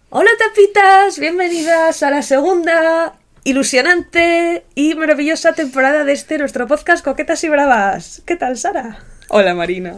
Hola tapitas, bienvenidas a la segunda ilusionante y maravillosa temporada de nuestro podcast Coquetas y Bravas. ¿Qué tal, Sara? Hola, Marina.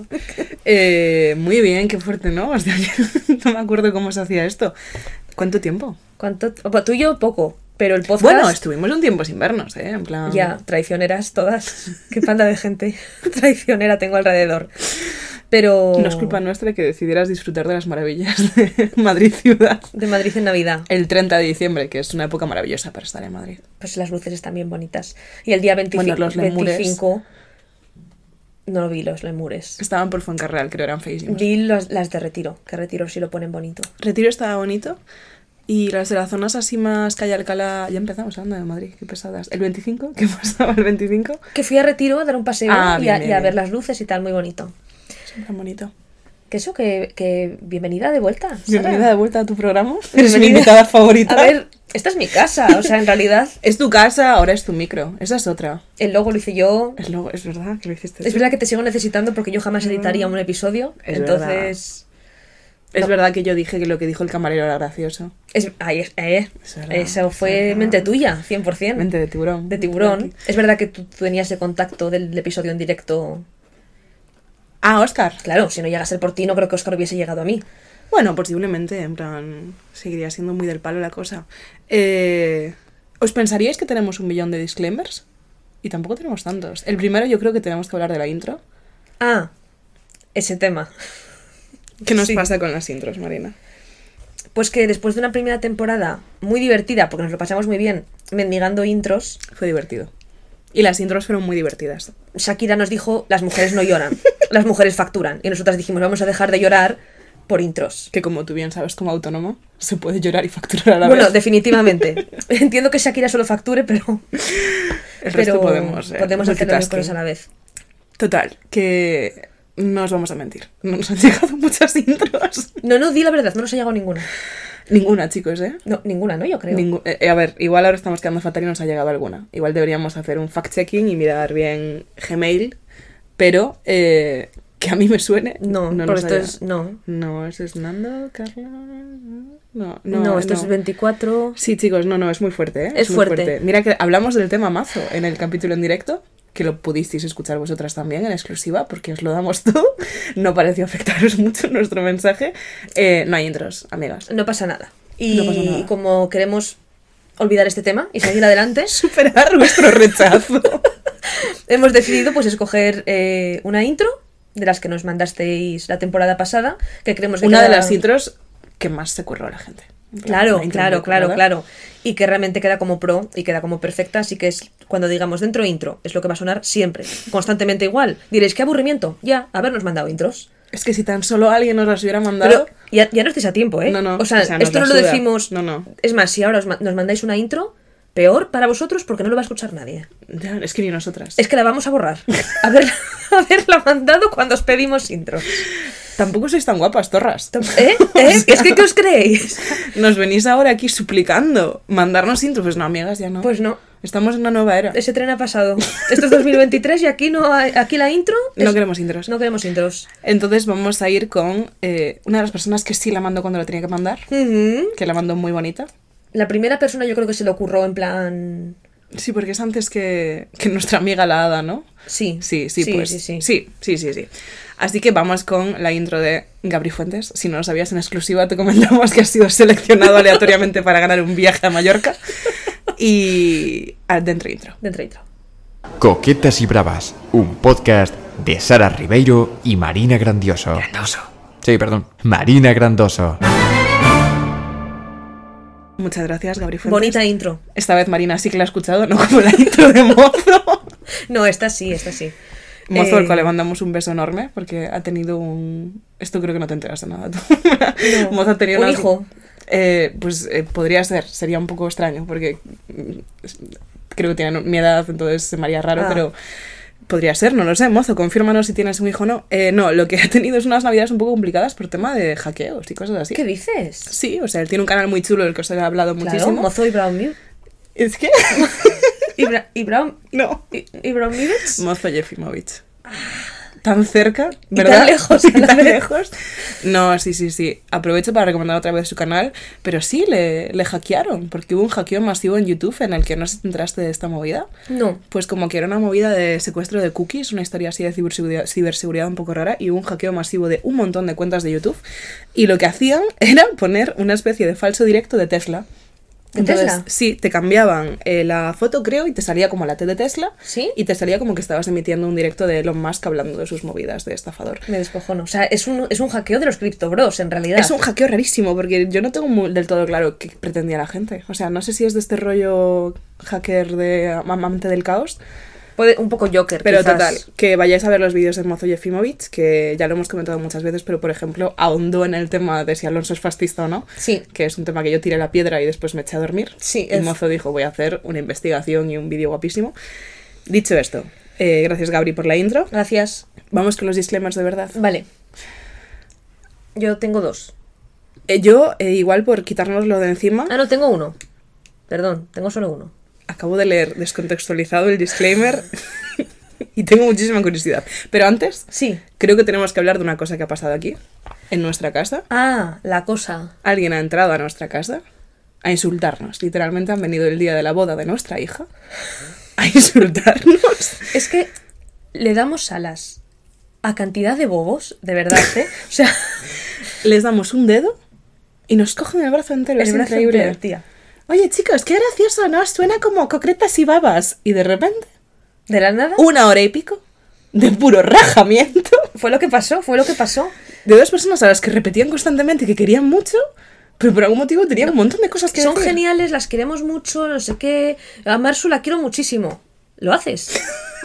Muy bien, qué fuerte, ¿no? O sea, no me acuerdo cómo se hacía esto. ¿Cuánto tiempo? Tú y yo poco, pero el podcast... Bueno, estuvimos un tiempo sin vernos, en plan... Ya, traicioneras todas. Qué panda de gente traicionera tengo alrededor. Pero... No es culpa nuestra que decidieras disfrutar de las maravillas de Madrid ciudad. De Madrid en Navidad. El 30 de diciembre, que es una época maravillosa para estar en Madrid. Pues las luces están bien bonitas. Y el día 25... Bueno, los lemures... 25 no lo vi, los lemures. Estaban por Fuencarral, creo, eran feísimos. Vi las de Retiro, que Retiro sí lo ponen bonito. Retiro estaba bonito. Y las de las zonas así más calle Alcalá... Ya empezamos hablando de Madrid, qué pesadas. ¿El 25? ¿Qué pasaba el 25? Que fui a Retiro a dar un paseo y a ver las luces y tal, muy bonito. Tan bonito. Que eso, que bienvenida de vuelta, Sara. Bienvenida de vuelta a tu programa. Bienvenida. Eres mi invitada favorita. A ver, esta es mi casa, o sea, en realidad... Es tu casa, ahora es tu micro. Esa es otra. El logo lo hice yo. El logo, es verdad que lo hiciste. Es verdad que te sigo necesitando porque yo jamás editaría un episodio. Es entonces... Es verdad que yo dije que lo que dijo el camarero era gracioso. Eso fue mente tuya, 100%. Mente de tiburón. De tiburón. Es verdad que tú tenías el contacto del episodio en directo... Ah, Óscar. Claro, si no llega a ser por ti, no creo que Óscar hubiese llegado a mí. Bueno, posiblemente, en plan, seguiría siendo muy del palo la cosa. ¿Os pensaríais que tenemos 1 millón de disclaimers? Y tampoco tenemos tantos. El primero yo creo que tenemos que hablar de la intro. Ah, ese tema. ¿Qué nos pasa con las intros, Marina? Pues que después de una primera temporada muy divertida, porque nos lo pasamos muy bien mendigando intros... Fue divertido. Y las intros fueron muy divertidas. Shakira nos dijo, las mujeres no lloran, las mujeres facturan. Y nosotras dijimos, vamos a dejar de llorar por intros. Que como tú bien sabes, como autónomo, se puede llorar y facturar a la vez. Bueno, definitivamente. Entiendo que Shakira solo facture, pero... El resto podemos hacer las cosas a la vez. Total, que no os vamos a mentir. No nos han llegado muchas intros. No, di la verdad, no nos ha llegado ninguna. Ninguna, chicos, No, ninguna, ¿no? Yo creo. A ver, igual ahora estamos quedando fatal y nos ha llegado alguna. Igual deberíamos hacer un fact-checking y mirar bien Gmail, pero que a mí me suene. No, por esto es... No. No, ¿eso es Nando, Carla? No, esto es 24... Sí, chicos, no, es muy fuerte, ¿eh? Es muy fuerte. Mira que hablamos del tema mazo en el capítulo en directo, que lo pudisteis escuchar vosotras también en exclusiva, porque os lo damos todo. No pareció afectaros mucho nuestro mensaje. No hay intros, amigas. No pasa nada. Y como queremos olvidar este tema y seguir adelante... Superar nuestro rechazo. Hemos decidido pues escoger una intro de las que nos mandasteis la temporada pasada, que creemos que una de las intros que más se curró a la gente. Claro. Y que realmente queda como pro y queda como perfecta, así que es cuando digamos dentro intro, es lo que va a sonar siempre, constantemente igual. Diréis, qué aburrimiento, ya, habernos mandado intros. Es que si tan solo alguien nos las hubiera mandado... Pero ya no estáis a tiempo, ¿eh? No. O sea esto no lo decimos... No. Es más, si ahora nos mandáis una intro, peor para vosotros porque no lo va a escuchar nadie. Ya, es que ni nosotras. Es que la vamos a borrar. Haberla mandado cuando os pedimos intros. Tampoco sois tan guapas, torras. Es que ¿qué os creéis? Nos venís ahora aquí suplicando mandarnos intros. Pues no, amigas, ya no. Pues no. Estamos en una nueva era. Ese tren ha pasado. Esto es 2023 y aquí la intro... No queremos intros. No queremos intros. Entonces vamos a ir con una de las personas que sí la mandó cuando la tenía que mandar. Que la mandó muy bonita. La primera persona yo creo que se le ocurrió en plan... Sí, porque es antes que nuestra amiga la Hada, ¿no? Sí. Sí. Así que vamos con la intro de Gabri Fuentes. Si no lo sabías, en exclusiva te comentamos que has sido seleccionado aleatoriamente para ganar un viaje a Mallorca. Y dentro intro. Coquetas y Bravas, un podcast de Sara Ribeiro y Marina Grandioso. Marina Grandoso. Muchas gracias, Gabri Fuentes. Bonita intro. Esta vez Marina sí que la ha escuchado, no como la intro de Mozo. No, esta sí. Mozo, al cual le mandamos un beso enorme, porque ha tenido un... Esto creo que no te enteras de nada tú. No, Mozo ha tenido un hijo. Podría ser, sería un poco extraño, porque creo que tiene mi edad, entonces se me haría raro, pero... Podría ser, no lo sé, Mozo, confírmanos si tienes un hijo o no. No, lo que ha tenido es unas navidades un poco complicadas por tema de hackeos y cosas así. ¿Qué dices? Sí, o sea, él tiene un canal muy chulo del que os he hablado muchísimo. Mozo y Brown Mute. ¿Es qué? ¿Y Brown? No. ¿Y Brown Mute? Mozo Jefimovic. tan cerca, ¿verdad? Y tan lejos. Y tan lejos. No, sí. Aprovecho para recomendar otra vez su canal. Pero sí, le hackearon. Porque hubo un hackeo masivo en YouTube en el que no sé si te enteraste de esta movida. No. Pues como que era una movida de secuestro de cookies, una historia así de ciberseguridad un poco rara. Y hubo un hackeo masivo de un montón de cuentas de YouTube. Y lo que hacían era poner una especie de falso directo de Tesla. Entonces, ¿Tesla? sí, te cambiaban la foto, creo, y te salía como la T de Tesla. ¿Sí? Y te salía como que estabas emitiendo un directo de Elon Musk hablando de sus movidas de estafador. Me descojono. O sea, es un hackeo de los criptobros, en realidad. Es un hackeo rarísimo, porque yo no tengo del todo claro qué pretendía la gente. O sea, no sé si es de este rollo hacker de amante del caos. Un poco Joker, Pero quizás. total, que vayáis a ver los vídeos de Mozo Jefimovic, que ya lo hemos comentado muchas veces, pero por ejemplo, ahondó en el tema de si Alonso es fascista o no. Sí. Que es un tema que yo tiré la piedra y después me eché a dormir. Sí, Y Mozo dijo, voy a hacer una investigación y un vídeo guapísimo. Dicho esto, gracias Gabri por la intro. Gracias. Vamos con los disclaimers de verdad. Vale. Yo tengo 2. Yo, igual por quitárnoslo de encima, Ah, no, tengo 1. Perdón, tengo solo 1. acabo de leer descontextualizado el disclaimer y tengo muchísima curiosidad. Pero antes, Sí. creo que tenemos que hablar de una cosa que ha pasado aquí, en nuestra casa. Ah, la cosa. Alguien ha entrado a nuestra casa a insultarnos. Literalmente han venido el día de la boda de nuestra hija a insultarnos. Es que le damos alas a cantidad de bobos, de verdad, ¿eh? O sea, Les damos un dedo y nos cogen el brazo entero. Es el brazo increíble. entero, tía. Oye, chicos, qué gracioso, ¿no? Suena como concretas y babas. Y de repente, De la nada. 1 hora y pico de puro rajamiento Fue lo que pasó. de 2 personas a las que repetían constantemente que querían mucho, pero por algún motivo tenían un montón de cosas que Son decir. geniales, las queremos mucho, no sé qué. A Marsu la quiero muchísimo. ¿Lo haces?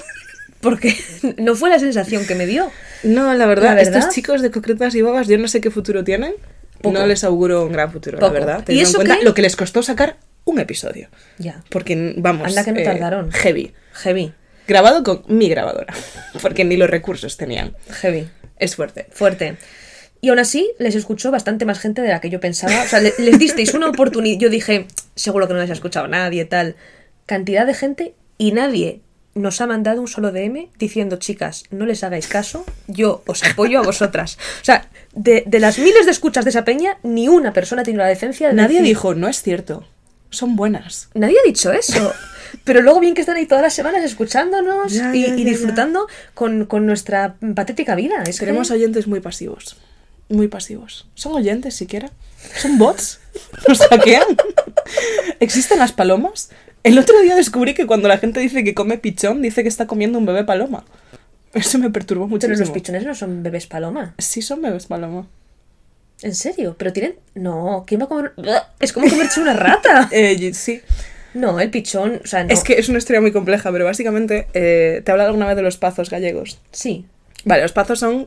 Porque no fue la sensación que me dio. No, la verdad, ¿La verdad? estos chicos de concretas y babas, yo no sé qué futuro tienen. Poco. No les auguro un gran futuro, Poco. la verdad. ¿Y Teniendo en eso cuenta qué? lo que les costó sacar un episodio. Ya. Porque, vamos, Anda que no tardaron. heavy. Heavy. Grabado con mi grabadora. Porque ni los recursos tenían. Heavy. Es fuerte. Fuerte. Y aún así, les escuchó bastante más gente de la que yo pensaba. O sea, les disteis una oportunidad. Yo dije, seguro que no les ha escuchado nadie, tal. Cantidad de gente y nadie nos ha mandado un solo DM diciendo, chicas, no les hagáis caso, yo os apoyo a vosotras. O sea, de las miles de escuchas de esa peña, ni una persona tiene la decencia de Nadie decir- dijo, no es cierto. Son buenas. Nadie ha dicho eso. Pero luego bien que están ahí todas las semanas escuchándonos Ya, y, ya, y ya, disfrutando con nuestra patética vida. Es que- Tenemos oyentes muy pasivos. Muy pasivos. ¿Son oyentes siquiera? ¿Son bots? ¿Nos hackean? ¿Existen las palomas? El otro día descubrí que cuando la gente dice que come pichón, dice que está comiendo un bebé paloma. Eso me perturbó Pero muchísimo. los pichones no son bebés paloma. Sí son bebés paloma. ¿En serio? ¿Pero tienen...? No, ¿quién va a comer...? Es como comerse una rata. Sí. No, el pichón... O sea, no. Es que es una historia muy compleja, pero básicamente te he hablado alguna vez de los pazos gallegos. Sí. Vale, los pazos son...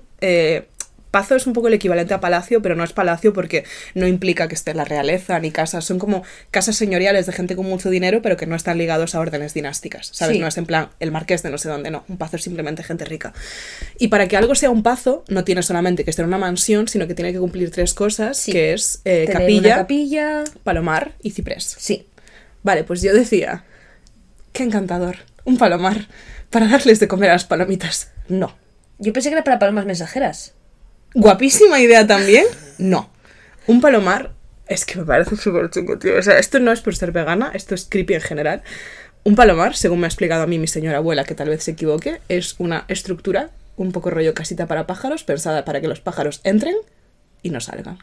Pazo es un poco el equivalente a palacio, pero no es palacio porque no implica que esté la realeza ni casas. Son como casas señoriales de gente con mucho dinero, pero que no están ligados a órdenes dinásticas, ¿sabes? Sí. No es en plan el marqués de no sé dónde, no. Un pazo es simplemente gente rica. Y para que algo sea un pazo, no tiene solamente que estar en una mansión, sino que tiene que cumplir 3 cosas, Sí. que es Tener capilla, una capilla... palomar y ciprés. Sí. Vale, pues yo decía, qué encantador, un palomar, para darles de comer a las palomitas. No. Yo pensé que era para palomas mensajeras. Guapísima idea también. No. Un palomar, es que me parece súper chungo, tío. O sea, esto no es por ser vegana, esto es creepy en general. Un palomar, según me ha explicado a mí mi señora abuela, que tal vez se equivoque, es una estructura, un poco rollo casita para pájaros, pensada para que los pájaros entren y no salgan.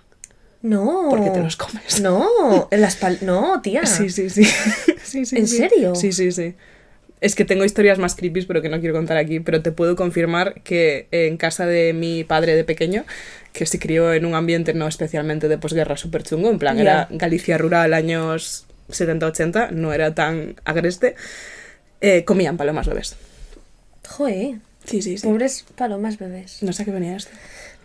No. Porque te los comes. No, no, tía. Sí, sí, sí. Sí, sí, ¿En sí. serio? Sí, sí, sí. Es que tengo historias más creepy, pero que no quiero contar aquí, pero te puedo confirmar que en casa de mi padre de pequeño, que se crió en un ambiente no especialmente de posguerra súper chungo, en plan, Ya. era Galicia rural, años 70-80, no era tan agreste, comían palomas bebés. Joder. Sí, sí, sí. Pobres palomas bebés. No sé a qué venía esto.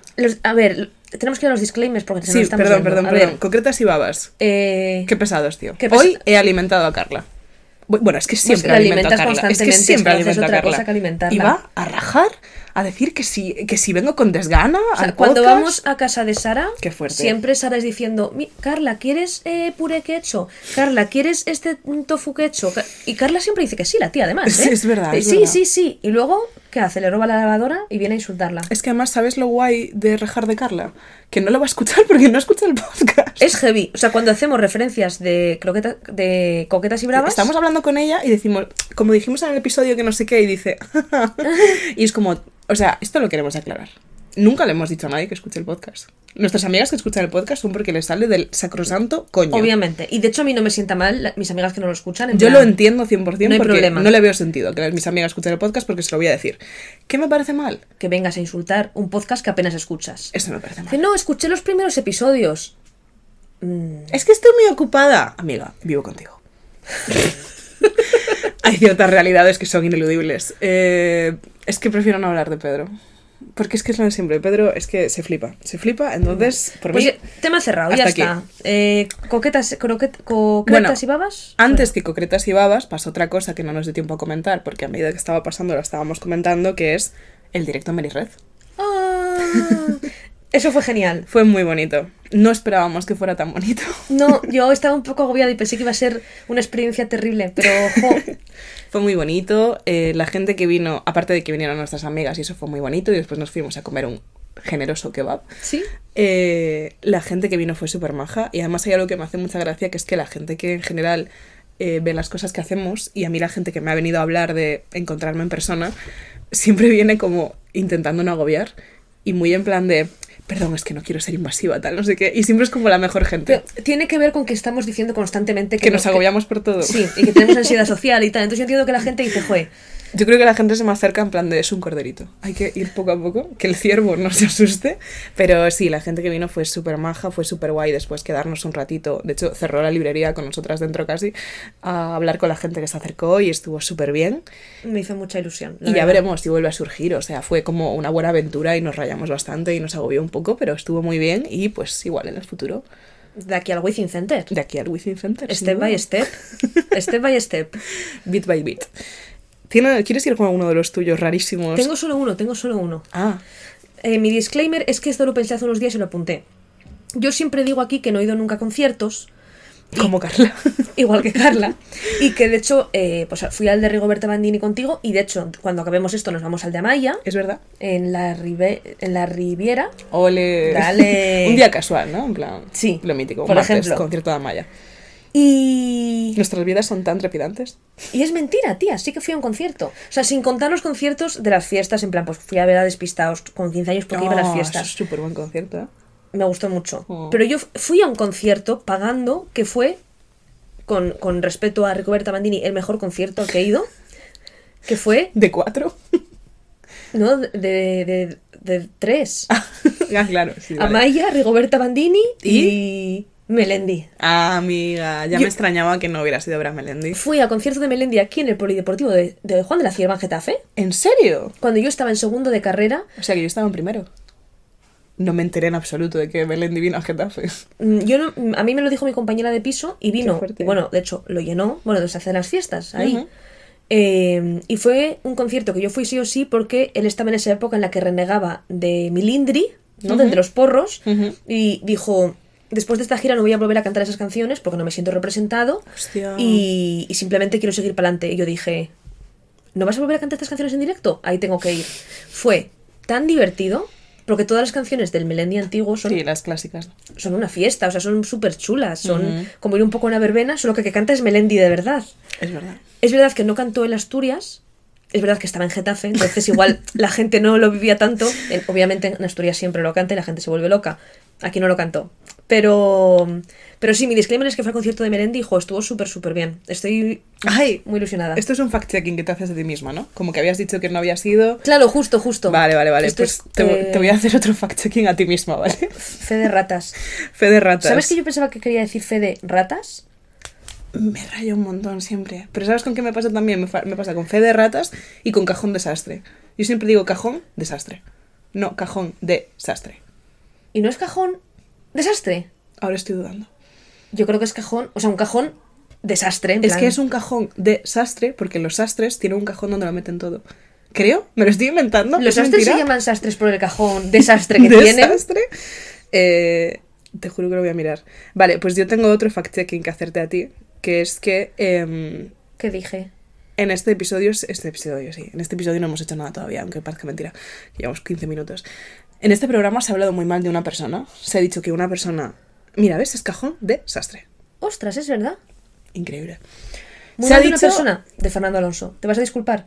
A ver, tenemos que ir a los disclaimers porque se nos Sí, estamos perdón, yendo. perdón, A perdón. ver, Concretas y babas. Qué pesados, tío. qué Hoy pesa- he alimentado a Carla. Bueno, es que siempre la alimento a alimentas Carla. Es que constantemente, siempre es que no haces alimento a otra Carla. cosa que alimentarla. Y va a rajar a decir que si vengo con desgana O sea, al cuando podcast. vamos a casa de Sara, Qué fuerte. siempre Sara es diciendo, Carla, ¿quieres puré que he hecho? Carla, ¿quieres este tofu que he hecho? Y Carla siempre dice que sí, la tía, además. Sí, es verdad, es Sí, verdad. sí, sí. Y luego, ¿qué hace? Le roba la lavadora y viene a insultarla. Es que además, ¿sabes lo guay de Rejar de Carla? Que no lo va a escuchar porque no escucha el podcast. Es heavy. O sea, cuando hacemos referencias de coquetas y bravas... Estamos hablando con ella y decimos, como dijimos en el episodio que no sé qué, y dice... y es como, o sea, esto lo queremos aclarar. Nunca le hemos dicho a nadie que escuche el podcast. Nuestras amigas que escuchan el podcast son porque les sale del sacrosanto coño. Obviamente. Y de hecho a mí no me sienta mal mis amigas que no lo escuchan. En Yo plan, lo entiendo 100% no hay porque problema. no le veo sentido que mis amigas escuchen el podcast porque se lo voy a decir. ¿Qué me parece mal? Que vengas a insultar un podcast que apenas escuchas. Eso me parece Dice, mal. no, escuché los primeros episodios. Es que estoy muy ocupada. Amiga, vivo contigo. Hay ciertas realidades que son ineludibles. Es que prefiero no hablar de Pedro. Porque es que es lo de siempre. Pedro es que se flipa. Se flipa, entonces, por Pues mí... tema cerrado, hasta ya aquí. está. Coquetas Bueno, y babas. Antes que Concretas y Babas pasó otra cosa que no nos dio tiempo a comentar, porque a medida que estaba pasando la estábamos comentando, que es el directo Mary Red. Ah, eso fue genial. Fue muy bonito. No esperábamos que fuera tan bonito. No, yo estaba un poco agobiada y pensé que iba a ser una experiencia terrible, pero ojo, Fue muy bonito. La gente que vino, aparte de que vinieron nuestras amigas, y eso fue muy bonito, y después nos fuimos a comer un generoso kebab. sí. La gente que vino fue súper maja, y además hay algo que me hace mucha gracia, que es que la gente que en general ve las cosas que hacemos, y a mí la gente que me ha venido a hablar de encontrarme en persona, siempre viene como intentando no agobiar, y muy en plan de... Perdón, es que no quiero ser invasiva, tal, no sé qué. Y siempre es como la mejor gente. Pero tiene que ver con que estamos diciendo constantemente Que nos agobiamos por todo. Sí, y que tenemos ansiedad social y tal. Entonces yo entiendo que la gente dice, joder, Yo creo que la gente se me acerca en plan de es un corderito. Hay que ir poco a poco, que el ciervo no se asuste. Pero sí, la gente que vino fue súper maja, fue súper guay después quedarnos un ratito. De hecho, cerró la librería con nosotras dentro casi a hablar con la gente que se acercó y estuvo súper bien. me hizo mucha ilusión. la Y ya verdad. veremos si vuelve a surgir. O sea, fue como una buena aventura y nos rayamos bastante y nos agobió un poco, pero estuvo muy bien y pues igual en el futuro. De aquí al Within Center. De aquí al Within Center. sin Step duda. by step. Step by step. Bit by bit. ¿Quieres ir con alguno de los tuyos rarísimos? Tengo solo uno. Ah, Mi disclaimer es que esto lo pensé hace unos días y lo apunté. Yo siempre digo aquí que no he ido nunca a conciertos, como Carla. igual que Carla, y que de hecho pues fui al de Rigoberta Bandini contigo, y de hecho cuando acabemos esto nos vamos al de Amaya, Es verdad. en la Riviera. Ole. Dale. Un día casual, ¿no? En plan. Sí, Lo mítico. por Martes, ejemplo. concierto de Amaya. Y Nuestras vidas son tan trepidantes. es mentira, tía, sí que fui a un concierto. O sea, sin contar los conciertos de las fiestas, en plan, pues fui a ver a Despistados con 15 años porque iba a las Eso fiestas. es súper buen concierto, ¿eh? Me gustó mucho. Oh. Pero yo fui a un concierto pagando que fue, con respeto a Rigoberta Bandini, el mejor concierto al que he ido. Que fue, ¿De 4? ¿no? De 3. Ah, claro. Sí, vale. Amaya, Rigoberta Bandini y Melendi. Ah, amiga. Ya Yo- me extrañaba que no hubiera sido Bra Melendi. Fui al concierto de Melendi aquí en el Polideportivo de Juan de la Cierva en Getafe, ¿En serio? cuando yo estaba en segundo de carrera. O sea que yo estaba en primero. No me enteré en absoluto de que Melendi vino a Getafe. A mí me lo dijo mi compañera de piso y vino. Qué fuerte. Y bueno, de hecho, lo llenó. Bueno, se hacen las fiestas ahí. Ujú. Y fue un concierto que yo fui sí o sí porque él estaba en esa época en la que renegaba de Milindri, ¿no? Ujú. De los porros. Ujú. Y dijo, después de esta gira no voy a volver a cantar esas canciones porque no me siento representado. Hostia. Y simplemente quiero seguir para adelante. Y yo dije, ¿no vas a volver a cantar estas canciones en directo? Ahí tengo que ir. Fue tan divertido porque todas las canciones del Melendi antiguo son Sí, las clásicas. son una fiesta, o sea, son súper chulas, son Ujú. como ir un poco a una verbena, solo que canta es Melendi de verdad. Es verdad. Es verdad que no cantó en Asturias, es verdad que estaba en Getafe, entonces igual la gente no lo vivía tanto, obviamente en Asturias siempre lo canta y la gente se vuelve loca, aquí no lo cantó. Pero sí, mi disclaimer es que fue al concierto de Melendi y estuvo súper bien. Estoy Ay, muy ilusionada. esto es un fact-checking que te haces de ti misma, ¿no? Como que habías dicho que no habías ido. Claro, justo. Vale. Esto Pues es, te voy a hacer otro fact-checking a ti misma, ¿vale? fe de ratas. Fe de ratas. ¿Sabes que yo pensaba que quería decir fe de ratas? Me rayo un montón siempre. Pero ¿sabes con qué me pasa también? Me pasa con fe de ratas y con cajón desastre. Yo siempre digo cajón desastre. No, cajón desastre. ¿Y no es cajón desastre? Ahora estoy dudando. Yo creo que es cajón, o sea, un cajón desastre. En Es plan- que es un cajón desastre porque los sastres tienen un cajón donde lo meten todo. Creo, me lo estoy inventando. Los ¿es sastres mentira? se llaman sastres por el cajón desastre que tienen. ¿Desastre? Te juro que lo voy a mirar. Vale, pues yo tengo otro fact-checking que hacerte a ti, que es que ¿Qué dije? en este episodio no hemos hecho nada todavía, aunque parezca mentira, llevamos 15 minutos. En este programa se ha hablado muy mal de una persona. Se ha dicho que una persona... Mira, ¿ves? Es cajón de sastre. Ostras, es verdad. Increíble. Muy Se ha mal de una dicho... persona, de Fernando Alonso. ¿Te vas a disculpar?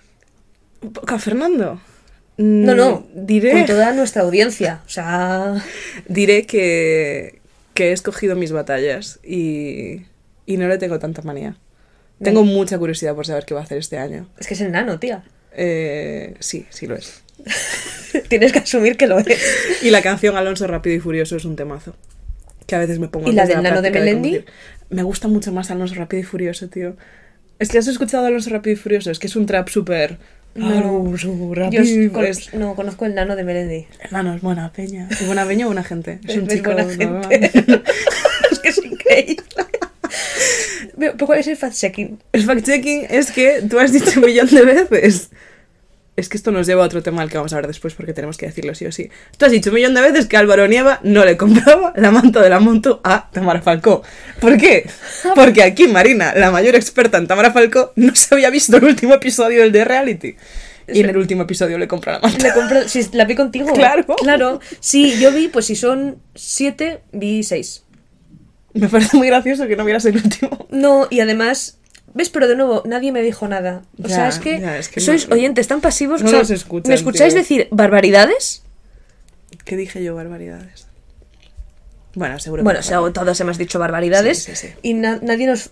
¿A Fernando? No, Diré... con toda nuestra audiencia. O sea... Diré que he escogido mis batallas y no le tengo tanta manía. Tengo mucha curiosidad por saber qué va a hacer este año. Es que es el nano, tía. Sí lo es. Tienes que asumir que lo es. Y la canción Alonso Rápido y Furioso es un temazo. Que a veces me pongo... ¿Y la antes del nano de práctica Melendi? conducir. Me gusta mucho más Alonso Rápido y Furioso, tío. Es que has escuchado Alonso Rápido y Furioso. Es que es un trap súper... Alonso Rápido y Furioso. No, conozco el nano de Melendi. El nano es buena peña. ¿Es buena peña o buena gente? Es un Es chico... buena gente. Es que es increíble. ¿Pero cuál es el fact-checking? El fact-checking es que tú has dicho un millón de veces. Es que esto nos lleva a otro tema al que vamos a hablar después porque tenemos que decirlo sí o sí. Tú has dicho un millón de veces que Álvaro Nieva no le compraba la manta de la moto a Tamara Falcó. ¿Por qué? Porque aquí Marina, la mayor experta en Tamara Falcó, no se había visto el último episodio del de Reality. Y en el último episodio le compra la manta. Le compré, sí, la vi contigo. Claro. Claro. Sí, yo vi, pues si son 7, vi 6. Me parece muy gracioso que no vieras el último. No, y además... ¿Ves? Pero de nuevo, nadie me dijo nada. O Ya, sea, es que sois no, oyentes tan pasivos. no o sea, nos escuchan, ¿me escucháis tío. decir barbaridades? ¿Qué dije yo? Barbaridades. Bueno, seguro. Bueno, que todos hemos dicho barbaridades. Sí. Y nadie nos...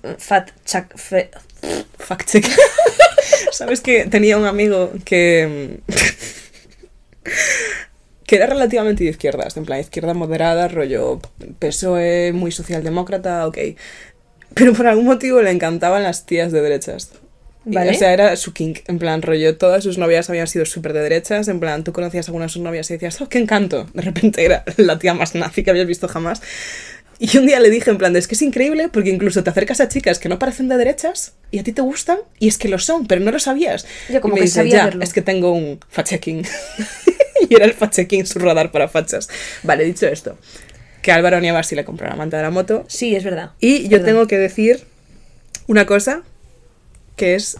Fact-check. ¿Sabes que tenía un amigo que era relativamente de izquierdas, en plan izquierda moderada, rollo PSOE, muy socialdemócrata, ok. Pero por algún motivo le encantaban las tías de derechas. Vale. O sea, era su kink, en plan rollo, todas sus novias habían sido súper de derechas, en plan, tú conocías a alguna de sus novias y decías, oh, qué encanto. De repente era la tía más nazi que habías visto jamás. Y un día le dije, en plan, es que es increíble porque incluso te acercas a chicas que no parecen de derechas y a ti te gustan y es que lo son, pero no lo sabías. Yo como y me que dice, sabía ya, verlo. es que tengo un fact-checking. Y era el fact-checking, su radar para fachas. Vale, dicho esto, que Álvaro Nieva sí le compró la manta de la moto. Sí, es verdad. Y yo Perdón. tengo que decir una cosa, que es,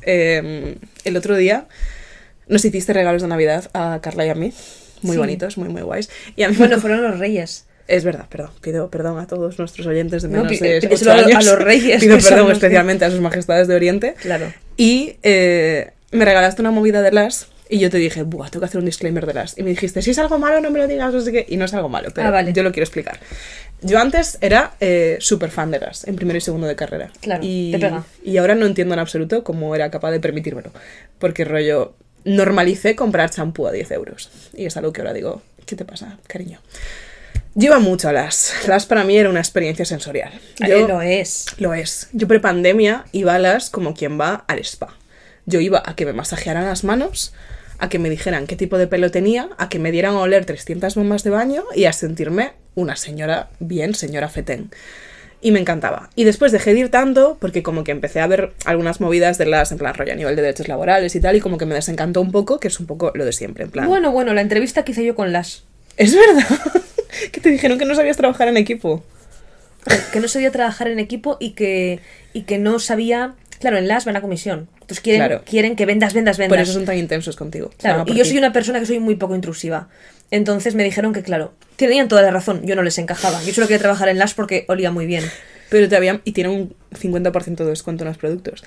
el otro día nos hiciste regalos de Navidad a Carla y a mí, muy Sí. bonitos, muy guays. Y a mí Bueno, fueron los reyes. es verdad, perdón, pido perdón a todos nuestros oyentes de No, menos de 8 pídeselo años. a los reyes. Pido que son perdón los- especialmente a sus majestades de Oriente. Claro. Y me regalaste una movida de las y yo te dije, buah, tengo que hacer un disclaimer de las. Y me dijiste, si es algo malo no me lo digas, no sé qué. Y no es algo malo, pero vale. yo lo quiero explicar. Yo antes era súper fan de las, en primero y segundo de carrera. Claro, y, te pega. Y ahora no entiendo en absoluto cómo era capaz de permitírmelo. Porque rollo, normalicé comprar champú a 10 euros. Y es algo que ahora digo, ¿qué te pasa, cariño? Yo iba mucho a las. Las para mí era una experiencia sensorial. Yo, Lo es. lo es. Yo prepandemia iba a las como quien va al spa. Yo iba a que me masajearan las manos, a que me dijeran qué tipo de pelo tenía, a que me dieran a oler 300 bombas de baño y a sentirme una señora bien, señora fetén. Y me encantaba. Y después dejé de ir tanto porque como que empecé a ver algunas movidas de las, en plan rollo a nivel de derechos laborales y tal, y como que me desencantó un poco, que es un poco lo de siempre, en plan... Bueno, la entrevista que hice yo con Las. Es verdad. Que te dijeron que no sabías trabajar en equipo. Que no sabía trabajar en equipo y que no sabía... Claro, en Las van a comisión. Entonces quieren que vendas. Por eso son tan intensos contigo. Claro, Se y llama yo por soy ti. una persona que soy muy poco intrusiva. Entonces me dijeron que, claro, tenían toda la razón, yo no les encajaba. Yo solo quería trabajar en Las porque olía muy bien. Pero y tienen un 50% de descuento en los productos.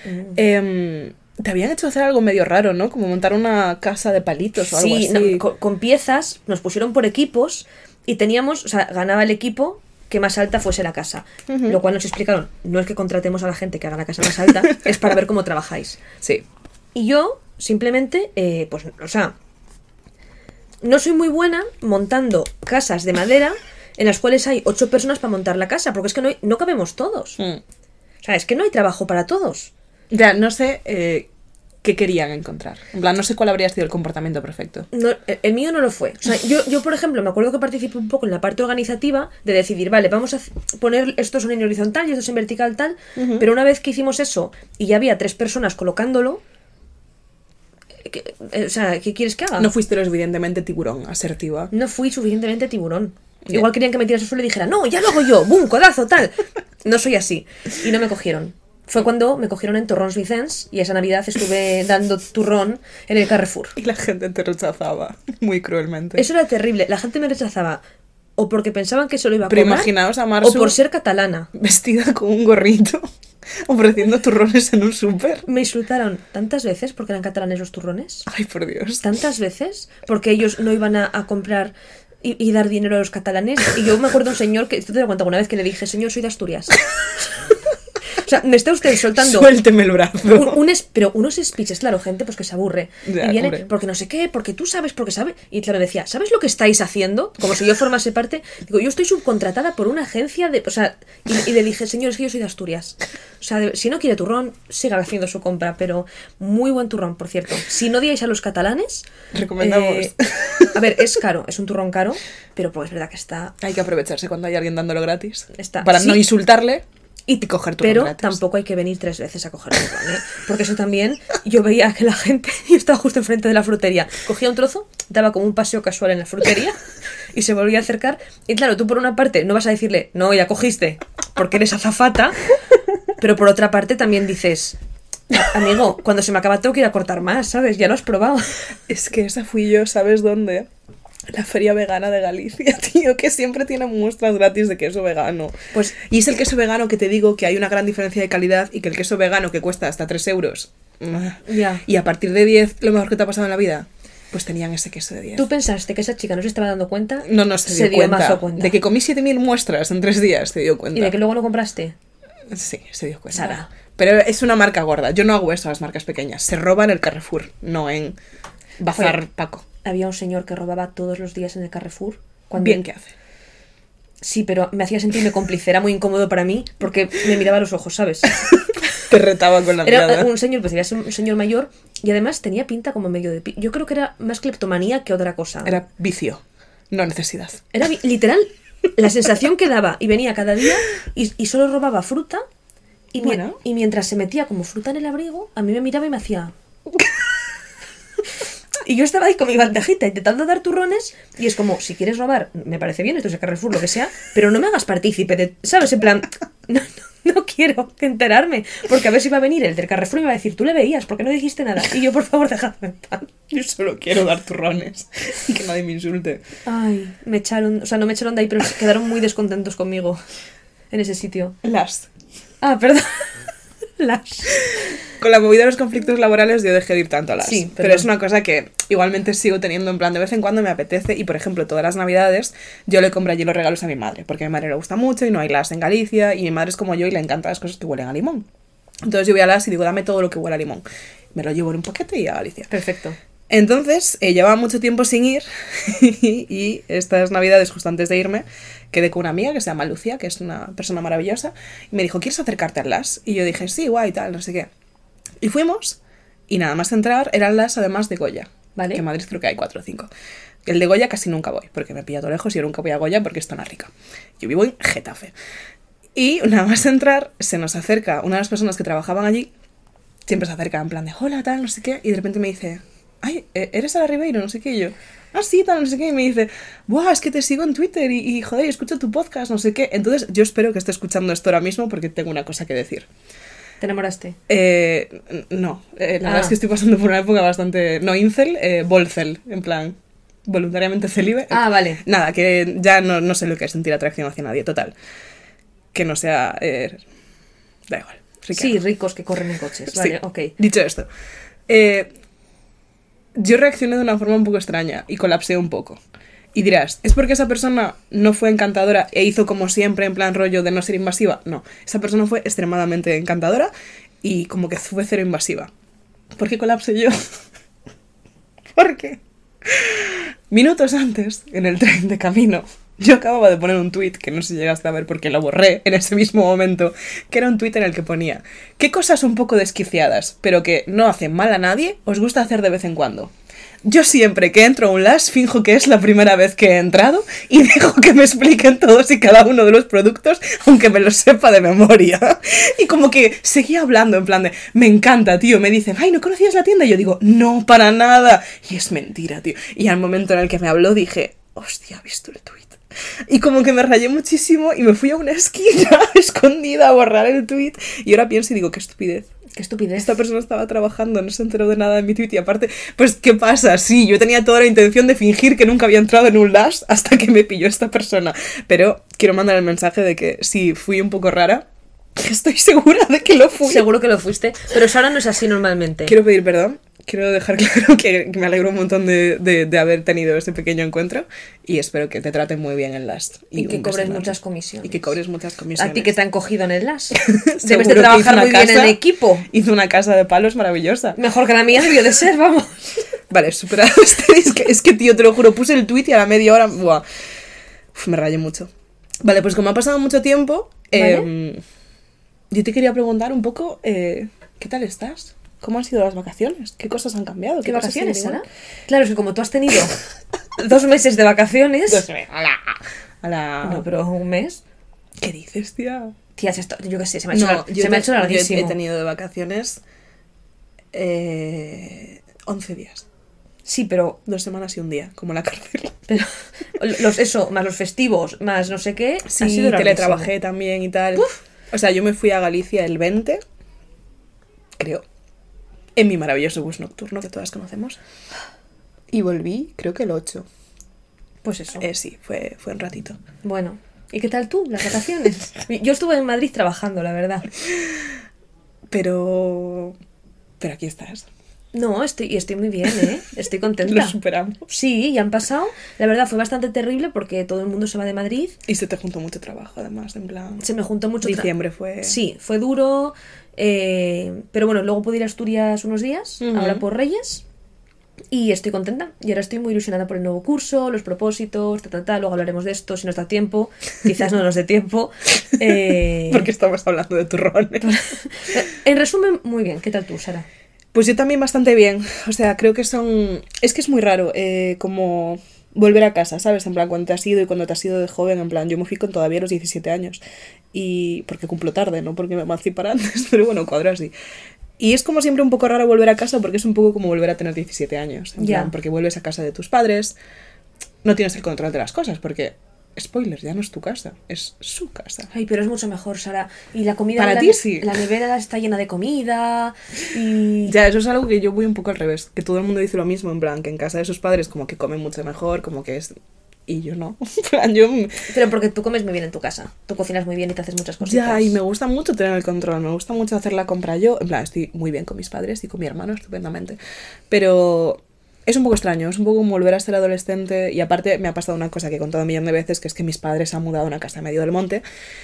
Te habían hecho hacer algo medio raro, ¿no? Como montar una casa de palitos o algo Sí, así. no, con piezas, nos pusieron por equipos y teníamos, o sea, ganaba el equipo que más alta fuese la casa. Lo cual nos explicaron, no es que contratemos a la gente que haga la casa más alta, es para ver cómo trabajáis. Sí. Y yo, simplemente, pues, o sea, no soy muy buena montando casas de madera en las cuales hay 8 personas para montar la casa, porque es que no cabemos todos. O sea, es que no hay trabajo para todos. Ya, no sé qué querían encontrar. En plan, no sé cuál habría sido el comportamiento perfecto. No, el mío no lo fue. O sea, yo, por ejemplo, me acuerdo que participé un poco en la parte organizativa de decidir, vale, vamos a poner estos en horizontal y estos en vertical tal, pero una vez que hicimos eso y ya había 3 personas colocándolo, O sea, ¿qué quieres que haga? No fuiste lo suficientemente tiburón, asertiva. No fui suficientemente tiburón. Igual querían que me tirase al suelo y dijera, no, ya lo hago yo, ¡bum! Codazo, tal. No soy así. Y no me cogieron. Fue cuando me cogieron en Torrons Vicens y esa Navidad estuve dando turrón en el Carrefour. Y la gente te rechazaba muy cruelmente. Eso era terrible. La gente me rechazaba o porque pensaban que solo iba a Pero cobrar, imaginaos a Marsu o por ser catalana. vestida con un gorrito, ofreciendo turrones en un súper. Me insultaron tantas veces porque eran catalanes los turrones. Ay, por Dios. Tantas veces porque ellos no iban a comprar y dar dinero a los catalanes. Y yo me acuerdo de un señor que, esto te lo cuento alguna vez, que le dije, señor, soy de Asturias. O sea, me está usted soltando... Suélteme el brazo. Pero unos speeches, claro, gente pues que se aburre. Ya, y viene, hombre. porque no sé qué, porque tú sabes, porque sabe. Y claro, decía, ¿sabes lo que estáis haciendo? Como si yo formase parte. Digo, yo estoy subcontratada por una agencia de... O sea, y le dije, señor, es que yo soy de Asturias. O sea, si no quiere turrón, siga haciendo su compra. Pero muy buen turrón, por cierto. Si no odiáis a los catalanes... Recomendamos. A ver, es caro, es un turrón caro, pero pues es verdad que está... Hay que aprovecharse cuando hay alguien dándolo gratis. Está. Para Sí. no insultarle y coger turrón Pero gratis. tampoco hay que venir 3 veces a coger turrón, ¿eh? Porque eso también, yo veía que la gente, yo estaba justo enfrente de la frutería, cogía un trozo, daba como un paseo casual en la frutería y se volvía a acercar. Y claro, tú por una parte no vas a decirle, no, ya cogiste, porque eres azafata, pero por otra parte también dices, amigo, cuando se me acaba tengo que ir a cortar más, ¿sabes? Ya lo has probado. Es que esa fui yo, ¿sabes dónde? La feria vegana de Galicia, tío, que siempre tiene muestras gratis de queso vegano. Pues, Y es el queso vegano que te digo que hay una gran diferencia de calidad y que el queso vegano que cuesta hasta 3 euros. ya. Y a partir de 10, lo mejor que te ha pasado en la vida, pues tenían ese queso de 10. ¿Tú pensaste que esa chica no se estaba dando cuenta? No se dio mazo cuenta. De que comí 7.000 muestras en 3 días, se dio cuenta. ¿Y de que luego no compraste? Sí, se dio cuenta. Sara. Pero es una marca gorda. Yo no hago eso a las marcas pequeñas. Se roba en el Carrefour, no en Bazar Joder. Paco. Había un señor que robaba todos los días en el Carrefour. Bien que hace. Sí, pero me hacía sentirme cómplice, era muy incómodo para mí porque me miraba a los ojos, ¿sabes? Te retaba con la Era mirada. un señor, pues era un señor mayor y además tenía pinta como medio de... Yo creo que era más cleptomanía que otra cosa. Era vicio, no necesidad. Era literal la sensación que daba y venía cada día y solo robaba fruta y, Bueno. y mientras se metía como fruta en el abrigo, a mí me miraba y me hacía... Y yo estaba ahí con mi bandejita intentando dar turrones y es como, si quieres robar, me parece bien, esto es el Carrefour, lo que sea, pero no me hagas partícipe de, ¿sabes? En plan, no quiero enterarme, porque a ver si va a venir el del Carrefour y me va a decir, tú le veías, ¿por qué no dijiste nada? Y yo, por favor, dejadme en paz. Yo solo quiero dar turrones y que nadie me insulte. Ay, me echaron, o sea, no me echaron de ahí, pero se quedaron muy descontentos conmigo en ese sitio. Las. Ah, perdón. Con la movida de los conflictos laborales yo dejé de ir tanto a las. Sí, pero es una cosa que igualmente sigo teniendo en plan de vez en cuando me apetece y por ejemplo todas las navidades yo le compro allí los regalos a mi madre porque a mi madre le gusta mucho y no hay las en Galicia y mi madre es como yo y le encantan las cosas que huelen a limón. Entonces yo voy a las y digo dame todo lo que huele a limón. Me lo llevo en un paquete y a Galicia. Perfecto. Entonces, llevaba mucho tiempo sin ir y estas navidades, justo antes de irme, quedé con una amiga que se llama Lucia, que es una persona maravillosa, y me dijo, ¿quieres acercarte al LAS? Y yo dije, sí, guay, tal, no sé qué. Y fuimos, y nada más entrar, eran LAS además de Goya, Vale. que en Madrid creo que hay 4 o 5. El de Goya casi nunca voy, porque me pilla todo lejos y yo nunca voy a Goya porque es zona rica. Yo vivo en Getafe. Y nada más entrar, se nos acerca una de las personas que trabajaban allí, siempre se acerca en plan de, hola, tal, no sé qué, y de repente me dice... ay, ¿eres Sara Ribeiro? No sé qué, y yo, ah, sí, tal, no sé qué, y me dice, buah, es que te sigo en Twitter y joder, escucho tu podcast, no sé qué. Entonces, yo espero que esté escuchando esto ahora mismo porque tengo una cosa que decir. ¿Te enamoraste? No, la verdad es que estoy pasando por una época bastante, no incel, bolcel, en plan, voluntariamente célibe. Ah, vale. Nada, que ya no sé lo que es sentir atracción hacia nadie, total. Que no sea, da igual. Rica. Sí, ricos que corren en coches, vale, Sí. ok. Dicho esto, yo reaccioné de una forma un poco extraña y colapsé un poco. Y dirás, ¿es porque esa persona no fue encantadora e hizo como siempre en plan rollo de no ser invasiva? No, esa persona fue extremadamente encantadora y como que fue cero invasiva. ¿Por qué colapsé yo? Porque minutos antes, en el tren de camino, yo acababa de poner un tuit, que no sé si llegaste a ver porque lo borré en ese mismo momento, que era un tuit en el que ponía, ¿qué cosas un poco desquiciadas, pero que no hacen mal a nadie, os gusta hacer de vez en cuando? Yo siempre que entro a un Lush finjo que es la primera vez que he entrado y dejo que me expliquen todos y cada uno de los productos, aunque me los sepa de memoria. Y como que seguía hablando en plan de, me encanta, tío. Me dicen, ay, ¿no conocías la tienda? Y yo digo, no, para nada. Y es mentira, tío. Y al momento en el que me habló dije, hostia, ¿has visto el tweet? Y como que me rayé muchísimo y me fui a una esquina escondida a borrar el tweet. Y ahora pienso y digo, qué estupidez. Qué estupidez. Esta persona estaba trabajando, no se enteró de nada de mi tweet. Y aparte, pues, ¿qué pasa? Sí, yo tenía toda la intención de fingir que nunca había entrado en un Lush hasta que me pilló esta persona. Pero quiero mandar el mensaje de que sí, fui un poco rara. Estoy segura de que lo fui. Seguro que lo fuiste. Pero Sara no es así normalmente. Quiero pedir perdón. Quiero dejar claro que me alegro un montón de haber tenido ese pequeño encuentro y espero que te traten muy bien en Last. Y que cobres muchas comisiones. Y que cobres muchas comisiones. ¿A ti que te han cogido en el Last? Debes Seguro de que trabajar hizo muy una bien en casa- equipo. Hizo una casa de palos maravillosa. Mejor que la mía debió de ser, vamos. Vale, superado este. Es que, tío, te lo juro, puse el tweet y a la media hora... Buah, me rayé mucho. Vale, pues como ha pasado mucho tiempo, ¿Vale? yo te quería preguntar un poco, ¿qué tal estás? ¿Cómo han sido las vacaciones? ¿Qué cosas han cambiado? ¿Qué cosas vacaciones, siguen Sara? igual? Claro, es que como tú has tenido 2 meses de vacaciones... A la... No, pero un mes... ¿Qué dices, tía? Tía, yo qué sé, se me ha hecho Yo larguísimo. he tenido de vacaciones 11 días. Sí, pero 2 semanas y un día, como la cárcel. más los festivos, más no sé qué... Sí, ha sido larguísimo. teletrabajé también y tal. O sea, yo me fui a Galicia el 20, creo, en mi maravilloso bus nocturno que todas conocemos. Y volví, creo que el 8. Pues eso. Sí, fue un ratito. Bueno, ¿y qué tal tú, las vacaciones? Yo estuve en Madrid trabajando, la verdad. Pero aquí estás. No, estoy muy bien, ¿eh? Estoy contenta. Lo superamos. Sí, ya han pasado. La verdad fue bastante terrible porque todo el mundo se va de Madrid. Y se te juntó mucho trabajo, además, en plan... Se me juntó mucho Diciembre fue... Sí, fue duro. Pero bueno, luego pude ir a Asturias unos días, ahora por Reyes. Y estoy contenta. Y ahora estoy muy ilusionada por el nuevo curso, los propósitos, Luego hablaremos de esto si nos da tiempo. Quizás no nos dé tiempo. Porque estamos hablando de turrones. En resumen, muy bien. ¿Qué tal tú, Sara? Pues yo también bastante bien. O sea, creo que son... Es que es muy raro como volver a casa, ¿sabes? En plan, cuando te has ido y cuando te has ido de joven, en plan, yo me fui con todavía los 17 años. Y porque cumplo tarde, no porque me emancipara antes, pero bueno, cuadro así. Y es como siempre un poco raro volver a casa porque es un poco como volver a tener 17 años. En plan, porque vuelves a casa de tus padres, no tienes el control de las cosas porque... Spoilers, ya no es tu casa, es su casa. Ay, pero es mucho mejor, Sara. Y la comida... Para ti sí. La nevera está llena de comida y... Ya, eso es algo que yo voy un poco al revés. Que todo el mundo dice lo mismo, en plan, que en casa de sus padres como que comen mucho mejor, como que es... Y yo no. En plan, yo... Pero porque tú comes muy bien en tu casa. Tú cocinas muy bien y te haces muchas cositas. Ya, y me gusta mucho tener el control, me gusta mucho hacer la compra yo. En plan, estoy muy bien con mis padres y con mi hermano estupendamente. Pero... Es un poco extraño, es un poco como volver a ser adolescente y aparte me ha pasado una cosa que he contado 1.000.000 de veces, que es que mis padres han mudado a una casa en medio del monte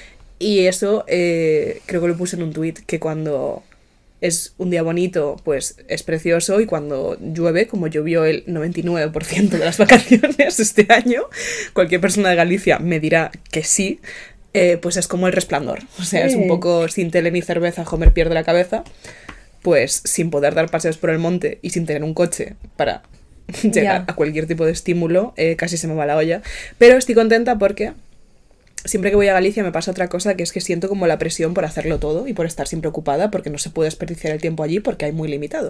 y eso creo que lo puse en un tuit, que cuando es un día bonito pues es precioso y cuando llueve, como llovió el 99% de las vacaciones este año, cualquier persona de Galicia me dirá que sí, pues es como El Resplandor, o sea, es un poco sin tele ni cerveza, Homer pierde la cabeza. Pues sin poder dar paseos por el monte y sin tener un coche para llegar a cualquier tipo de estímulo, casi se me va la olla. Pero estoy contenta porque siempre que voy a Galicia me pasa otra cosa, que es que siento como la presión por hacerlo todo y por estar siempre ocupada, porque no se puede desperdiciar el tiempo allí porque hay muy limitado.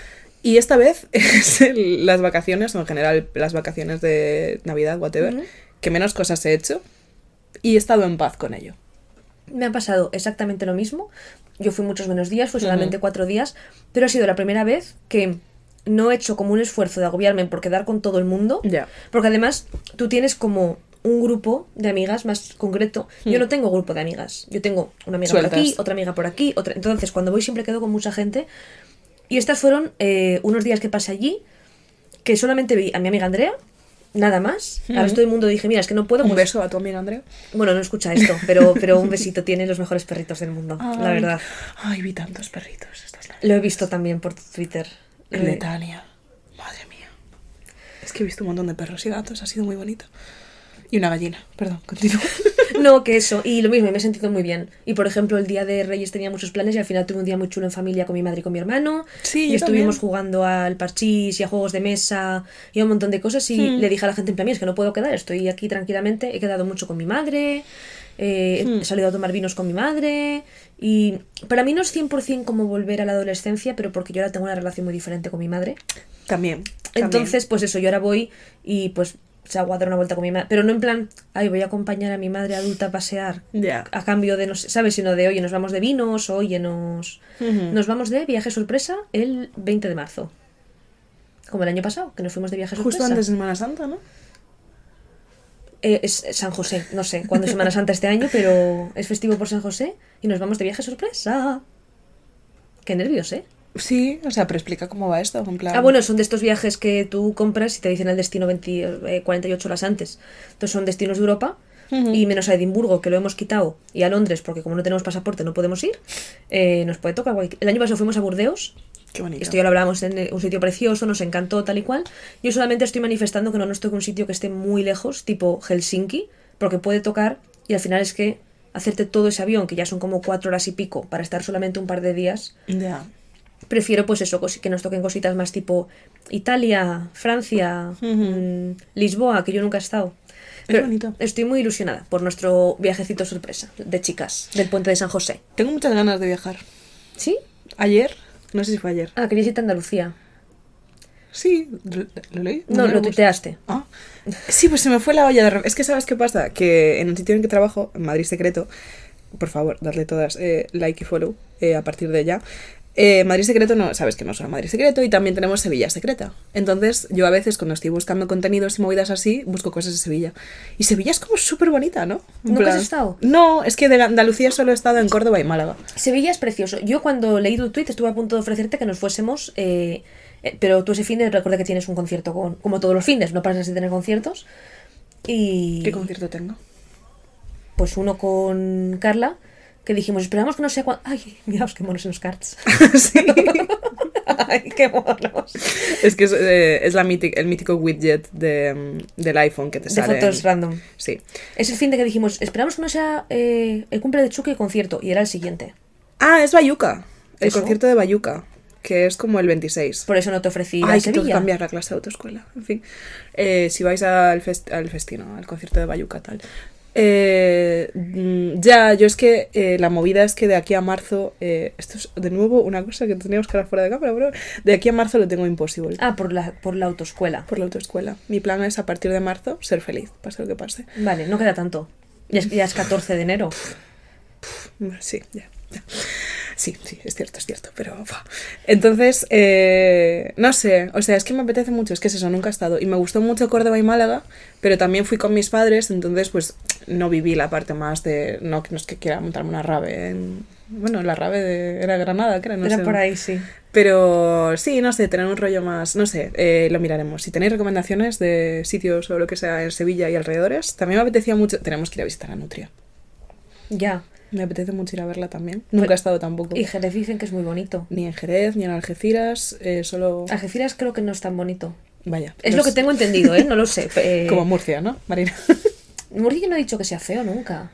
Y esta vez es las vacaciones, o en general las vacaciones de Navidad, whatever, que menos cosas he hecho y he estado en paz con ello. Me ha pasado exactamente lo mismo. Yo fui muchos menos días, fue solamente 4 días, pero ha sido la primera vez que no he hecho como un esfuerzo de agobiarme por quedar con todo el mundo. Porque además tú tienes como un grupo de amigas más concreto. Yo no tengo grupo de amigas. Yo tengo una amiga por aquí, otra amiga por aquí, otra. Entonces cuando voy siempre quedo con mucha gente. Y estas fueron unos días que pasé allí, que solamente vi a mi amiga Andrea, nada más. Al resto del mundo dije, mira, es que no puedo... Un beso a tu amiga Andrea. Bueno, no escucha esto, pero un besito. Tiene los mejores perritos del mundo, la verdad. Ay, vi tantos perritos. Lo he visto también por Twitter. El de Tania. Madre mía. Es que he visto un montón de perros y gatos, ha sido muy bonito. Y una gallina, perdón, continúa. No, que eso. Y lo mismo, me he sentido muy bien. Y por ejemplo, el día de Reyes tenía muchos planes y al final tuve un día muy chulo en familia con mi madre y con mi hermano. Sí, y yo estuvimos también. jugando al parchís y a juegos de mesa y a un montón de cosas. Y le dije a la gente en plan, "Mira, es que no puedo quedar, estoy aquí tranquilamente. He quedado mucho con mi madre. He salido a tomar vinos con mi madre. Y para mí no es 100% como volver a la adolescencia, pero porque yo ahora tengo una relación muy diferente con mi madre. También. Entonces, pues eso, yo ahora voy y pues salgo a dar una vuelta con mi madre. Pero no en plan, ay, voy a acompañar a mi madre adulta a pasear. Ya. A cambio de, no sé, ¿sabes? Sino de, oye, nos vamos de vinos, oye, nos vamos de viaje sorpresa el 20 de marzo. Como el año pasado, que nos fuimos de viaje sorpresa. Justo antes de Semana Santa, ¿no? Es San José, no sé cuándo es Semana Santa este año, pero es festivo por San José y nos vamos de viaje sorpresa. Qué nervios, ¿eh? Sí, o sea, pero explica cómo va esto, en plan... Ah, bueno, son de estos viajes que tú compras y te dicen el destino 48 horas antes. Entonces son destinos de Europa y menos a Edimburgo, que lo hemos quitado, y a Londres, porque como no tenemos pasaporte no podemos ir, nos puede tocar cualquier... El año pasado fuimos a Burdeos. Qué bonito. Esto ya lo hablábamos en un sitio precioso, nos encantó tal y cual. Yo solamente estoy manifestando que no nos toque un sitio que esté muy lejos, tipo Helsinki, porque puede tocar y al final es que hacerte todo ese avión, que ya son como 4 horas y pico, para estar solamente un par de días... Ya. Prefiero pues eso, que nos toquen cositas más tipo Italia, Francia, Lisboa, que yo nunca he estado. Pero bonito. estoy muy ilusionada por nuestro viajecito sorpresa de chicas del puente de San José. Tengo muchas ganas de viajar. ¿Sí? Ayer, no sé si fue ayer. Ah, querías irte a Andalucía. Sí, ¿lo leí? No, lo tuiteaste. Ah. Sí, pues se me fue la olla de repente. Es que ¿sabes qué pasa? Que en el sitio en que trabajo, en Madrid Secreto, por favor, dadle todas like y follow a partir de ya. Madrid Secreto, no, sabes que no solo Madrid Secreto, y también tenemos Sevilla Secreta. Entonces, yo a veces cuando estoy buscando contenidos y movidas así, busco cosas de Sevilla. Y Sevilla es como súper bonita, ¿no? En ¿Nunca has plan- estado? No, es que de Andalucía solo he estado en Córdoba y Málaga. Sevilla es precioso. Yo cuando leí tu tweet estuve a punto de ofrecerte que nos fuésemos, pero tú ese fin de recuerda que tienes un concierto como todos los fines, no paras de tener conciertos. Y ¿Qué concierto tengo? pues uno con Carla, que dijimos, esperamos que no sea cuando... Ay, miraos qué monos en los carts. Sí. Ay, qué monos. Es que es el mítico widget del iPhone que te De sale. fotos random. Sí. Es el fin de que dijimos, esperamos que no sea el cumple de Chucky y concierto. Y era el siguiente. Ah, es Bayuca. El ¿Eso? concierto de Bayuca, que es como el 26. Por eso no te ofrecí ir a Ay, que tengo que Sevilla. cambiar la clase de autoescuela. En fin. Si vais al festino, al concierto de Bayuca, tal. Ya, yo es que la movida es que de aquí a marzo, esto es de nuevo una cosa que teníamos que hablar fuera de cámara, pero de aquí a marzo lo tengo imposible. Ah, por la autoescuela. Por la autoescuela. Mi plan es a partir de marzo ser feliz, pase lo que pase. Vale, no queda tanto. Ya es 14 de enero. Sí, ya. Sí, es cierto, pero... ¡buah! Entonces, no sé, o sea, es que me apetece mucho, es que es eso, nunca he estado. Y me gustó mucho Córdoba y Málaga, pero también fui con mis padres, entonces pues no viví la parte más de... No es que quiera montarme una rave bueno, la rave era Granada, creo, no Era sé. por ahí, sí. Pero sí, no sé, tener un rollo más... No sé, lo miraremos. Si tenéis recomendaciones de sitios o lo que sea en Sevilla y alrededores, también me apetecía mucho... Tenemos que ir a visitar a Nutria. Ya. Me apetece mucho ir a verla también. Nunca he estado tampoco. Y Jerez dicen que es muy bonito. Ni en Jerez, ni en Algeciras, solo... Algeciras creo que no es tan bonito. Vaya. Es no lo que sé. tengo entendido, ¿eh? No lo sé. Como Murcia, ¿no, Marina? Murcia no he dicho que sea feo nunca.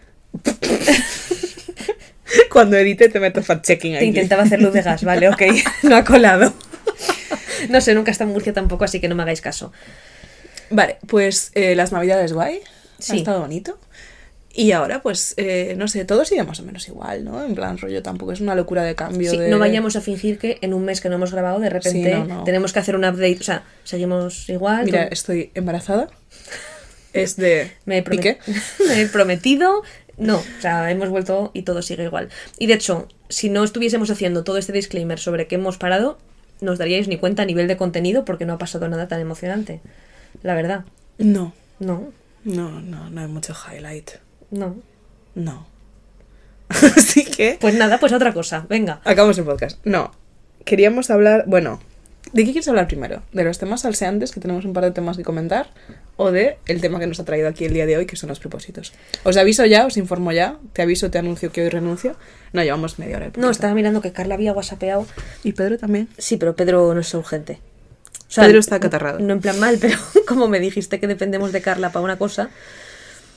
Cuando edite te meto fact-checking Te aquí. intentaba hacer luz de gas, vale, ok. No ha colado. No sé, nunca está en Murcia tampoco, así que no me hagáis caso. Vale, pues las navidades guay. Sí. Ha estado bonito. Y ahora, pues, no sé, todo sigue más o menos igual, ¿no? En plan, rollo, tampoco es una locura de cambio Sí, de... no vayamos a fingir que en un mes que no hemos grabado, de repente Sí, no. tenemos que hacer un update. O sea, seguimos igual. Mira, todo- estoy embarazada. Es de... me he ¿Y qué? me he prometido. No, o sea, hemos vuelto y todo sigue igual. Y de hecho, si no estuviésemos haciendo todo este disclaimer sobre que hemos parado, no os daríais ni cuenta a nivel de contenido porque no ha pasado nada tan emocionante. La verdad. No, No, no hay mucho highlight. no. No. Así que... Pues nada, pues a otra cosa. Venga. Acabamos el podcast. No. Queríamos hablar... Bueno, ¿de qué quieres hablar primero? ¿De los temas salseantes, que tenemos un par de temas que comentar? ¿O de el tema que nos ha traído aquí el día de hoy, que son los propósitos? Os aviso ya, os informo ya. Te aviso, te anuncio que hoy renuncio. No, llevamos media hora. No, estaba mirando que Carla había whatsappeado. Y Pedro también. Sí, pero Pedro no es urgente. O Pedro está acatarrado. No en plan mal, pero como me dijiste que dependemos de Carla para una cosa.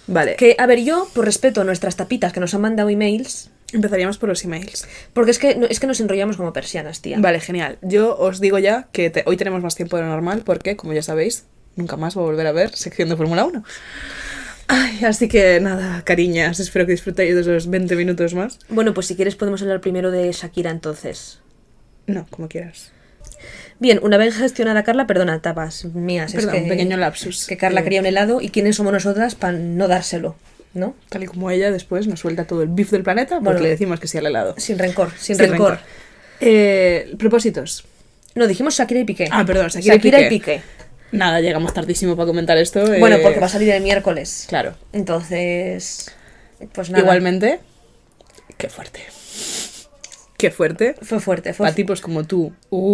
Vale. Que, a ver, yo, por respeto a nuestras tapitas que nos han mandado emails, Empezaríamos por los emails. porque es que nos enrollamos como persianas, tía. Vale, genial. Yo os digo ya que hoy tenemos más tiempo de lo normal porque, como ya sabéis, nunca más voy a volver a ver sección de Fórmula 1. Ay, así que nada, cariñas, espero que disfrutéis de esos 20 minutos más. Bueno, pues si quieres podemos hablar primero de Shakira entonces. No, como quieras. Bien, una vez gestionada Carla, perdona, tapas mías. Perdón, es que, un pequeño lapsus. Que Carla quería un helado y quiénes somos nosotras para no dárselo, ¿no? Tal y como ella después nos suelta todo el beef del planeta porque Bueno, le decimos que sí al helado. Sin rencor, sin rencor. Propósitos. No, dijimos Shakira y Piqué. Ah, perdón, Shakira y Piqué. Nada, llegamos tardísimo para comentar esto. Bueno, porque va a salir el miércoles. Claro. Entonces, pues nada. Igualmente, qué fuerte. Qué fuerte. Fue fuerte, fue Para tipos como tú.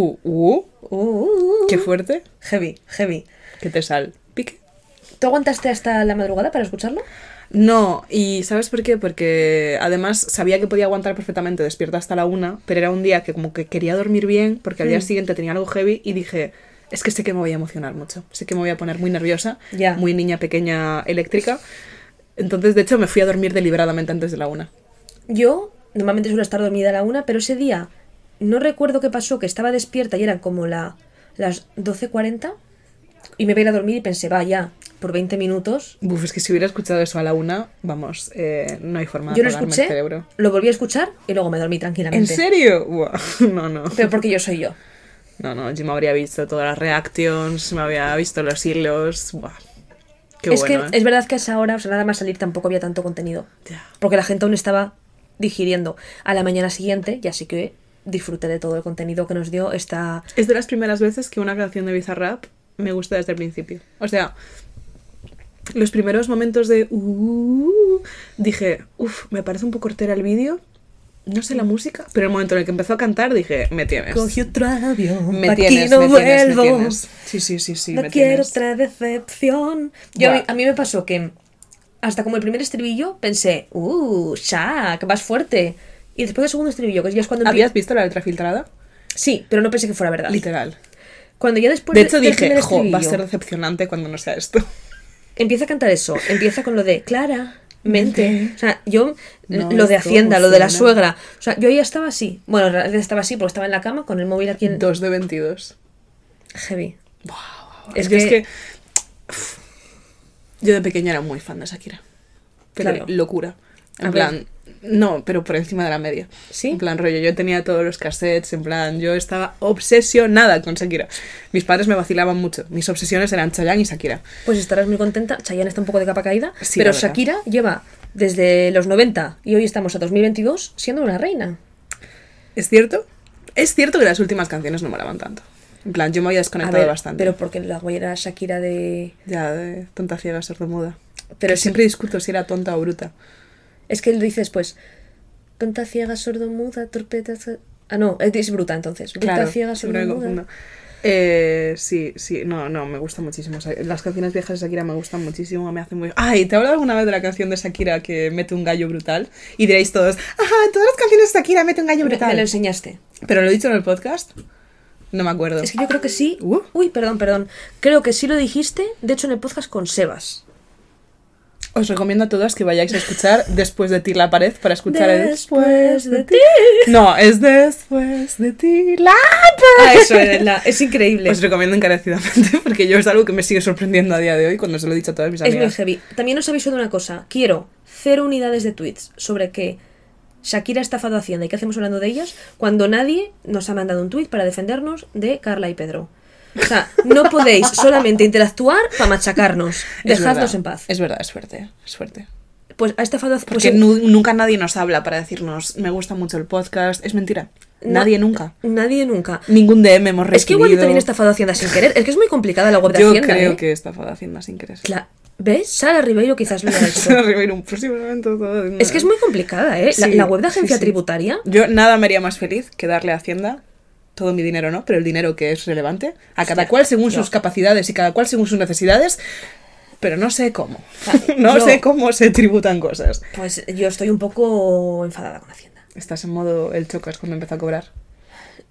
Qué fuerte. Heavy, heavy. Que te sal. Pique. ¿Tú aguantaste hasta la madrugada para escucharlo? No, y ¿sabes por qué? Porque además sabía que podía aguantar perfectamente despierta hasta la 1, pero era un día que como que quería dormir bien porque al día siguiente tenía algo heavy y dije, es que sé que me voy a emocionar mucho, sé que me voy a poner muy nerviosa, Ya. muy niña pequeña eléctrica. Entonces, de hecho, me fui a dormir deliberadamente antes de la 1. Yo normalmente suelo estar dormida a la 1, pero ese día no recuerdo qué pasó, que estaba despierta y eran como las 12:40 y me voy a ir a dormir y pensé, va, ya, por 20 minutos. Buf, es que si hubiera escuchado eso a la 1, vamos, no hay forma de Yo lo apagarme escuché, el cerebro. lo volví a escuchar y luego me dormí ¿En tranquilamente. serio? Buah, no. Pero porque yo soy yo. No, yo me habría visto todas las reactions, me había visto los hilos. Buah. Qué Es bueno, que es verdad que a esa hora, o sea, nada más salir tampoco había tanto contenido. Ya. Porque la gente aún estaba digiriendo. A la mañana siguiente, ya sí que disfruté de todo el contenido que nos dio esta... Es de las primeras veces que una canción de Bizarrap me gusta desde el principio. O sea, los primeros momentos de... dije, me parece un poco hortera el vídeo. No sé la música, pero el momento en el que empezó a cantar dije, me tienes. Cogí otro avión, Me pa' aquí tienes, no me vuelvo. tienes. Sí, No me quiero tienes. otra decepción. Yo, Buah. a mí me pasó que hasta como el primer estribillo pensé, Shaq, vas fuerte. Y después del segundo estribillo, que ya es cuando ¿Habías visto la letra filtrada? Sí, pero no pensé que fuera verdad. Literal. Cuando ya después De hecho del dije, primer va a ser estribillo decepcionante cuando no sea esto. empieza a cantar eso, empieza con lo de claramente. O sea, yo, No lo de es Hacienda, como lo de la suena. suegra. O sea, yo ya estaba así. Bueno, en realidad estaba así porque estaba en la cama con el móvil aquí en... 2 de 22. Heavy. Es que yo de pequeña era muy fan de Shakira. Pero Claro. locura. En A plan, ver. no, pero por encima de la media. ¿Sí? En plan, rollo, yo tenía todos los cassettes, en plan, yo estaba obsesionada con Shakira. Mis padres me vacilaban mucho. Mis obsesiones eran Chayanne y Shakira. Pues estarás muy contenta. Chayanne está un poco de capa caída. Sí, pero la verdad. Shakira lleva desde los 90 y hoy estamos a 2022 siendo una reina. ¿Es cierto? Es cierto que las últimas canciones no molaban tanto. En plan, yo me había A desconectado ver, bastante. pero porque la güey era Shakira de... Ya, de tonta ciega, sordomuda. Pero Pero es- siempre discuto si era tonta o bruta. Es que él dice después, tonta, ciega, sordomuda, torpeta... Ah, no, es bruta entonces. Bruta, Claro, ciega, siempre me sordomuda. confundo. Sí, no, me gusta muchísimo. Las canciones viejas de Shakira me gustan muchísimo, me hacen muy... Ay, ¿te he hablado alguna vez de la canción de Shakira que mete un gallo brutal? Y diréis todos, ajá, en todas las canciones de Shakira mete un gallo Me brutal. lo enseñaste. ¿Pero lo he dicho en el podcast? No me acuerdo. Es que yo creo que sí. Uh. Uy, perdón. Creo que sí lo dijiste, de hecho, en el podcast con Sebas. Os recomiendo a todas que vayáis a escuchar Después de ti la pared para escuchar Después de ti. No, es Después de ti la Ah, eso es increíble. Os recomiendo encarecidamente porque yo es algo que me sigue sorprendiendo a día de hoy cuando se lo he dicho a todas mis Es muy amigas. heavy. También os aviso de una cosa. Quiero 0 unidades de tweets sobre que Shakira ha estafado a Hacienda y qué hacemos hablando de ellas cuando nadie nos ha mandado un tweet para defendernos de Carla y Pedro. O sea, no podéis solamente interactuar para machacarnos. Es Dejadnos verdad, en paz. Es verdad, es fuerte, es fuerte. Pues ha estafado a Porque nunca nadie nos habla para decirnos, me gusta mucho el podcast. Es mentira. Nadie nunca. Nadie nunca. Ningún DM hemos recibido. Es que igual yo también he estafado a Hacienda sin querer. Es que es muy complicada la web de Yo Hacienda. creo ¿eh? que he estafado a Hacienda sin querer. ¿Ves? Sara Ribeiro quizás lo haya hecho. Sara Ribeiro, un próximo momento. Es que es muy complicada, ¿eh? Sí, La web de agencia sí, sí. tributaria. Yo nada me haría más feliz que darle a Hacienda todo mi dinero, ¿no? Pero el dinero que es relevante. A cada Hostia, cual según yo. sus capacidades y cada cual según sus necesidades. Pero no sé cómo. Vale, No yo- sé cómo se tributan cosas. Pues yo estoy un poco enfadada con Hacienda. Estás en modo el chocas cuando empezó a cobrar.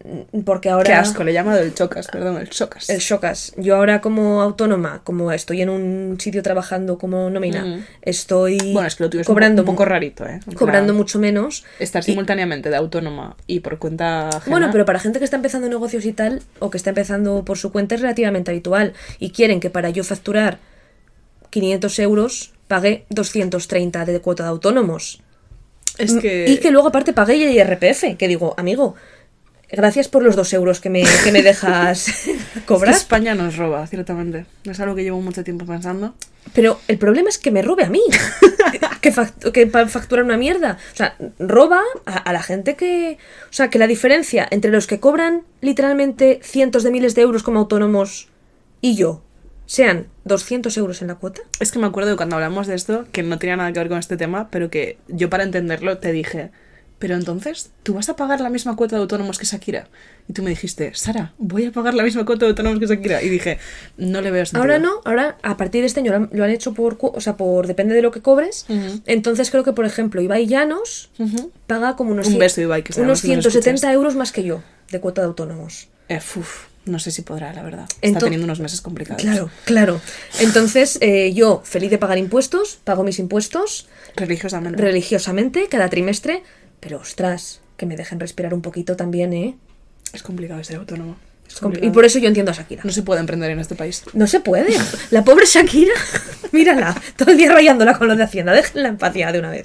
Porque ahora... Qué asco, le he llamado el chocas, perdón, el chocas. El chocas. Yo ahora como autónoma, como estoy en un sitio trabajando como nómina, estoy Bueno, es que lo tuyo es cobrando un poco rarito, ¿eh? En cobrando plan, mucho menos. estar simultáneamente de autónoma y por cuenta ajena. Bueno, pero para gente que está empezando negocios y tal, o que está empezando por su cuenta, es relativamente habitual. Y quieren que para yo facturar 500 euros pague 230 de cuota de autónomos. Es que... Y que luego aparte pague el IRPF, que digo, amigo, gracias por los 2 euros que me dejas cobrar. Es que España nos roba, ciertamente. Es algo que llevo mucho tiempo pensando. Pero el problema es que me robe a mí. que factura una mierda. O sea, roba a la gente que... O sea, que la diferencia entre los que cobran literalmente cientos de miles de euros como autónomos y yo sean 200 euros en la cuota. Es que me acuerdo de cuando hablamos de esto, que no tenía nada que ver con este tema, pero que yo para entenderlo te dije, pero entonces, ¿tú vas a pagar la misma cuota de autónomos que Shakira? Y tú me dijiste, Sara, voy a pagar la misma cuota de autónomos que Shakira. Y dije, no le veo sentido. Ahora no, ahora a partir de este año lo han hecho por depende de lo que cobres. Entonces creo que, por ejemplo, Ibai Llanos paga como unos, Un beso, Ibai, que unos sabemos que no lo 170 escuchas. euros más que yo de cuota de autónomos. No sé si podrá, la verdad. Está teniendo unos meses complicados. Claro. Entonces, yo, feliz de pagar impuestos, pago mis impuestos religiosamente cada trimestre, pero ostras, que me dejen respirar un poquito también, ¿eh? Es complicado ser autónomo. Y por eso yo entiendo a Shakira. No se puede emprender en este país. No se puede. La pobre Shakira, mírala, todo el día rayándola con lo de Hacienda. Déjenla en paz ya de una vez.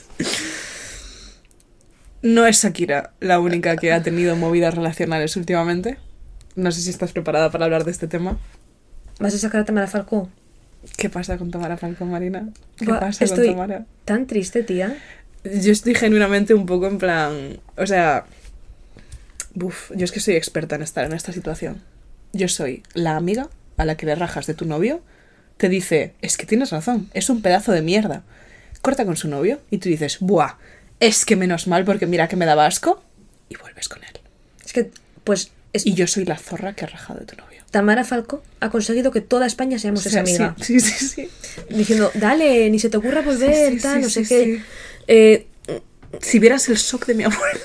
No es Shakira la única que ha tenido movidas relacionales últimamente. No sé si estás preparada para hablar de este tema. ¿Vas a sacar a Tamara Falcó? ¿Qué pasa con Tamara Falcó, Marina? ¿Qué Buah, pasa con estoy Tamara? tan triste, tía. Yo estoy genuinamente un poco en plan... O sea... yo es que soy experta en estar en esta situación. Yo soy la amiga a la que le rajas de tu novio, te dice, es que tienes razón, es un pedazo de mierda. Corta con su novio y tú dices, buah, es que menos mal porque mira que me daba asco, y vuelves con él. Es que, pues... Y yo soy la zorra que ha rajado de tu novio. Tamara Falcó ha conseguido que toda España seamos esa amiga. Sí. Diciendo, dale, ni se te ocurra volver, Sí, tal, no sé sí. qué. Si vieras el shock de mi abuela.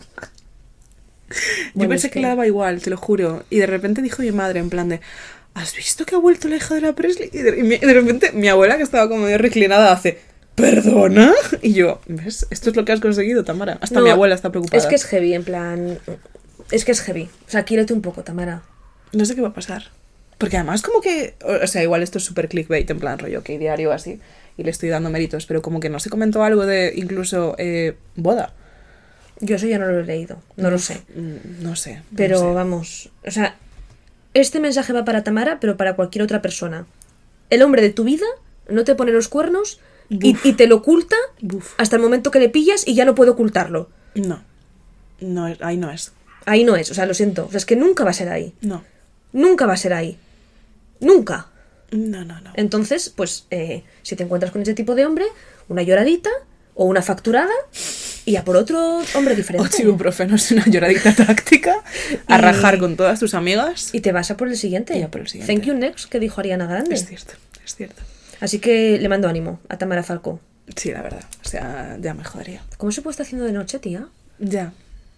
Yo Bueno, pensé es que le daba igual, te lo juro. Y de repente dijo mi madre en plan de, ¿has visto que ha vuelto la hija de la Presley? Y de repente mi abuela, que estaba como medio reclinada, hace, ¿perdona? Y yo, ¿ves? Esto es lo que has conseguido, Tamara. Hasta mi abuela está preocupada. Es que es heavy, en plan... Es que es heavy. O sea, quiérete un poco, Tamara. No sé qué va a pasar. Porque además como que... O sea, igual esto es súper clickbait, en plan rollo, que diario así. Y le estoy dando méritos. Pero como que no se comentó algo de incluso boda. Yo eso ya no lo he leído. No lo sé. No sé. Pero no sé. vamos... O sea, este mensaje va para Tamara, pero para cualquier otra persona. El hombre de tu vida no te pone los cuernos y te lo oculta hasta el momento que le pillas y ya no puede ocultarlo. No. No, ahí no es. Ahí no es, o sea, lo siento. O sea, es que nunca va a ser ahí. No. Nunca va a ser ahí. Nunca. No. Entonces, pues, si te encuentras con ese tipo de hombre, una lloradita o una facturada y a por otro hombre diferente. 8 ibuprofenos y una lloradita táctica a rajar con todas tus amigas. Y te vas a por el siguiente. Y a por el siguiente. Thank you next, que dijo Ariana Grande. Es cierto. Así que le mando ánimo a Tamara Falcó. Sí, la verdad. O sea, ya me jodería. ¿Cómo se puede estar haciendo de noche, tía? Ya.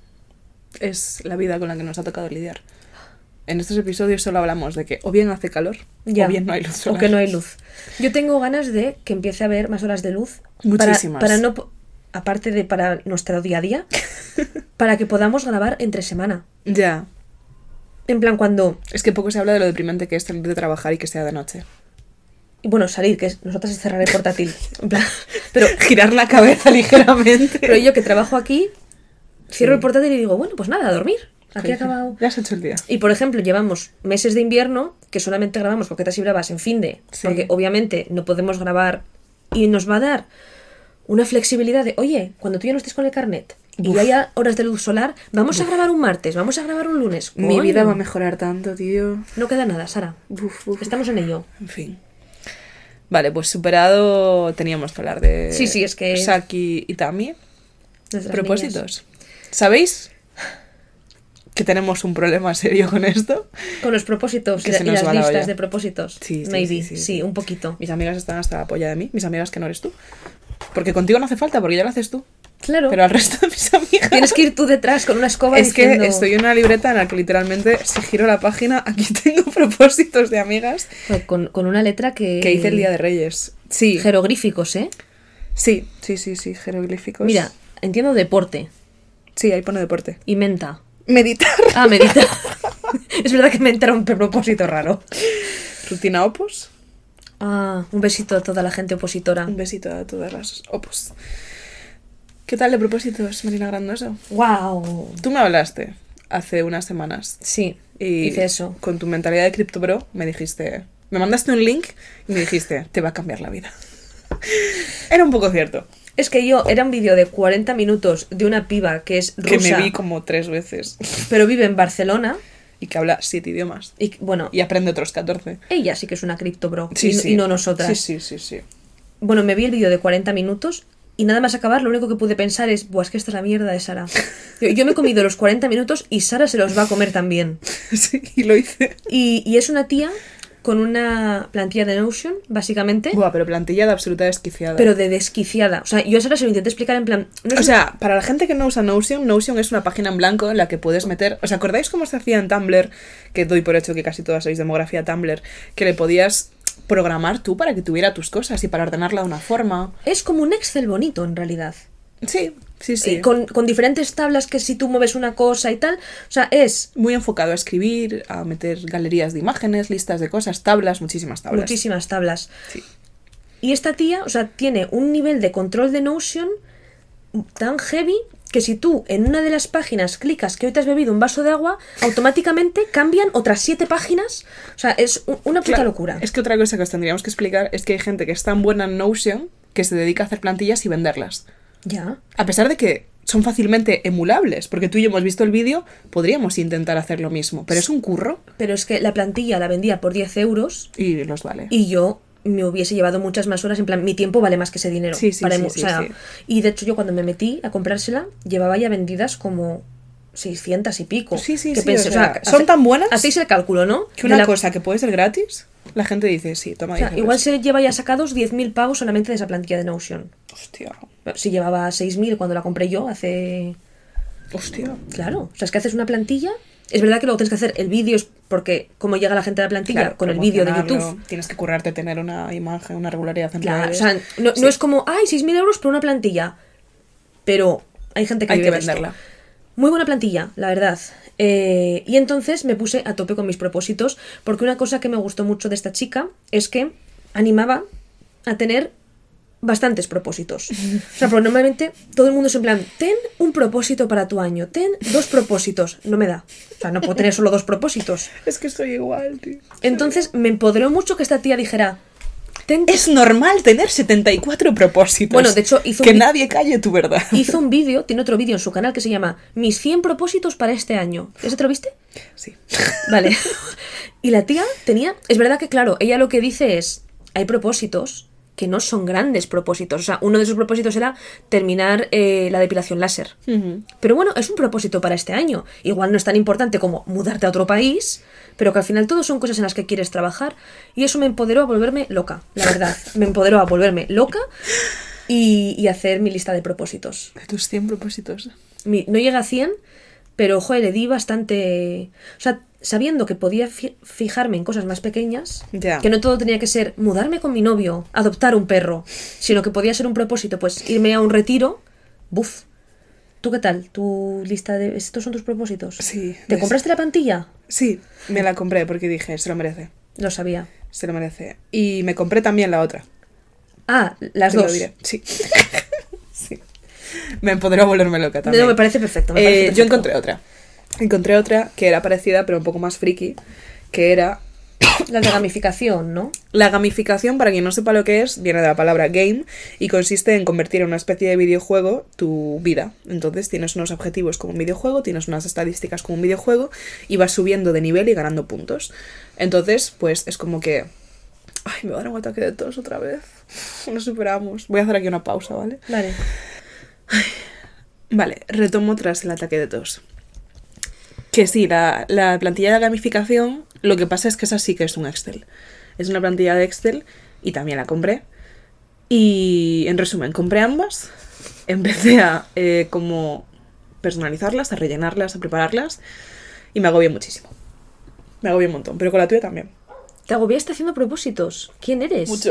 Es la vida con la que nos ha tocado lidiar. En estos episodios solo hablamos de que o bien hace calor Ya. o bien no hay luz solar. O que no hay luz. Yo tengo ganas de que empiece a haber más horas de luz. Muchísimas. Para no... Aparte de para nuestro día a día. Para que podamos grabar entre semana. Ya. En plan, cuando... Es que poco se habla de lo deprimente que es salir de trabajar y que sea de noche. Y bueno, salir, que nosotras es cerrar el portátil. En plan, pero Girar la cabeza ligeramente. Pero yo que trabajo aquí, cierro el portátil y digo, bueno, pues nada, a dormir. Aquí he acabado. Ya has hecho el día. Y por ejemplo, llevamos meses de invierno que solamente grabamos Coquetas y Bravas en finde. Sí. Porque obviamente no podemos grabar y nos va a dar una flexibilidad de, oye, cuando tú ya no estés con el carnet y haya horas de luz solar, vamos a grabar un martes, vamos a grabar un lunes. Mi Coño. vida va a mejorar tanto, tío. No queda nada, Sara. Estamos en ello. En fin. Vale, pues superado, teníamos que hablar de Sí, es que... Saki y Tami. Nuestras Propósitos. ¿Sabéis que tenemos un problema serio con esto? niñas. Con los propósitos Que y se nos las va la listas olla. de propósitos. Sí, Maybe, sí. sí, un poquito. Mis amigas están hasta la polla de mí. Mis amigas que no eres tú. Porque contigo no hace falta, porque ya lo haces tú. Claro. Pero al resto de mis amigas... amiga. Tienes que ir tú detrás con una escoba Es diciendo... que estoy en una libreta en la que literalmente, si giro la página, aquí tengo propósitos de amigas Con una letra que... que hice el Día de Reyes. Sí, Jeroglíficos, ¿eh? sí, jeroglíficos. Mira, entiendo deporte Sí, ahí pone deporte. y menta. Meditar. Ah, medita. Es verdad que menta era un propósito raro. Rutina opus. Ah, un besito a toda la gente opositora. Un besito a todas las opus. ¿Qué tal de propósitos, Marina Grandoso? ¡Wow! Tú me hablaste hace unas semanas Sí, y hice eso. con tu mentalidad de Crypto Bro me dijiste... Me mandaste un link y me dijiste, te va a cambiar la vida. Era un poco cierto. Es que era un vídeo de 40 minutos de una piba que es rusa, Que me vi como 3 veces. pero vive en Barcelona. Y que habla 7 idiomas. Y bueno, Y aprende otros 14. ella sí que es una cripto bro. Sí, y, sí. y no nosotras. Sí. Bueno, me vi el vídeo de 40 minutos y nada más acabar, lo único que pude pensar es, buah, es que esta es la mierda de Sara. Yo me he comido los 40 minutos y Sara se los va a comer también. Sí, y lo hice. Y es una tía con una plantilla de Notion, básicamente, Buah, pero plantilla de absoluta desquiciada. pero de desquiciada. O sea, yo a Sara se lo intenté explicar en plan... no es O sea, para la gente que no usa Notion, Notion es una página en blanco en la que puedes meter... ¿Os acordáis cómo se hacía en Tumblr? Que doy por hecho que casi todas sois demografía Tumblr. Que le podías programar tú para que tuviera tus cosas y para ordenarla de una forma. es como un Excel bonito, en realidad. Sí. Con diferentes tablas que si tú mueves una cosa y tal. O sea, es Muy enfocado a escribir, a meter galerías de imágenes, listas de cosas, tablas, muchísimas tablas. muchísimas tablas. Sí. Y esta tía, o sea, tiene un nivel de control de Notion tan heavy que si tú en una de las páginas clicas que hoy te has bebido un vaso de agua, automáticamente cambian otras 7 páginas. O sea, es una puta Claro, locura. Es que otra cosa que os tendríamos que explicar es que hay gente que es tan buena en Notion que se dedica a hacer plantillas y venderlas. Ya. A pesar de que son fácilmente emulables, porque tú y yo hemos visto el vídeo, podríamos intentar hacer lo mismo, pero es un curro Pero es que la plantilla la vendía por 10 euros y los vale. y yo me hubiese llevado muchas más horas. En plan, mi tiempo vale más que ese dinero. Sí, sí, para sí, o sí, sea, sí. Y de hecho yo cuando me metí a comprársela, llevaba ya vendidas como 600 y pico. Sí, sí, Que sí, pensé, o sea, son tan buenas Hacéis el cálculo, ¿no? que De una la- cosa que puede ser gratis, la gente dice, sí, toma O sea, 10 igual euros. se lleva ya sacados 10.000 pavos solamente de esa plantilla de Notion. Hostia, Si llevaba 6.000 cuando la compré yo hace... hostia. Claro, o sea, es que haces una plantilla. Es verdad que luego tienes que hacer el vídeo, es porque como llega la gente a la plantilla Claro, con el vídeo de promocionarlo, YouTube. Tienes que currarte tener una imagen, una regularidad en Claro, o redes. sea, no Sí. es como, ay, 6.000 euros por una plantilla. Pero hay gente que Hay vive que de esto. venderla. Muy buena plantilla, la verdad. Y entonces me puse a tope con mis propósitos, porque una cosa que me gustó mucho de esta chica es que animaba a tener bastantes propósitos. O sea, porque normalmente todo el mundo es en plan, ten un propósito para tu año, ten 2 propósitos. No me da. O sea, no puedo tener solo 2 propósitos. Es que soy igual, tío. Entonces me empoderó mucho que esta tía dijera, ten... Es normal tener 74 propósitos. Bueno, de hecho, hizo que un nadie calle tu verdad. hizo un vídeo, tiene otro vídeo en su canal que se llama Mis 100 propósitos para este año. ¿Ese te lo viste? Sí. Vale. Y la tía tenía... Es verdad que, claro, ella lo que dice es... Hay propósitos que no son grandes propósitos. O sea, uno de sus propósitos era terminar la depilación láser. Ujú. Pero bueno, es un propósito para este año. Igual no es tan importante como mudarte a otro país, pero que al final todo son cosas en las que quieres trabajar. Y eso me empoderó a volverme loca, la verdad. Me empoderó a volverme loca y hacer mi lista de propósitos. De tus 100 propósitos. No llega a 100, pero, joder, le di bastante... O sea, sabiendo que podía fijarme en cosas más pequeñas, Ya. que no todo tenía que ser mudarme con mi novio, adoptar un perro, sino que podía ser un propósito, pues irme a un retiro, buf. ¿Tú qué tal? ¿Tu lista de... ¿Estos son tus propósitos? Sí. ¿Te compraste la plantilla? Sí, me la compré porque dije, se lo merece. Lo sabía. Se lo merece. Y me compré también la otra. Ah, las Te lo dos. diré. Sí. Sí. Me empoderó a volverme loca también. No, me parece perfecto. me parece Yo perfecto. encontré otra. Encontré otra que era parecida, pero un poco más friki, que era La de gamificación, ¿no? la gamificación. Para quien no sepa lo que es, viene de la palabra game y consiste en convertir en una especie de videojuego tu vida. Entonces tienes unos objetivos como un videojuego, tienes unas estadísticas como un videojuego y vas subiendo de nivel y ganando puntos. Entonces, pues es como que... Ay, me va a dar un ataque de tos otra vez. Lo superamos. Voy a hacer aquí una pausa, ¿vale? Vale. Vale, retomo tras el ataque de tos. Que sí, la plantilla de gamificación, lo que pasa es que esa sí que es un Excel. Es una plantilla de Excel y también la compré. Y en resumen, compré ambas. Empecé a como personalizarlas, a rellenarlas, a prepararlas. Y me agobié muchísimo. Me agobié un montón, pero con la tuya también. ¿Te agobiaste haciendo propósitos? ¿Quién eres? Mucho.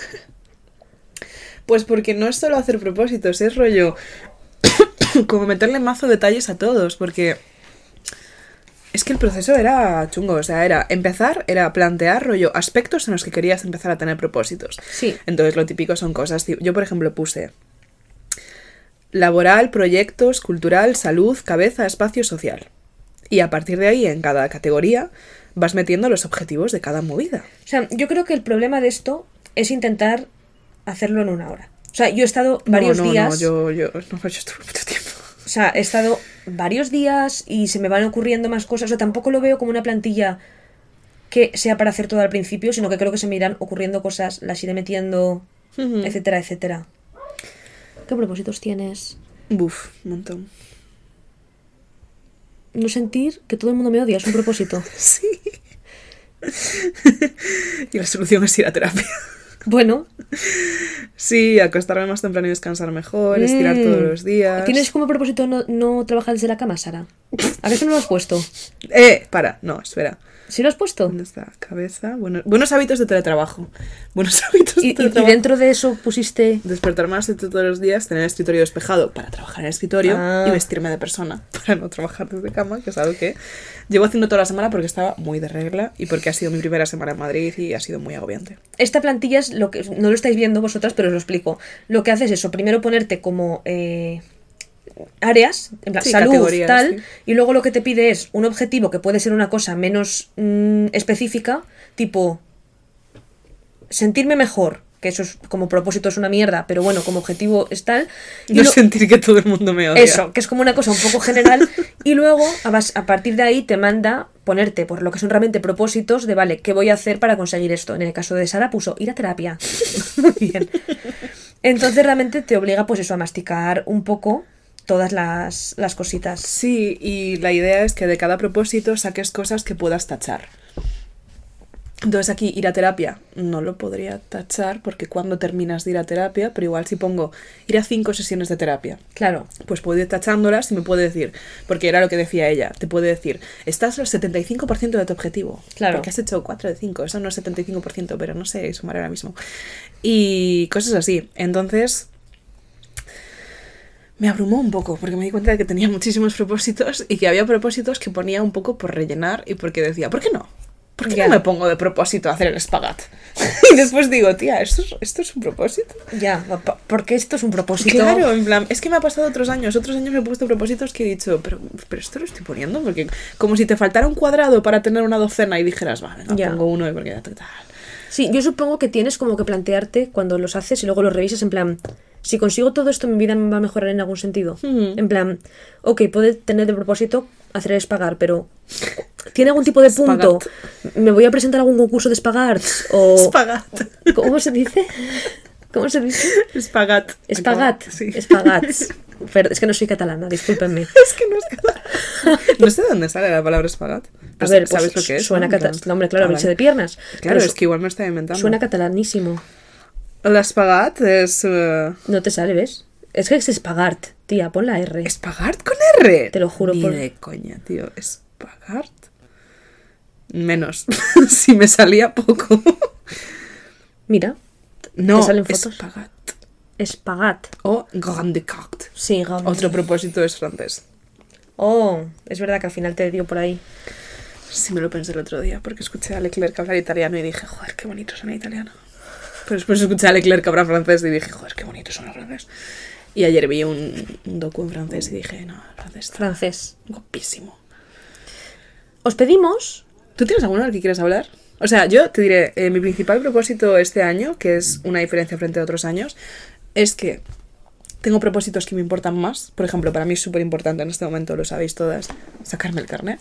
Pues porque no es solo hacer propósitos, es rollo como meterle mazo detalles a todos, porque es que el proceso era chungo, o sea, era plantear rollo aspectos en los que querías empezar a tener propósitos. Sí. Entonces lo típico son cosas, yo por ejemplo puse laboral, proyectos, cultural, salud, cabeza, espacio, social. Y a partir de ahí, en cada categoría, vas metiendo los objetivos de cada movida. O sea, yo creo que el problema de esto es intentar hacerlo en 1 hora. O sea, yo he estado varios días... yo estuve mucho tiempo. O sea, he estado varios días y se me van ocurriendo más cosas. O sea, tampoco lo veo como una plantilla que sea para hacer todo al principio, sino que creo que se me irán ocurriendo cosas, las iré metiendo, etcétera, etcétera. ¿Qué propósitos tienes? Buf, un montón. No sentir que todo el mundo me odia, es un propósito. Sí. Y la solución es ir a terapia. Bueno. Sí, acostarme más temprano y descansar mejor, estirar todos los días. ¿Tienes como propósito no trabajar desde la cama, Sara? ¿A qué eso no lo has puesto? No, espera. ¿Sí lo has puesto? ¿Dónde está? Cabeza. Buenos hábitos de teletrabajo. Buenos hábitos de teletrabajo. ¿Y dentro de eso pusiste...? Despertarme a las 7 todos los días, tener el escritorio despejado para trabajar en el escritorio y vestirme de persona para no trabajar desde cama, que es algo que llevo haciendo toda la semana porque estaba muy de regla y porque ha sido mi primera semana en Madrid y ha sido muy agobiante. Esta plantilla es lo que... No lo estáis viendo vosotras, pero os lo explico. Lo que haces es eso, primero ponerte como... áreas, en plan, salud, tal, sí. Y luego lo que te pide es un objetivo que puede ser una cosa menos específica, tipo sentirme mejor, que eso es, como propósito es una mierda, pero bueno, como objetivo es tal. Y no sentir que todo el mundo me odia. Eso, que es como una cosa un poco general, y luego a partir de ahí te manda ponerte por lo que son realmente propósitos de, vale, ¿qué voy a hacer para conseguir esto? En el caso de Sara puso ir a terapia. Muy bien. Entonces realmente te obliga pues eso, a masticar un poco todas las cositas. Sí, y la idea es que de cada propósito saques cosas que puedas tachar. Entonces aquí ir a terapia no lo podría tachar porque cuando terminas de ir a terapia, pero igual si pongo ir a 5 sesiones de terapia, claro, pues puedo ir tachándolas y me puede decir, porque era lo que decía ella, te puede decir, estás al 75% de tu objetivo, claro, porque has hecho 4 de 5, eso no es 75%, pero no sé sumar ahora mismo. Y cosas así. Entonces me abrumó un poco porque me di cuenta de que tenía muchísimos propósitos y que había propósitos que ponía un poco por rellenar y porque decía, ¿por qué no? ¿Por qué no me pongo de propósito a hacer el espagat? Y después digo, tía, ¿esto es un propósito? Ya, ¿por qué esto es un propósito? Claro, en plan, es que me ha pasado otros años me he puesto propósitos que he dicho, pero esto lo estoy poniendo, porque como si te faltara un cuadrado para tener una docena y dijeras, vale, no, pongo uno porque ya tal. Sí, yo supongo que tienes como que plantearte cuando los haces y luego los revisas en plan, si consigo todo esto, mi vida me va a mejorar en algún sentido. En plan, ok, puede tener de propósito hacer el espagar, pero ¿tiene algún tipo de punto? ¿Me voy a presentar a algún concurso de espagarts? O... Espagat. ¿Cómo se dice? ¿Cómo se dice? Espagat. Espagat. Sí. Espagats. Pero es que no soy catalana, discúlpenme. Es que no es catalana. No sé de dónde sale la palabra espagat. A ver, ¿sabes pues lo que es? Suena catalán. Hombre, claro, bicho de piernas. Claro, es que igual me está inventando. Suena catalanísimo. La espagat es... No te sale, ¿ves? Es que es espagart, tía, pon la R. ¿Espagart con R? Te lo juro. Ni de coña, tío. ¿Espagart? Menos. Si me salía poco. Mira. No, ¿te salen fotos? Espagat. Espagat. O grande carte. Sí, grande. Otro propósito es francés. Oh, es verdad que al final te dio por ahí. Sí, me lo pensé el otro día, porque escuché a Leclerc hablar italiano y dije, joder, qué bonito suena italiano. Pero después escuché a Leclerc hablar francés y dije, joder, qué bonito suena francés. Y ayer vi un docu en francés y dije, no, francés. Guapísimo. Os pedimos... ¿Tú tienes alguno del que quieras hablar? O sea, yo te diré, mi principal propósito este año, que es una diferencia frente a otros años, es que tengo propósitos que me importan más. Por ejemplo, para mí es súper importante en este momento, lo sabéis todas, sacarme el carnet.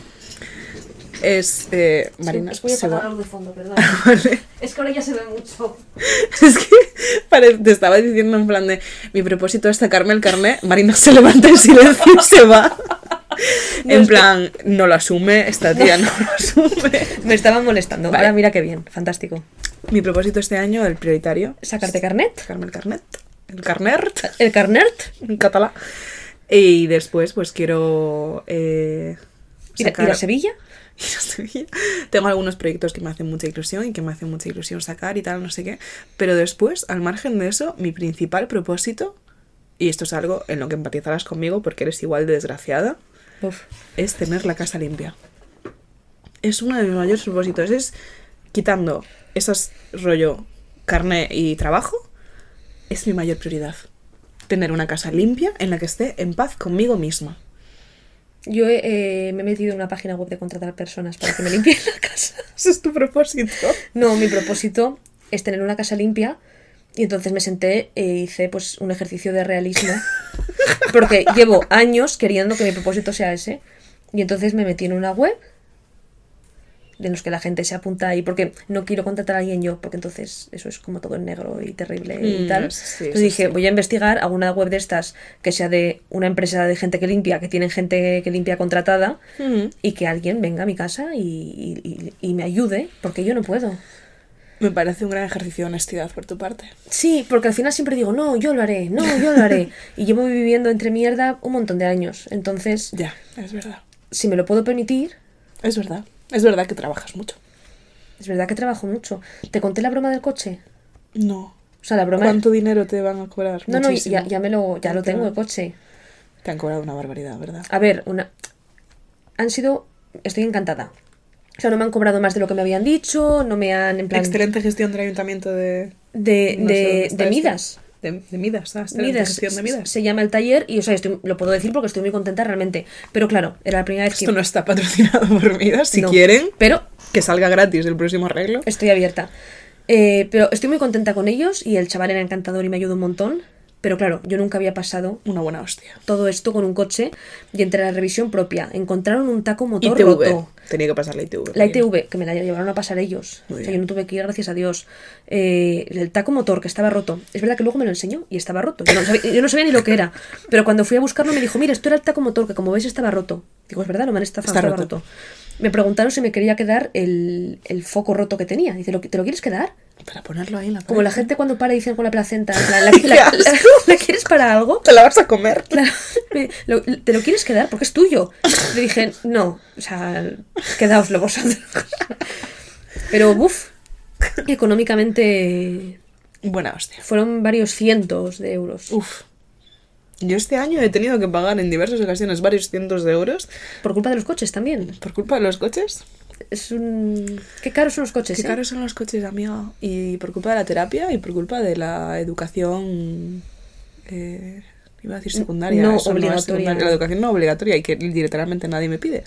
Es Marina. Sí, os voy a se apagar va. algo de fondo, perdón. Vale. Es que ahora ya se ve mucho. Es que te estaba diciendo en plan de mi propósito es sacarme el carnet. Marina se levanta en silencio y se va. No, en plan, no lo asume, esta tía no lo asume. Me estaban molestando. Vale. Ahora mira qué bien, fantástico. Mi propósito este año, el prioritario. ¿Sacarte carnet? Sacarme el carnet. El carnet. ¿El carnet? En catalán. Y después, pues quiero ¿Ir a Sevilla? Ir a Sevilla. Tengo algunos proyectos que me hacen mucha ilusión y que me hacen mucha ilusión sacar y tal, no sé qué. Pero después, al margen de eso, mi principal propósito, y esto es algo en lo que empatizarás conmigo porque eres igual de desgraciada, es tener la casa limpia. Es uno de mis mayores propósitos. Es quitando esas rollo carné y trabajo, es mi mayor prioridad. Tener una casa limpia en la que esté en paz conmigo misma. Yo me he metido en una página web de contratar personas para que me limpien la casa. ¿Ese es tu propósito? No, mi propósito es tener una casa limpia. Y entonces me senté e hice pues un ejercicio de realismo. Porque llevo años queriendo que mi propósito sea ese. Y entonces me metí en una web de los que la gente se apunta ahí, porque no quiero contratar a alguien yo, porque entonces eso es como todo en negro y terrible y tal. Sí, entonces dije, voy a investigar alguna web de estas que sea de una empresa de gente que limpia, que tienen gente que limpia contratada, y que alguien venga a mi casa y me ayude, porque yo no puedo. Me parece un gran ejercicio de honestidad por tu parte. Sí, porque al final siempre digo, no, yo lo haré. Y llevo viviendo entre mierda un montón de años. Entonces, ya, es verdad. Si me lo puedo permitir... Es verdad. Es verdad que trabajas mucho. Es verdad que trabajo mucho. ¿Te conté la broma del coche? No. O sea, la broma... ¿Cuánto dinero te van a cobrar? No, muchísimo. ya lo tengo el coche. Te han cobrado una barbaridad, ¿verdad? A ver, estoy encantada. O sea, no me han cobrado más de lo que me habían dicho, no me han... en plan... Excelente gestión del ayuntamiento de Midas. De Midas, excelente gestión de Midas. Se llama el taller y, o sea, lo puedo decir porque estoy muy contenta realmente. Pero claro, era la primera vez que... Esto no está patrocinado por Midas, si no, quieren, pero que salga gratis el próximo arreglo. Estoy abierta. Pero estoy muy contenta con ellos y el chaval era encantador y me ayudó un montón. Pero claro, yo nunca había pasado una buena hostia. Todo esto con un coche y entre la revisión propia encontraron un taco motor ITV. roto. Tenía que pasar la ITV. La ITV, que me la llevaron a pasar ellos. Muy o sea, bien. yo no tuve que ir, gracias a Dios. El taco motor, que estaba roto. Es verdad que luego me lo enseñó y estaba roto. Yo no sabía ni lo que era. Pero cuando fui a buscarlo me dijo, mira, esto era el taco motor, que como veis estaba roto. Digo, es verdad, no me han estafado, estaba roto. Me preguntaron si me quería quedar el foco roto que tenía. Dice, ¿te lo quieres quedar? Para ponerlo ahí en la pared. Como la gente cuando para y dicen con la placenta, ¿la quieres para algo? ¿Te la vas a comer? Claro, ¿te lo quieres quedar? Porque es tuyo. Le dije, no, o sea, quedaoslo vosotros. Pero, económicamente... Buena hostia. Fueron varios cientos de euros. Yo este año he tenido que pagar en diversas ocasiones varios cientos de euros. ¿Por culpa de los coches también? ¿Por culpa de los coches? Qué caros son los coches, Qué caros son los coches, amiga. Y por culpa de la terapia y por culpa de la educación... iba a decir secundaria. No eso obligatoria. No es secundaria, la educación no obligatoria y que literalmente nadie me pide.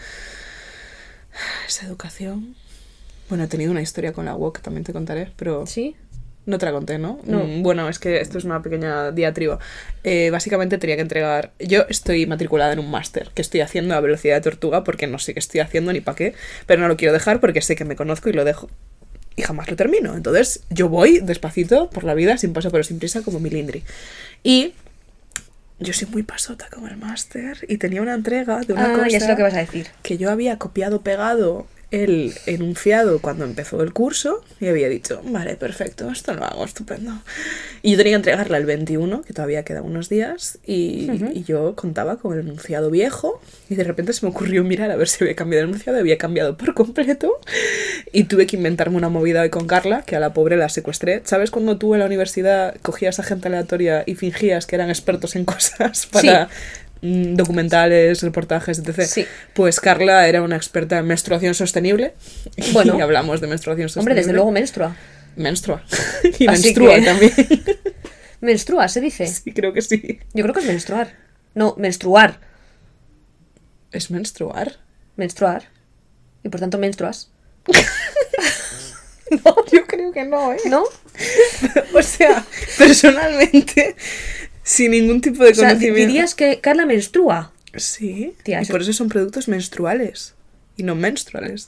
Esa educación... Bueno, he tenido una historia con la UOC, también te contaré, pero... ¿Sí? No te la conté, ¿no? No. Bueno, es que esto es una pequeña diatriba. Básicamente tenía que entregar... Yo estoy matriculada en un máster que estoy haciendo a velocidad de tortuga porque no sé qué estoy haciendo ni para qué, pero no lo quiero dejar porque sé que me conozco y lo dejo. Y jamás lo termino. Entonces yo voy despacito por la vida, sin paso pero sin prisa, como Milindri. Y yo soy muy pasota con el máster y tenía una entrega de una cosa... ya sé lo que vas a decir. Que yo había copiado, pegado... el enunciado cuando empezó el curso y había dicho, vale, perfecto, esto lo hago, estupendo. Y yo tenía que entregarla el 21, que todavía quedan unos días, y yo contaba con el enunciado viejo y de repente se me ocurrió mirar a ver si había cambiado el enunciado, había cambiado por completo y tuve que inventarme una movida hoy con Carla, que a la pobre la secuestré. ¿Sabes cuando tú en la universidad cogías a gente aleatoria y fingías que eran expertos en cosas para... Sí. Documentales, reportajes, etc. Sí. Pues Carla era una experta en menstruación sostenible. Bueno, y hablamos de menstruación sostenible. Hombre, desde luego menstrua. Menstrua. Y menstrua también. ¿Menstrua se dice? Sí, creo que sí. Yo creo que es menstruar. No, menstruar. ¿Es menstruar? Menstruar. Y por tanto menstruas. No, yo creo que no, ¿eh? ¿No? O sea, personalmente... Sin ningún tipo de conocimiento. ¿Dirías que Carla menstrua? Sí. Tía, y por eso son productos menstruales. Y no menstruales.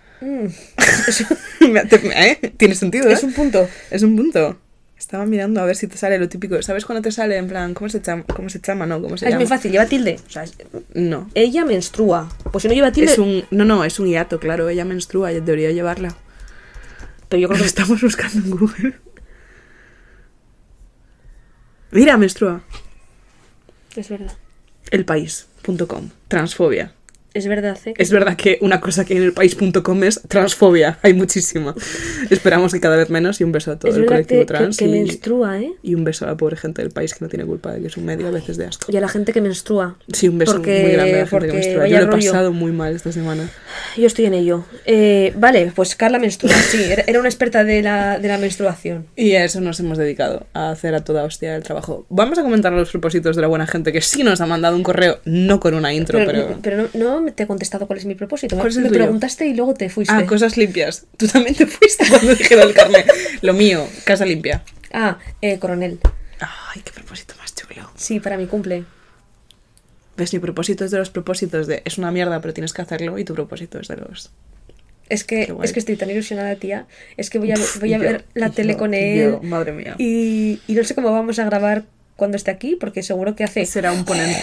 Tiene sentido, ¿eh? Es un punto. Es un punto. Estaba mirando a ver si te sale lo típico. ¿Sabes cuando te sale en plan, ¿cómo se llama? No, ¿cómo se es llama? muy fácil, lleva tilde. O sea, no. Ella menstrua. Pues si no lleva tilde... No, es un hiato, claro. Ella menstrua, debería llevarla. Pero yo creo que... Lo estamos buscando en Google. Mira, menstrua. Es verdad. Elpaís.com. Transfobia. Es verdad, ¿eh? Es verdad que una cosa que en elpaís.com es transfobia. Hay muchísima. Esperamos que cada vez menos. Y un beso a todo Es el verdad colectivo trans. que menstrua, ¿eh? Y un beso a la pobre gente del país que no tiene culpa de que es un medio a veces de asco. Y a la gente que menstrua. Sí, un beso muy grande a la gente que menstrua. Yo vaya lo he rollo. pasado muy mal esta semana. Yo estoy en ello. Vale, pues Carla menstrua, sí. Era una experta de la menstruación. Y a eso nos hemos dedicado, a hacer a toda hostia el trabajo. Vamos a comentar los propósitos de la buena gente que sí nos ha mandado un correo, no con una intro, Pero no te he contestado cuál es mi propósito. ¿Cuál es el Me tuyo? preguntaste y luego te fuiste. Ah, cosas limpias. Tú también te fuiste cuando dije del carnet. Lo mío, casa limpia. Coronel. Ay, qué propósito más chulo. Sí, para mi cumple. ¿Ves? Mi propósito es de los propósitos de es una mierda, pero tienes que hacerlo, y tu propósito es de los... Es Qué guay. que estoy tan ilusionada, tía. Es que voy a ver la tele con él. Madre mía. Y no sé cómo vamos a grabar cuando esté aquí, porque seguro que hace... Será un ponente.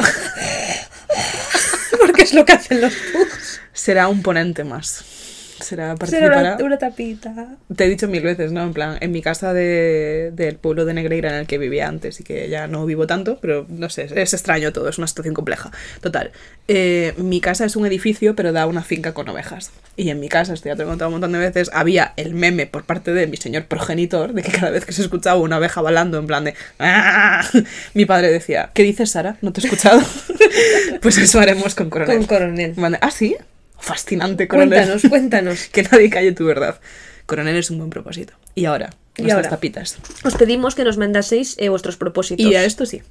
porque es lo que hacen los pugs. Será un ponente más. Participará. Una tapita. Te he dicho 1000 veces, ¿no? En plan, en mi casa del pueblo de Negreira en el que vivía antes y que ya no vivo tanto, pero no sé, es extraño todo, es una situación compleja. Total. Mi casa es un edificio, pero da a una finca con ovejas. Y en mi casa, esto ya te lo he contado un montón de veces, había el meme por parte de mi señor progenitor de que cada vez que se escuchaba una oveja balando en plan de ¡ah!, mi padre decía, ¿qué dices, Sara? ¿No te he escuchado? Pues eso haremos con Coronel. Con Coronel. ¿Ah, sí? Fascinante, Coronel. Cuéntanos. Que nadie calle tu verdad. Coronel es un buen propósito. Y ahora, nuestras tapitas. Os pedimos que nos mandaseis vuestros propósitos. Y a esto sí.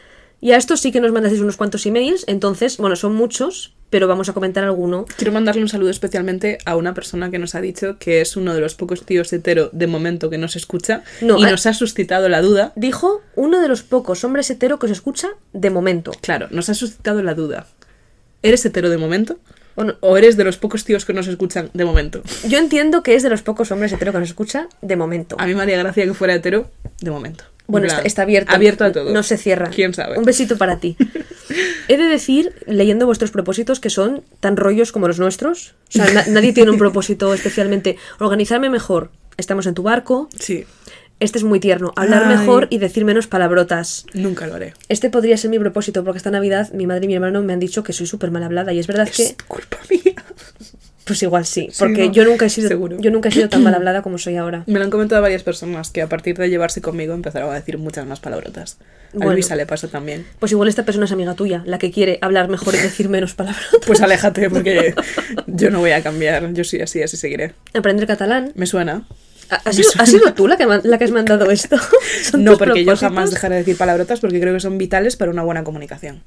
Y a esto sí que nos mandaseis unos cuantos emails. Entonces, bueno, son muchos, pero vamos a comentar alguno. Quiero mandarle un saludo especialmente a una persona que nos ha dicho que es uno de los pocos tíos hetero de momento que nos escucha y nos ha suscitado la duda. Dijo uno de los pocos hombres hetero que os escucha de momento. Claro, nos ha suscitado la duda. ¿Eres hetero de momento? ¿O eres de los pocos tíos que nos escuchan de momento? Yo entiendo que es de los pocos hombres hetero que nos escucha de momento. A mí me haría gracia que fuera hetero de momento. Bueno, está abierto. Abierto a todo. No se cierra. ¿Quién sabe? Un besito para ti. He de decir, leyendo vuestros propósitos, que son tan rollos como los nuestros. O sea, nadie tiene un propósito especialmente. Organizarme mejor. Estamos en tu barco. Sí. Este es muy tierno. Hablar mejor y decir menos palabrotas. Nunca lo haré. Este podría ser mi propósito, porque esta Navidad mi madre y mi hermano me han dicho que soy súper mal hablada. Y es verdad que... Es culpa mía. Pues igual sí, porque Sí, ¿no? yo nunca he sido tan mal hablada como soy ahora. Me lo han comentado varias personas, que a partir de llevarse conmigo empezaron a decir muchas más palabrotas. Bueno. A Luisa le pasa también. Pues igual esta persona es amiga tuya, la que quiere hablar mejor y decir menos palabrotas. Pues aléjate, porque yo no voy a cambiar. Yo soy así seguiré. Aprender catalán. Me suena. ¿Has sido tú la que has mandado esto? No, porque yo jamás dejaré de decir palabrotas porque creo que son vitales para una buena comunicación.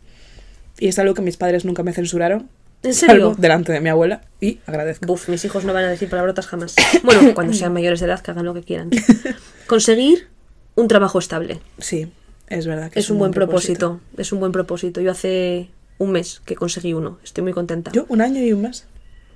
Y es algo que mis padres nunca me censuraron. ¿En serio? Salvo delante de mi abuela, y agradezco. Buf, mis hijos no van a decir palabrotas jamás. Bueno, cuando sean mayores de edad, que hagan lo que quieran. Conseguir un trabajo estable. Sí, es verdad que es un buen propósito. Es un buen propósito. Yo hace un mes que conseguí uno. Estoy muy contenta. Yo, 1 año y un mes.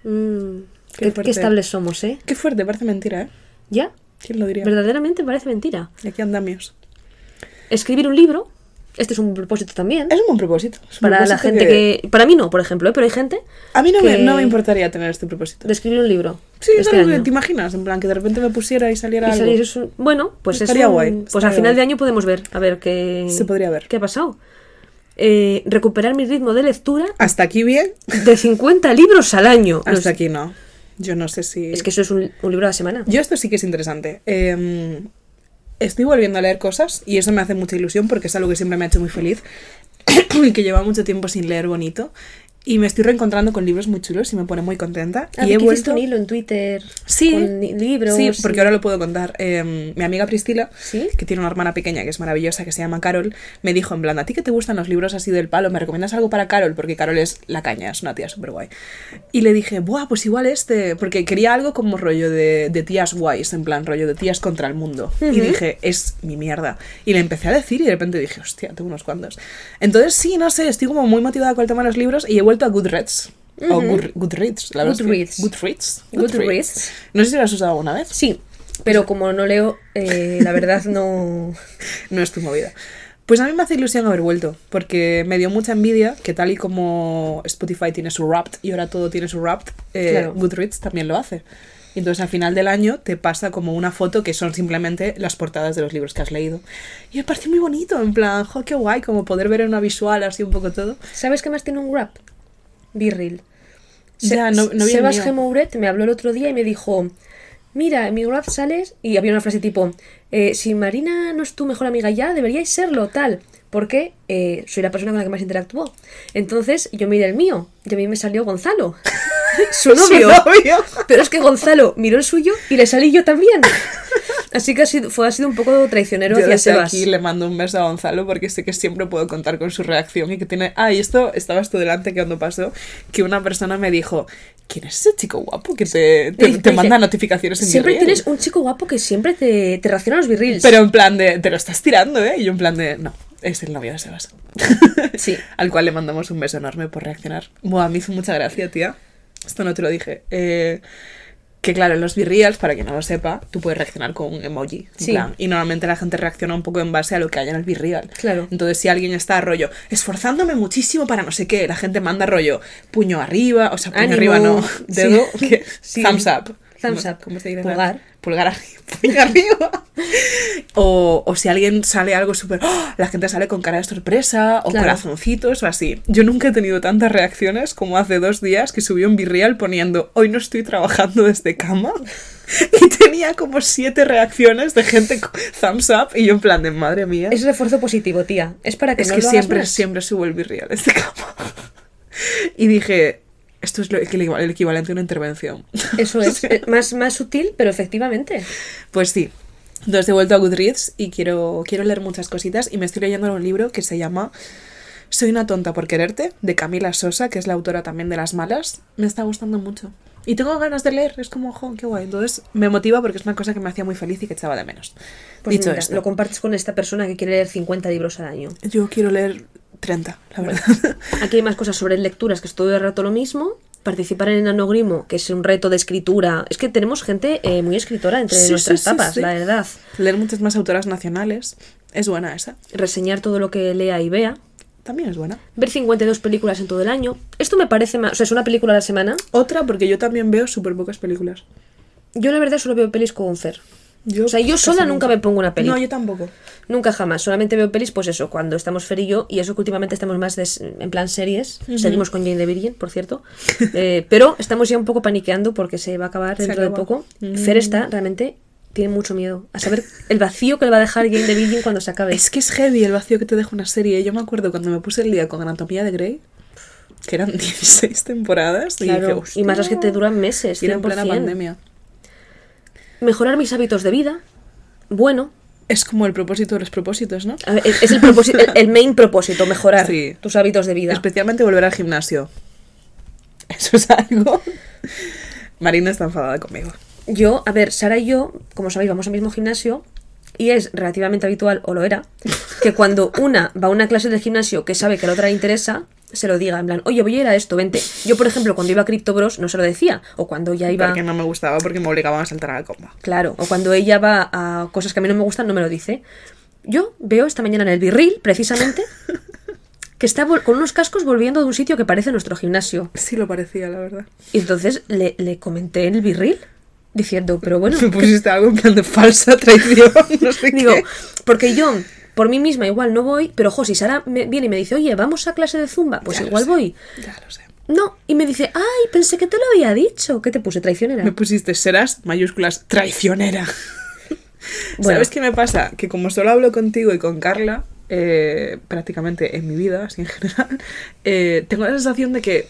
Qué estables somos, ¿eh? Qué fuerte, parece mentira, ¿eh? ¿Ya? ¿Quién lo diría? Verdaderamente parece mentira. Y aquí andamios. Escribir un libro. Este es un propósito también. Es un buen propósito. Para la gente que... Para mí no, por ejemplo, pero hay gente... A mí no me importaría tener este propósito. De escribir un libro. Sí, es algo que te imaginas, en plan, que de repente me pusiera y saliera algo. Bueno, pues estaría guay. Pues a final de año podemos ver, a ver qué... Se podría ver. ¿Qué ha pasado? Recuperar mi ritmo de lectura... Hasta aquí bien. De 50 libros al año. Hasta aquí no. Yo no sé si... Es que eso es un libro a la semana. Yo esto sí que es interesante. Estoy volviendo a leer cosas y eso me hace mucha ilusión porque es algo que siempre me ha hecho muy feliz y que lleva mucho tiempo sin leer bonito. Y me estoy reencontrando con libros muy chulos y me pone muy contenta. Y he vuelto un hilo en Twitter con libros. Sí, porque ahora lo puedo contar. Mi amiga Priscila, ¿sí? Que tiene una hermana pequeña que es maravillosa, que se llama Carol, me dijo en plan, ¿a ti que te gustan los libros así del palo? ¿Me recomiendas algo para Carol? Porque Carol es la caña, es una tía súper guay. Y le dije, buah, pues igual porque quería algo como rollo de tías guays, en plan rollo de tías contra el mundo. Y dije, es mi mierda. Y le empecé a decir y de repente dije, hostia, tengo unos cuantos. Entonces sí, no sé, estoy como muy motivada con el tema de los libros y he vuelto a Goodreads. O Goodreads, la verdad. Goodreads. No sé si lo has usado alguna vez. Sí, pero como no leo, la verdad no... No es tu movida. Pues a mí me hace ilusión haber vuelto, porque me dio mucha envidia que tal y como Spotify tiene su Wrapped y ahora todo tiene su Wrapped, claro. Goodreads también lo hace. Y entonces al final del año te pasa como una foto que son simplemente las portadas de los libros que has leído. Y me pareció muy bonito, en plan, jo, qué guay, como poder ver en una visual así un poco todo. ¿Sabes qué más tiene un Wrap? Virril. Ya, no vi el Sebas mío. Gemouret me habló el otro día y me dijo, mira, en mi Wrap sales, y había una frase tipo, si Marina no es tu mejor amiga ya, deberíais serlo, tal, porque soy la persona con la que más interactuó. Entonces yo miré el mío, y a mí me salió Gonzalo, su novio. Pero es que Gonzalo miró el suyo y le salí yo también. Así que ha sido un poco traicionero Yo hacia desde Sebas. aquí le mando un beso a Gonzalo porque sé que siempre puedo contar con su reacción y que tiene... Ah, y esto, estabas tú delante cuando pasó, que una persona me dijo, ¿quién es ese chico guapo que te manda notificaciones en Siempre Virril? tienes un chico guapo que siempre te reacciona a los virreels. Pero en plan de, te lo estás tirando, ¿eh? Y yo en plan de, no, es el novio de Sebas. Sí. Al cual le mandamos un beso enorme por reaccionar. Buah, me hizo mucha gracia, tía. Esto no te lo dije. Que claro, en los Virreals, para quien no lo sepa, tú puedes reaccionar con un emoji. En Sí. plan, y normalmente la gente reacciona un poco en base a lo que haya en el Virreal. Claro. Entonces, si alguien está rollo, esforzándome muchísimo para no sé qué, la gente manda rollo, puño arriba, o sea, puño Ánimo. arriba no, dedo, Sí. ¿qué? Sí. Thumbs up. Thumbs up. ¿Cómo se dice? Pulgar. Pulgar arriba. Puño arriba. O si alguien sale algo súper... ¡oh! La gente sale con cara de sorpresa o Claro. corazoncitos o así. Yo nunca he tenido tantas reacciones como hace 2 días que subí un Virreal poniendo hoy no estoy trabajando desde cama. Y tenía como 7 reacciones de gente con thumbs up y yo en plan de madre mía. Es refuerzo positivo, tía. Es para que Es no que lo hagas siempre, más. siempre subo el Virreal desde cama. Y dije, esto es el equivalente a una intervención. Eso es. Más sutil, pero efectivamente. Pues sí. Entonces he vuelto a Goodreads y quiero leer muchas cositas y me estoy leyendo un libro que se llama Soy una tonta por quererte, de Camila Sosa, que es la autora también de Las Malas. Me está gustando mucho. Y tengo ganas de leer, es como, jo, qué guay. Entonces me motiva porque es una cosa que me hacía muy feliz y que echaba de menos. Pues Dicho mira, esto, lo compartes con esta persona que quiere leer 50 libros al año. yo quiero leer 30, la verdad. Aquí hay más cosas sobre lecturas, que es todo el rato lo mismo. Participar en Enanogrimo, que es un reto de escritura. Es que tenemos gente muy escritora entre Sí, nuestras sí, tapas, sí. la verdad. Leer muchas más autoras nacionales. Es buena esa. Reseñar todo lo que lea y vea. También es buena. Ver 52 películas en todo el año. Esto me parece más... O sea, es una película a la semana. Otra, porque yo también veo súper pocas películas. Yo la verdad solo veo pelis con Fer. O sea, yo casi sola nunca me pongo una peli. No, yo tampoco. Nunca jamás. Solamente veo pelis, pues eso, cuando estamos Fer y yo. Y eso que últimamente estamos más en plan series. Seguimos con Jane the Virgin, por cierto. Pero estamos ya un poco paniqueando porque se va a acabar Se dentro de acaba. poco. Fer está realmente... Tiene mucho miedo a saber el vacío que le va a dejar Jane the Virgin cuando se acabe. Es que es heavy el vacío que te deja una serie. Yo me acuerdo cuando me puse el día con Anatomía de Grey, que eran 16 temporadas. Y, Claro, dije, y más las que te duran meses. Y era en plena 100%. pandemia. Mejorar mis hábitos de vida. Bueno. Es como el propósito de los propósitos, ¿no? A ver, es el propósito, el main propósito, mejorar Sí. tus hábitos de vida. Especialmente volver al gimnasio. Eso es algo. Marina está enfadada conmigo. Yo, a ver, Sara y yo, como sabéis, vamos al mismo gimnasio y es relativamente habitual, o lo era, que cuando una va a una clase del gimnasio que sabe que a la otra le interesa, se lo diga, en plan, oye, voy a ir a esto, vente. Yo, por ejemplo, cuando iba a Crypto Bros no se lo decía, o cuando ya iba... Porque no me gustaba, porque me obligaban a saltar a la comba. Claro, o cuando ella va a cosas que a mí no me gustan, no me lo dice. Yo veo esta mañana en el Virril, precisamente, que está con unos cascos volviendo de un sitio que parece nuestro gimnasio. Sí lo parecía, la verdad. Y entonces le comenté en el Virril, diciendo, pero bueno... Me pusiste algo en plan de falsa traición, no sé Digo, qué. porque yo, por mí misma, igual no voy, pero ojo, si Sara viene y me dice, oye, vamos a clase de zumba, pues Ya lo igual sé, voy. Ya lo sé. No, y me dice, ay, pensé que te lo había dicho. ¿Qué te puse? Traicionera. Me pusiste serás, mayúsculas, traicionera. Bueno. ¿Sabes qué me pasa? Que como solo hablo contigo y con Carla, prácticamente en mi vida, así en general, tengo la sensación de que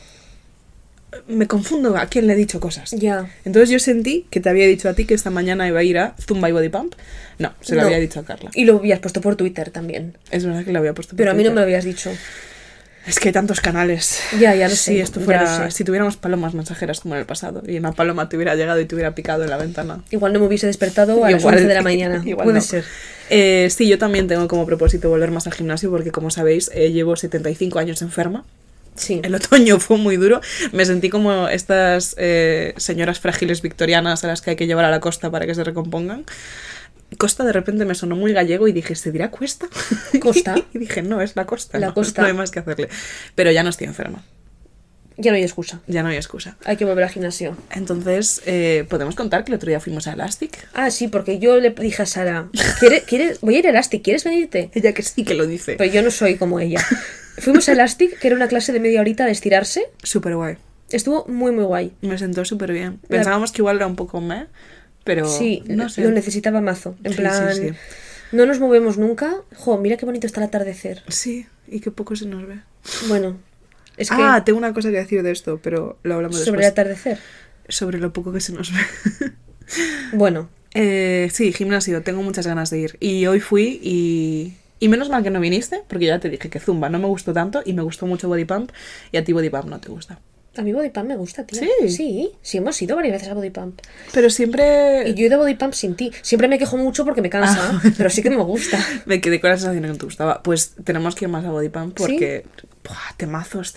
me confundo a quién le he dicho cosas. Ya. Entonces yo sentí que te había dicho a ti que esta mañana iba a ir a Zumba y Body Pump. No, se lo No. había dicho a Carla. Y lo habías puesto por Twitter también. Es verdad que lo había puesto por Pero a mí no me lo Twitter. habías dicho. Es que hay tantos canales. Ya lo sé, Si esto ya fuera, lo sé. si tuviéramos palomas mensajeras como en el pasado y una paloma te hubiera llegado y te hubiera picado en la ventana. Igual no me hubiese despertado a las Igual- 11 de la mañana. igual Puede no. ser. Sí, yo también tengo como propósito volver más al gimnasio porque, como sabéis, llevo 75 años enferma. Sí. El otoño fue muy duro. Me sentí como estas señoras frágiles victorianas a las que hay que llevar a la costa para que se recompongan. Costa de repente me sonó muy gallego y dije, ¿se dirá cuesta? ¿Costa? Y dije, no, es la costa. La no, costa. no hay más que hacerle. Pero ya no estoy enferma. Ya no hay excusa. Ya no hay excusa. Hay que volver al gimnasio. Entonces, podemos contar que el otro día fuimos a Elastic. Ah, sí, porque yo le dije a Sara, ¿quieres? Voy a ir a Elastic, ¿quieres venirte? Ella que sí que lo dice. Pero yo no soy como ella. Fuimos a Elastic, que era una clase de media horita de estirarse. Súper guay. Estuvo muy, muy guay. Me sentó súper bien. Pensábamos que igual era un poco meh, pero Sí, no sé. lo necesitaba mazo. En Sí, plan, sí, sí. no nos movemos nunca. Jo, mira qué bonito está el atardecer. Sí, y que poco se nos ve. Bueno, es que Tengo una cosa que decir de esto, pero lo hablamos sobre el después. atardecer. Sobre lo poco que se nos ve. Bueno, Sí, gimnasio, tengo muchas ganas de ir. Y hoy fui y menos mal que no viniste, porque ya te dije que Zumba no me gustó tanto y me gustó mucho Body Pump y a ti Body Pump no te gusta. a mí Body Pump me gusta, tía. Sí. Sí, hemos ido varias veces a Body Pump. Pero siempre Y yo he ido a Body Pump sin ti. Siempre me quejo mucho porque me cansa, pero sí que me gusta. me quedé con la sensación de que no te gustaba. Pues tenemos que ir más a Body Pump porque temazos.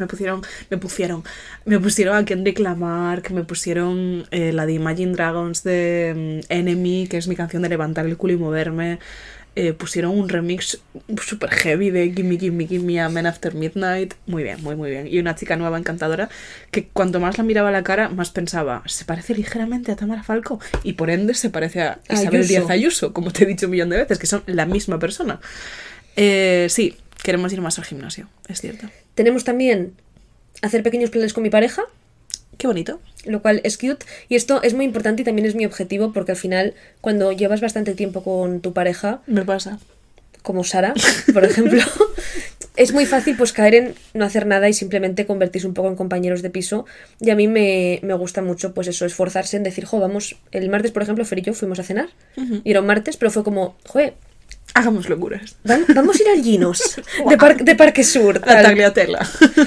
Me pusieron a Kendrick Lamar, que me pusieron la de Imagine Dragons de Enemy, que es mi canción de levantar el culo y moverme. Pusieron un remix super heavy de Gimme a Man After Midnight. Muy bien, muy bien. Y una chica nueva encantadora que cuanto más la miraba a la cara, más pensaba, se parece ligeramente a Tamara Falcó y por ende se parece a Isabel Díaz Ayuso, como te he dicho un millón de veces, que son la misma persona. Sí, queremos ir más al gimnasio, es cierto. Tenemos también hacer pequeños planes con mi pareja, Qué bonito. lo cual es cute. Y esto es muy importante y también es mi objetivo porque al final, cuando llevas bastante tiempo con tu pareja, Me pasa. como Sara, por ejemplo, es muy fácil pues caer en no hacer nada y simplemente convertirse un poco en compañeros de piso. Y a mí me gusta mucho pues eso, esforzarse en decir, vamos, el martes, por ejemplo, Fer y yo fuimos a cenar. Y era un martes, pero fue como, Hagamos locuras. vamos a ir al Ginos de Parque Sur. La Tal. Tagliatella.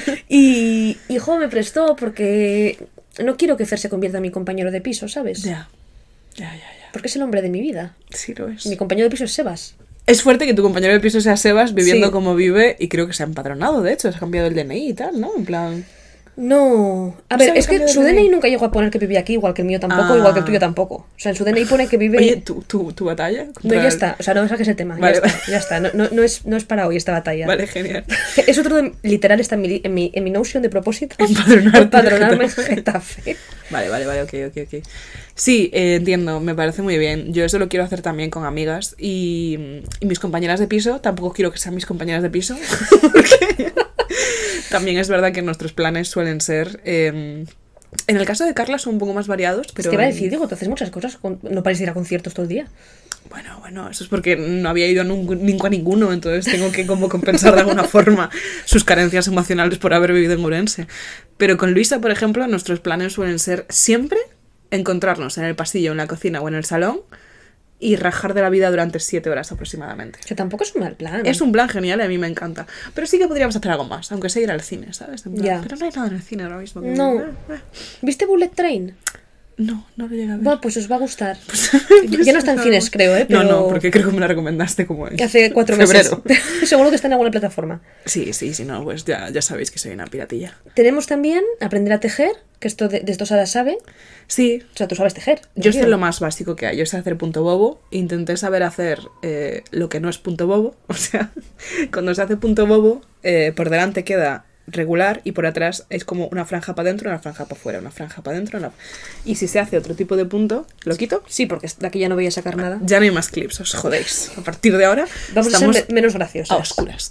Y me prestó porque no quiero que Fer se convierta en mi compañero de piso, ¿sabes? Ya. Porque es el hombre de mi vida. Sí lo es. Mi compañero de piso es Sebas. Es fuerte que tu compañero de piso sea Sebas viviendo Sí. como vive y creo que se ha empadronado, de hecho, se ha cambiado el DNI y tal, ¿no? En plan... No. A ¿No ver, se había es que cambiado su de DNI DNI? nunca llegó a poner que vivía aquí, igual que el mío tampoco, Ah. igual que el tuyo tampoco. O sea, en su DNI pone que vive... Oye, ¿tu batalla? No, contra ya el- está. O sea, no saques el tema. Vale, Ya está. No es para hoy esta batalla. Vale, genial. Es otro de... Literal está en mi notion de propósito. Empadronarte En Getafe. Vale, ok. Sí, entiendo, me parece muy bien. Yo eso lo quiero hacer también con amigas y mis compañeras de piso, tampoco quiero que sean mis compañeras de piso, porque también es verdad que nuestros planes suelen ser... en el caso de Carla son un poco más variados, pero... Te iba a decir, digo, tú haces muchas cosas. No pares de ir a conciertos todo el día. Bueno, eso es porque no había ido nunca a ninguno, entonces tengo que como compensar de alguna forma sus carencias emocionales por haber vivido en Ourense. Pero con Luisa, por ejemplo, nuestros planes suelen ser siempre encontrarnos en el pasillo, en la cocina o en el salón y rajar de la vida durante 7 horas aproximadamente. Que tampoco es un mal plan. Es un plan genial y a mí me encanta. Pero sí que podríamos hacer algo más, aunque sea ir al cine, ¿sabes? En plan, Ya. pero no hay nada en el cine ahora mismo. No. ¿Viste Bullet Train? No lo llegué a ver. Bueno, pues os va a gustar. Ya no está en cines, creo, ¿eh? Pero No, porque creo que me la recomendaste como en que hace 4 febrero. meses. Seguro que está en alguna plataforma. Sí, no, pues ya sabéis que soy una piratilla. Tenemos también aprender a tejer, que esto de esto Sara sabe. Sí, O sea, tú sabes tejer. yo sé tío. lo más básico que hay. Yo sé hacer punto bobo. Intenté saber hacer lo que no es punto bobo. O sea, cuando se hace punto bobo, por delante queda regular y por atrás es como una franja para adentro, una franja para afuera, una franja para adentro. Y si se hace otro tipo de punto, ¿lo quito? Sí, porque de aquí ya no voy a sacar nada. Ya no hay más clips, os jodéis. A partir de ahora Vamos estamos a ser menos graciosos. a oscuras.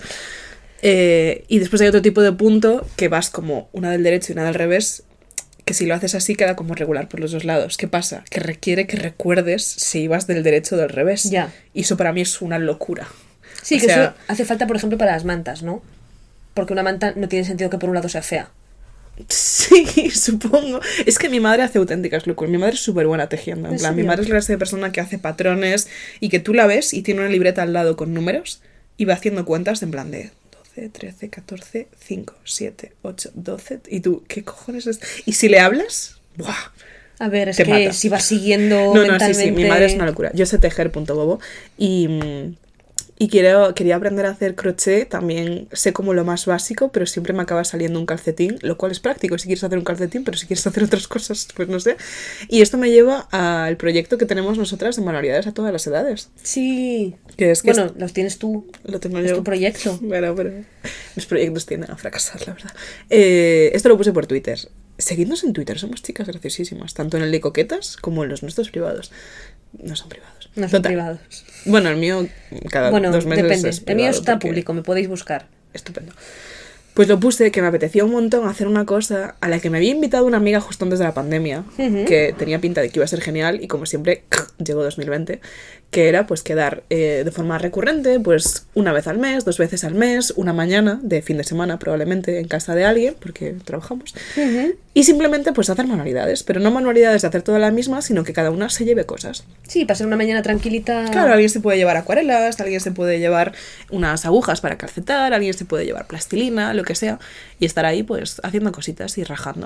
Y después hay otro tipo de punto que vas como una del derecho y una del revés, que si lo haces así queda como regular por los dos lados. ¿Qué pasa? Que requiere que recuerdes si ibas del derecho o del revés. Ya. Y eso para mí es una locura. Sí, O que sea, eso hace falta, por ejemplo, para las mantas, ¿no? Porque una manta no tiene sentido que por un lado sea fea. Sí, supongo. Es que mi madre hace auténticas locuras. Mi madre es súper buena tejiendo. En ¿En plan, mi serio? madre es la clase de persona que hace patrones y que tú la ves y tiene una libreta al lado con números y va haciendo cuentas en plan de 12, 13, 14, 5, 7, 8, 12. Y tú, ¿qué cojones es? Y si le hablas, ¡buah! A ver, es Te que mata. si vas siguiendo No, mentalmente... sí, mi madre es una locura. Yo sé tejer punto bobo Y quería aprender a hacer crochet, también sé como lo más básico, pero siempre me acaba saliendo un calcetín, lo cual es práctico si quieres hacer un calcetín, pero si quieres hacer otras cosas, pues no sé. Y esto me lleva al proyecto que tenemos nosotras de manualidades a todas las edades. Sí. Que es que Bueno, los tienes tú. lo tengo Es yo. tu proyecto. Bueno, pero mis proyectos tienden a fracasar, la verdad. Esto lo puse por Twitter. Seguidnos en Twitter, somos chicas graciosísimas, tanto en el de Coquetas como en los nuestros privados. No son privados. No son Total. privados. Bueno, el mío cada Bueno, 2 meses depende. es El mío privado está porque- público, me podéis buscar. Estupendo. Pues lo puse que me apetecía un montón hacer una cosa a la que me había invitado una amiga justo antes de la pandemia, que tenía pinta de que iba a ser genial y como siempre llegó 2020, que era pues quedar de forma recurrente, pues una vez al mes, 2 veces al mes, una mañana de fin de semana probablemente en casa de alguien, porque trabajamos, y simplemente pues hacer manualidades, pero no manualidades de hacer toda la misma, sino que cada una se lleve cosas. Sí, pasar una mañana tranquilita. Claro, alguien se puede llevar acuarelas, alguien se puede llevar unas agujas para calcetar, alguien se puede llevar plastilina, lo que sea, y estar ahí pues haciendo cositas y rajando.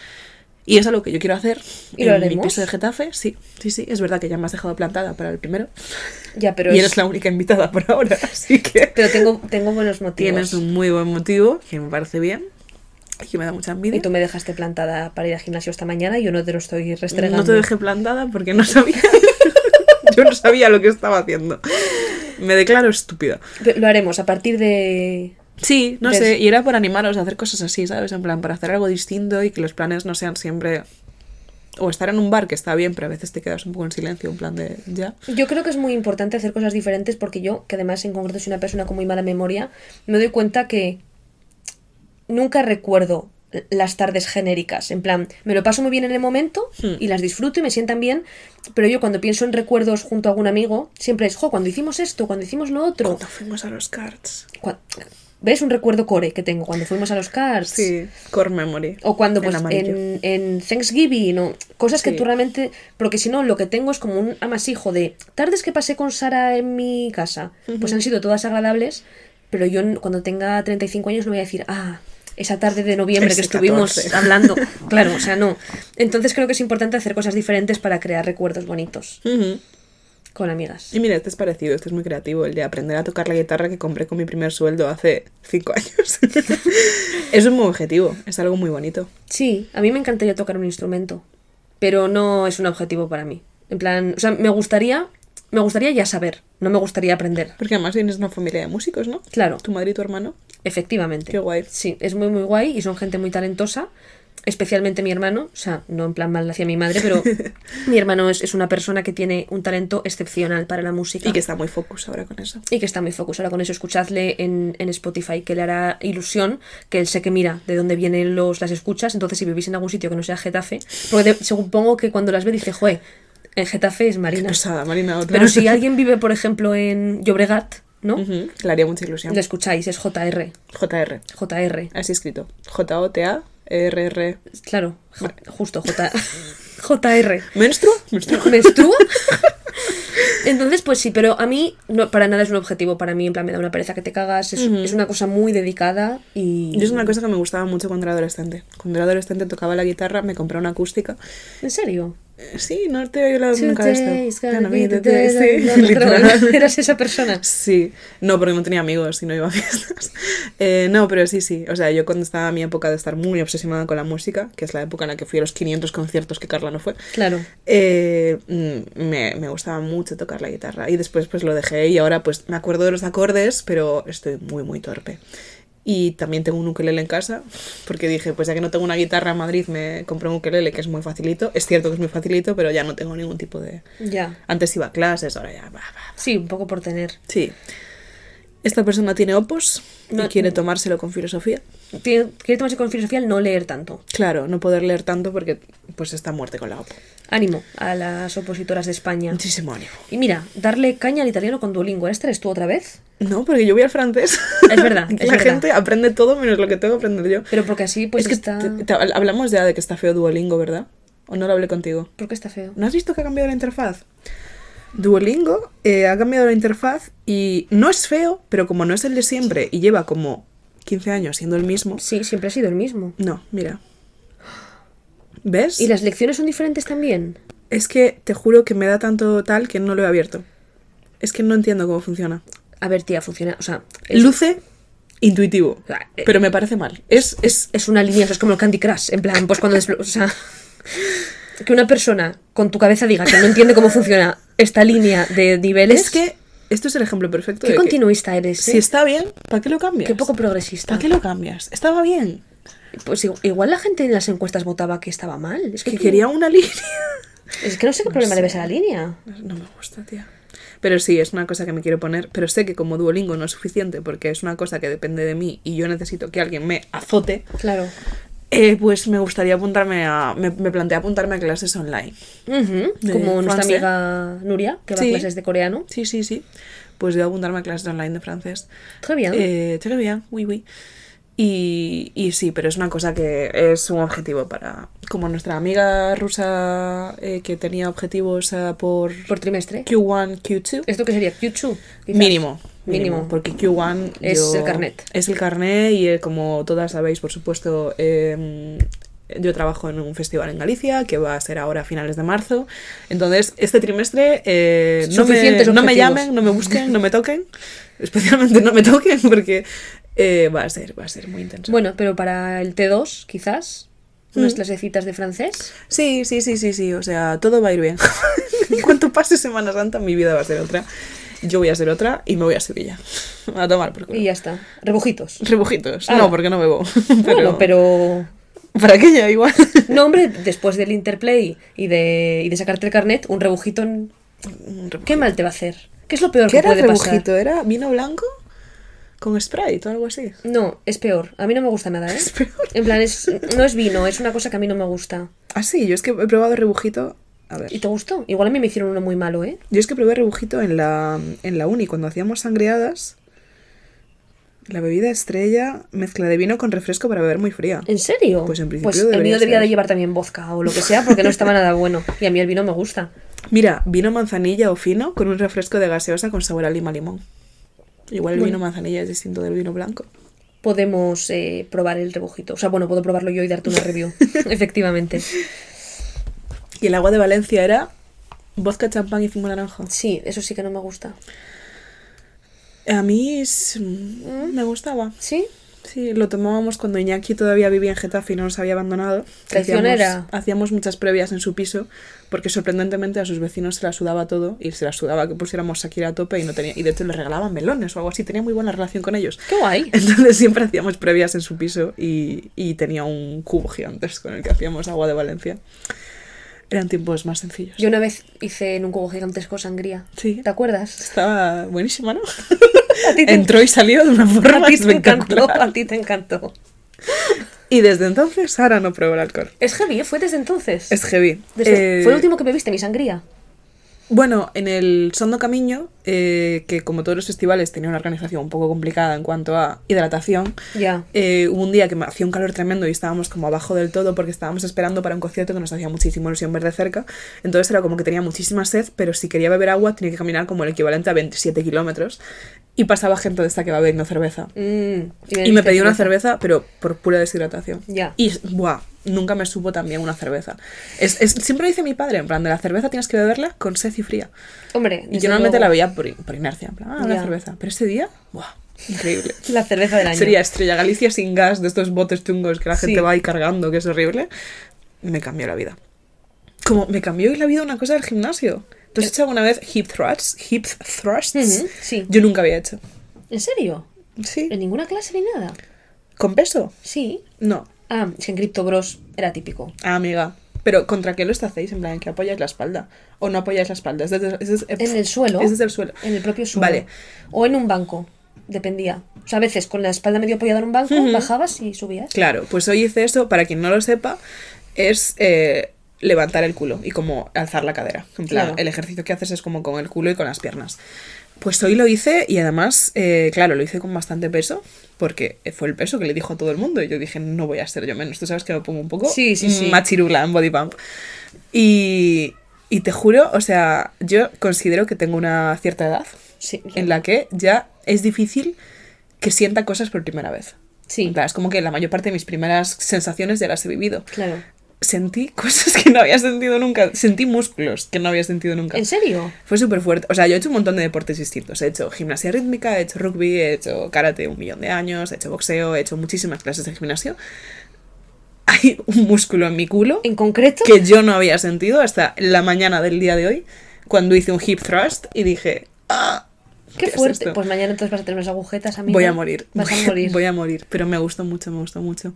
Y es algo que yo quiero hacer ¿Y lo en mi haremos? piso de Getafe. Sí, es verdad que ya me has dejado plantada para el primero. Ya, pero Y eres la única invitada por ahora, así que Pero tengo buenos motivos. tienes un muy buen motivo, que me parece bien, y que me da mucha envidia. Y tú me dejaste plantada para ir al gimnasio esta mañana y yo no te lo estoy restregando. No te dejé plantada porque no sabía. Yo no sabía lo que estaba haciendo. Me declaro estúpida. Pero lo haremos a partir de... Sí, no ¿Ves? sé, y era por animaros a hacer cosas así, ¿sabes? En plan, para hacer algo distinto y que los planes no sean siempre... O estar en un bar, que está bien, pero a veces te quedas un poco en silencio, en plan de... ya. Yo creo que es muy importante hacer cosas diferentes porque yo, que además en concreto soy una persona con muy mala memoria, me doy cuenta que nunca recuerdo las tardes genéricas. En plan, me lo paso muy bien en el momento y las disfruto y me sientan bien, pero yo cuando pienso en recuerdos junto a algún amigo, siempre es, cuando hicimos esto, cuando hicimos lo otro. Cuando fuimos a los cards. ¿Ves? Un recuerdo core que tengo cuando fuimos a los cards. Sí, core memory. O cuando, En pues, amarillo. en Thanksgiving, o cosas que Sí. tú realmente... Porque si no, lo que tengo es como un amasijo de tardes que pasé con Sara en mi casa. Pues han sido todas agradables, pero yo cuando tenga 35 años no voy a decir, esa tarde de noviembre Ese que estuvimos 14. hablando. Claro, o sea, no. Entonces creo que es importante hacer cosas diferentes para crear recuerdos bonitos Ujú. con amigas. Y mira, este es parecido, este es muy creativo, el de aprender a tocar la guitarra que compré con mi primer sueldo hace 5 años. Es un buen objetivo, es algo muy bonito. Sí, a mí me encantaría tocar un instrumento, pero no es un objetivo para mí. En plan, o sea, me gustaría ya saber, no me gustaría aprender. Porque además vienes de una familia de músicos, ¿no? Claro, Tu madre y tu hermano. efectivamente. Qué guay. Sí, es muy muy guay y son gente muy talentosa, especialmente mi hermano, o sea, no en plan mal hacia mi madre, pero mi hermano es una persona que tiene un talento excepcional para la música. Y que está muy focus ahora con eso. Y que está muy focusado con eso. Escuchadle en Spotify, que le hará ilusión, que él sé que mira de dónde vienen las escuchas, entonces si vivís en algún sitio que no sea Getafe, porque supongo que cuando las ve dice, joe, en Getafe es Marina. Pesada, Marina, otra. Pero si alguien vive, por ejemplo, en Llobregat, ¿no? Ujú, le haría mucha ilusión. Lo escucháis, es JR. JR. JR. Así escrito. JOTA-RR. Claro, justo, JR. ¿Menstrua? ¿Menstrua? ¿Menstrua? Entonces, pues sí, pero a mí no, para nada es un objetivo. Para mí, en plan, me da una pereza que te cagas. Es una cosa muy dedicada y... Yo es una cosa que me gustaba mucho cuando era adolescente. Cuando era adolescente tocaba la guitarra, me compré una acústica. ¿En serio? Sí, no te he hablado nunca de Today's esto. gonna Gonna be be the the day day, sí, that- no, literal. ¿Eras esa persona? Sí, no, porque no tenía amigos y no iba a fiestas. No, pero sí. O sea, yo cuando estaba en mi época de estar muy obsesionada con la música, que es la época en la que fui a los 500 conciertos que Carla no fue, Claro. me gustaba mucho tocar la guitarra. Y después pues lo dejé y ahora pues me acuerdo de los acordes, pero estoy muy, muy torpe. Y también tengo un ukelele en casa, porque dije, pues ya que no tengo una guitarra en Madrid, me compré un ukelele que es muy facilito. Es cierto que es muy facilito, pero ya no tengo ningún tipo de... Ya. Antes iba a clases, ahora ya... Sí, un poco por tener. Sí. Esta persona tiene opos y No- quiere tomárselo con filosofía. Quiere tomarse con filosofía el no leer tanto. Claro, no poder leer tanto porque pues está a muerte con la opo. Ánimo a las opositoras de España. Muchísimo ánimo. Y mira, darle caña al italiano con Duolingo. ¿Esta eres tú otra vez? No, porque yo voy al francés. Es verdad, Aquí es la verdad. gente aprende todo menos lo que tengo que aprender yo. Pero porque así pues es que está... hablamos ya de que está feo Duolingo, ¿verdad? ¿O no lo hablé contigo? ¿Por qué está feo? ¿No has visto que ha cambiado la interfaz? Duolingo ha cambiado la interfaz y no es feo, pero como no es el de siempre y lleva como 15 años siendo el mismo... Sí, siempre ha sido el mismo. No, mira. ¿Ves? ¿Y las lecciones son diferentes también? Es que te juro que me da tanto tal que no lo he abierto. Es que no entiendo cómo funciona. A ver, tía, funciona. O sea, Luce intuitivo, o sea, pero me parece mal. Es una línea, es como el Candy Crush. En plan, pues cuando o sea, que una persona con tu cabeza diga que no entiende cómo funciona esta línea de niveles. Es que esto es el ejemplo perfecto. Qué de continuista eres. Si está bien, ¿para qué lo cambias? Qué poco progresista. ¿Para qué lo cambias? Estaba bien. Pues igual la gente en las encuestas votaba que estaba mal. Es que quería una línea. Es que no sé qué problema debe ser la línea. No me gusta, tía. Pero sí, es una cosa que me quiero poner. Pero sé que como Duolingo no es suficiente porque es una cosa que depende de mí y yo necesito que alguien me azote. Claro. Pues me gustaría apuntarme me planteé apuntarme a clases online. Como nuestra amiga Nuria, que va a clases de coreano. Sí. Pues voy a apuntarme a clases online de francés. Très bien. Très bien, oui. Y sí, pero es una cosa que es un objetivo para... Como nuestra amiga rusa que tenía objetivos por trimestre. Q1, Q2. ¿Esto qué sería? ¿Q2? Quizás. Mínimo, porque Q1 es el carnet. Es el carnet y como todas sabéis, por supuesto, yo trabajo en un festival en Galicia que va a ser ahora a finales de marzo. Entonces, este trimestre no me llamen, no me busquen, no me toquen. Especialmente no me toquen porque va a ser muy intenso. Bueno, pero para el T2, quizás, unas clasecitas de francés. Sí. O sea, todo va a ir bien. En cuanto pase Semana Santa, mi vida va a ser otra. Yo voy a ser otra y me voy a Sevilla. A tomar por culo. Y ya está. Rebujitos. No, porque no bebo. Pero... Para aquella igual. No, hombre, después del Interplay y de sacarte el carnet, un rebujito en... ¿Qué mal te va a hacer? ¿Qué es lo peor que puede pasar? ¿Qué era rebujito? ¿Era vino blanco? ¿Con Sprite o algo así? No, es peor. A mí no me gusta nada, ¿eh? Es peor. En plan, no es vino, es una cosa que a mí no me gusta. Ah, sí, yo es que he probado rebujito... A ver. ¿Y te gustó? Igual a mí me hicieron uno muy malo, ¿eh? Yo es que probé rebujito en la uni, cuando hacíamos sangriadas. La bebida estrella, mezcla de vino con refresco para beber muy fría. ¿En serio? Pues en principio pues el mío debía de llevar también vodka o lo que sea, porque no estaba nada bueno. Y a mí el vino me gusta. Mira, vino manzanilla o fino con un refresco de gaseosa con sabor a lima-limón. Igual el vino manzanilla es distinto del vino blanco. Podemos probar el rebujito. O sea, bueno, puedo probarlo yo y darte una review. Efectivamente. Y el agua de Valencia era vodka, champán y zumo naranja. Sí, eso sí que no me gusta. A mí me gustaba. ¿Sí? Sí, lo tomábamos cuando Iñaki todavía vivía en Getafe y no nos había abandonado. Hacíamos muchas previas en su piso porque sorprendentemente a sus vecinos se la sudaba todo y se la sudaba que pusiéramos Shakira a tope y no tenía, y de hecho le regalaban melones o algo así. Tenía muy buena relación con ellos. ¡Qué guay! Entonces siempre hacíamos previas en su piso y tenía un cubo gigantesco con el que hacíamos agua de Valencia. Eran tiempos más sencillos. Yo una vez hice en un cubo gigantesco sangría. Sí. ¿Te acuerdas? Estaba buenísima, ¿no? Entró y salió de una forma espectacular. A ti te encantó. Y desde entonces Sara no probó el alcohol. Es heavy, ¿eh? Fue desde entonces. Es heavy. Fue el último que bebiste, mi sangría. Bueno, en el Sondo Camiño, que como todos los festivales tenía una organización un poco complicada en cuanto a hidratación, hubo un día que hacía un calor tremendo y estábamos como abajo del todo porque estábamos esperando para un concierto que nos hacía muchísimo ilusión ver de cerca. Entonces era como que tenía muchísima sed, pero si quería beber agua tenía que caminar como el equivalente a 27 kilómetros. Y pasaba gente de esta que va bebiendo cerveza. Y me pedí una cerveza, pero por pura deshidratación. Y, ¡buah! Nunca me supo tan bien una cerveza. Siempre dice mi padre, en plan, de la cerveza tienes que beberla con sed y fría. Hombre, y yo normalmente la veía por inercia, en plan, una cerveza. Pero ese día, ¡buah! Increíble. La cerveza del año. Sería Estrella Galicia sin gas, de estos botes chungos que la gente va ahí cargando, que es horrible. Me cambió la vida. Como me cambió la vida una cosa del gimnasio. ¿Tú has hecho alguna vez hip thrusts? Sí. Yo nunca había hecho. ¿En serio? Sí. ¿En ninguna clase ni nada? ¿Con peso? Sí. No. Ah, es que en Crypto Bros era típico. Ah, amiga. Pero ¿contra qué lo hacéis? En plan, ¿que apoyáis la espalda? ¿O no apoyáis la espalda? En el suelo. Es desde el suelo. En el propio suelo. Vale. O en un banco. Dependía. O sea, a veces con la espalda medio apoyada en un banco, bajabas y subías. Claro, pues hoy hice eso, para quien no lo sepa, es levantar el culo y como alzar la cadera. En plan, el ejercicio que haces es como con el culo y con las piernas. Pues hoy lo hice y además, claro, lo hice con bastante peso, porque fue el peso que le dijo a todo el mundo y yo dije, no voy a ser yo menos. Tú sabes que me pongo un poco machirula en body pump. Y te juro, o sea, yo considero que tengo una cierta edad en la que ya es difícil que sienta cosas por primera vez. Sí. Claro, es como que la mayor parte de mis primeras sensaciones ya las he vivido. Claro. sentí cosas que no había sentido nunca. Sentí músculos que no había sentido nunca. ¿En serio? Fue súper fuerte. O sea, yo he hecho un montón de deportes distintos. He hecho gimnasia rítmica, he hecho rugby, he hecho karate 1.000.000 de años, he hecho boxeo, he hecho muchísimas clases de gimnasio. Hay un músculo en mi culo ¿En concreto? que yo no había sentido hasta la mañana del día de hoy, cuando hice un hip thrust y dije, ¡ah! Qué ¿Qué es fuerte. esto? Pues mañana entonces vas a tener unas agujetas, amiga. Voy a morir. Vas a morir. Voy a morir. Pero me gustó mucho, me gustó mucho.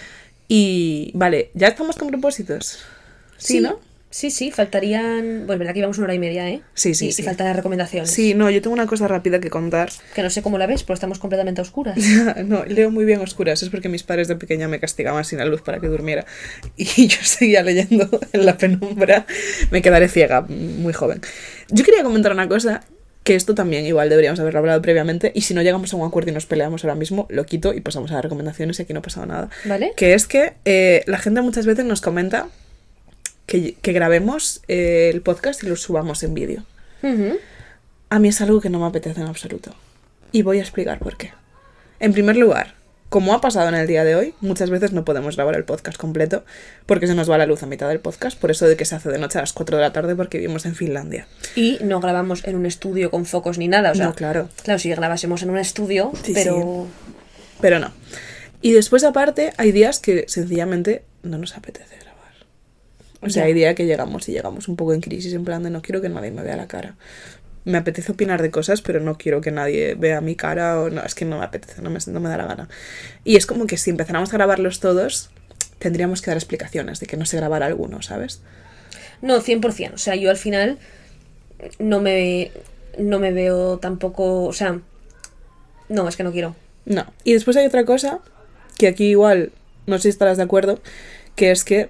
Y vale, ¿ya estamos con propósitos? Sí, ¿no? Sí, faltarían... Pues verdad que íbamos 1 hora y media, ¿eh? Sí. Y faltan las recomendaciones. Sí, no, yo tengo una cosa rápida que contar. Que no sé cómo la ves, pero estamos completamente a oscuras. No, leo muy bien a oscuras. Es porque mis padres de pequeña me castigaban sin la luz para que durmiera. Y yo seguía leyendo en la penumbra. Me quedaré ciega, muy joven. Yo quería comentar una cosa, que esto también igual deberíamos haberlo hablado previamente. Y si no llegamos a un acuerdo y nos peleamos ahora mismo, lo quito y pasamos a las recomendaciones y aquí no ha pasado nada. ¿Vale? Que es que la gente muchas veces nos comenta que grabemos el podcast y lo subamos en vídeo. Ujú. A mí es algo que no me apetece en absoluto. Y voy a explicar por qué. En primer lugar, como ha pasado en el día de hoy, muchas veces no podemos grabar el podcast completo porque se nos va la luz a mitad del podcast, por eso de que se hace de noche a las 4 de la tarde porque vivimos en Finlandia. Y no grabamos en un estudio con focos ni nada, o sea... No, claro. Claro, si grabásemos en un estudio, Sí, pero... Pero no. Y después, aparte, hay días que sencillamente no nos apetece grabar. O sea, Ya. hay días que llegamos un poco en crisis, en plan de no quiero que nadie me vea la cara. Me apetece opinar de cosas, pero no quiero que nadie vea mi cara o no, es que no me apetece, no me da la gana. Y es como que si empezáramos a grabarlos todos, tendríamos que dar explicaciones de que no se grabara alguno, ¿sabes? No, 100%. O sea, yo al final no me veo tampoco... O sea, no, es que no quiero. No. Y después hay otra cosa, que aquí igual, no sé si estarás de acuerdo, que es que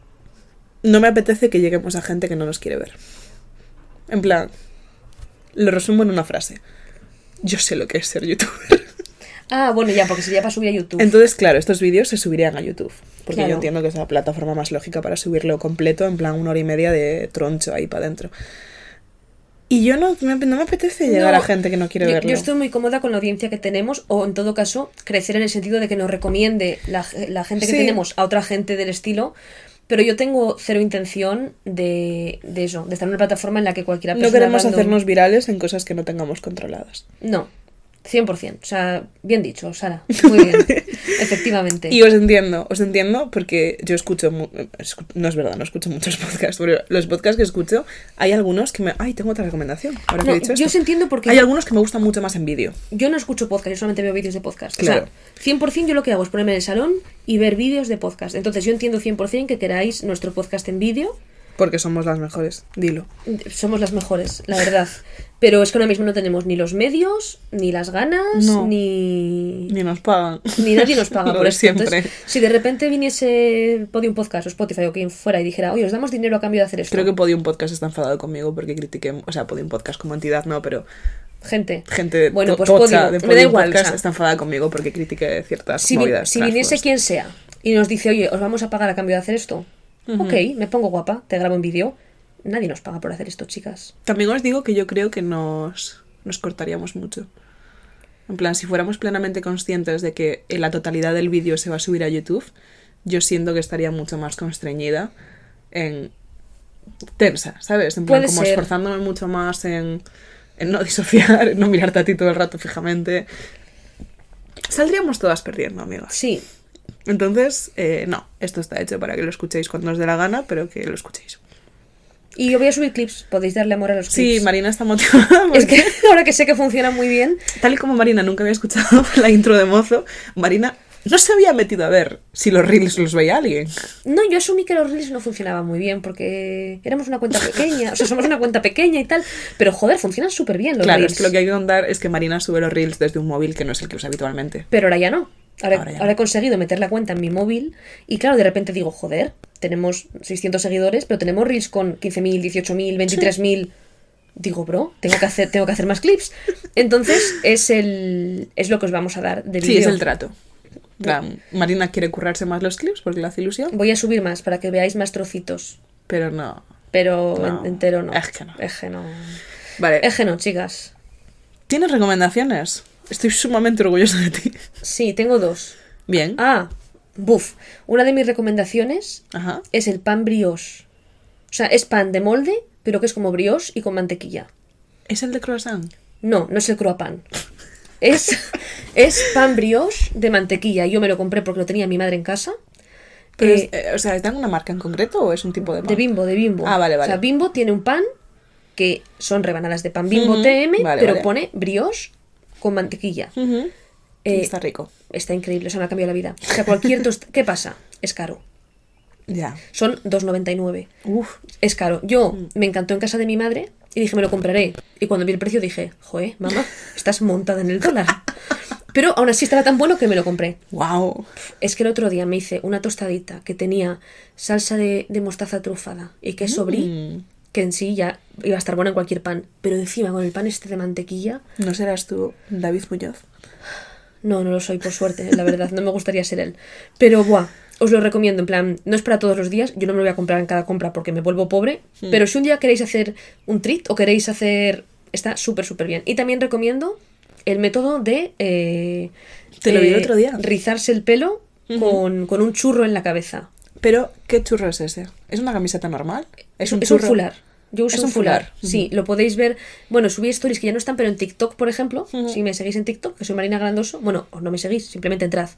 no me apetece que lleguemos a gente que no nos quiere ver. En plan, lo resumo en una frase. Yo sé lo que es ser youtuber. Ah, bueno, ya, porque sería para subir a YouTube. Entonces, claro, estos vídeos se subirían a YouTube. Porque Claro. yo entiendo que es la plataforma más lógica para subirlo completo, en plan 1 hora y media de troncho ahí para adentro. Y yo no me apetece llegar No, a gente que no quiere yo verlo. estoy muy cómoda con la audiencia que tenemos, o en todo caso, crecer en el sentido de que nos recomiende la gente que Sí. tenemos a otra gente del estilo. Pero yo tengo cero intención de eso, de estar en una plataforma en la que cualquiera No persona queremos random- hacernos virales en cosas que no tengamos controladas. No, 100%. O sea, bien dicho, Sara. Muy bien. Efectivamente. Y os entiendo porque yo escucho, no es verdad, no escucho muchos podcasts, pero los podcasts que escucho, hay algunos que me... Ay, tengo otra recomendación, ahora que No, he dicho yo esto. os entiendo porque Hay algunos que me gustan mucho más en vídeo. yo no escucho podcast, yo solamente veo vídeos de podcast. Claro. O sea, 100% yo lo que hago es ponerme en el salón y ver vídeos de podcast. Entonces yo entiendo 100% que queráis nuestro podcast en vídeo. Porque somos las mejores, dilo. Somos las mejores, la verdad. Pero es que ahora mismo no tenemos ni los medios, ni las ganas, No. ni Nos pagan. Ni nadie nos paga Lo por de esto. siempre. Entonces, si de repente viniese Podium Podcast o Spotify o quien fuera y dijera, oye, os damos dinero a cambio de hacer esto. Creo que Podium Podcast está enfadado conmigo porque critiqué... O sea, Podium Podcast como entidad no, pero Gente. gente Bueno, pues tocha Podium, de me da Podium igual. Podcast O sea, está enfadada conmigo porque critiqué ciertas si movidas. si viniese transfobas. quien sea y nos dice, oye, os vamos a pagar a cambio de hacer esto. Ok, me pongo guapa, te grabo en vídeo. Nadie nos paga por hacer esto, chicas. También os digo que yo creo que nos cortaríamos mucho. En plan, si fuéramos plenamente conscientes de que la totalidad del vídeo se va a subir a YouTube, yo siento que estaría mucho más constreñida en... tensa, ¿sabes? En plan, Puede como ser. esforzándome mucho más en no disociar, en no mirarte a ti todo el rato fijamente. Saldríamos todas perdiendo, amigas. Sí. Entonces, no, esto está hecho para que lo escuchéis cuando os dé la gana, pero que lo escuchéis. Y yo voy a subir clips, podéis darle amor a los clips. Sí, Marina está motivada. Es porque- que ahora que sé que funciona muy bien, Tal y como Marina nunca había escuchado la intro de Mozo, Marina no se había metido a ver si los reels los veía alguien. no, yo asumí que los reels no funcionaban muy bien porque éramos una cuenta pequeña, o sea, somos una cuenta pequeña y tal, pero joder, funcionan súper bien los Claro, reels. es que lo que hay que contar es que Marina sube los reels desde un móvil que no es el que usa habitualmente. Pero ahora ya no. Ahora ya Ahora no. he conseguido meter la cuenta en mi móvil y claro, de repente digo, joder, tenemos 600 seguidores, pero tenemos reels con 15.000, 18.000, 23.000. Digo, bro, tengo que hacer más clips. Entonces es lo que os vamos a dar de vídeo. Sí, es el trato. En plan, Marina quiere currarse más los clips porque le hace ilusión, Voy a subir más para que veáis más trocitos, pero no. pero No, entero no. es que no. Es que no. Vale, Es que no, chicas. ¿tienes recomendaciones? Estoy sumamente orgullosa de ti. Sí, tengo 2. Bien. Ah, Buf. Una de mis recomendaciones Ajá. es el pan brioche. O sea, es pan de molde, pero que es como brioche y con mantequilla. ¿Es el de croissant? No, no es el croissant. Es pan brioche de mantequilla. Yo me lo compré porque lo tenía mi madre en casa. Pero o sea, ¿es de alguna marca en concreto o es un tipo de pan? De Bimbo. Ah, vale, O sea, Bimbo tiene un pan que son rebanadas de pan Bimbo TM, Vale, pero vale. pone brioche con mantequilla. Está rico. Está increíble, eso me ha cambiado la vida. O sea, ¿qué pasa? Es caro. Ya. Son 2,99. Uf. Es caro. Yo me encantó en casa de mi madre y dije, me lo compraré. Y cuando vi el precio dije, joder, mamá, estás montada en el dólar. Pero aún así estaba tan bueno que me lo compré. Wow. Es que el otro día me hice una tostadita que tenía salsa de mostaza trufada y queso brie, que en sí ya iba a estar buena en cualquier pan. Pero encima con el pan este de mantequilla... ¿No serás tú David Muñoz? No, no lo soy, por suerte, la verdad. No me gustaría ser él. Pero, buah, os lo recomiendo. En plan, no es para todos los días. Yo no me lo voy a comprar en cada compra porque me vuelvo pobre. Pero si un día queréis hacer un treat o queréis hacer... Está súper, súper bien. Y también recomiendo el método de... Te lo vi el otro día. Rizarse el pelo con un churro en la cabeza. Pero, ¿qué churro es ese? ¿Es una camiseta normal? Es un fular. Yo uso Es un un fular. fular. Sí, lo podéis ver. Bueno, subí stories que ya no están, pero en TikTok, por ejemplo, si me seguís en TikTok, que soy Marina Grandoso, bueno, o no me seguís, simplemente entrad.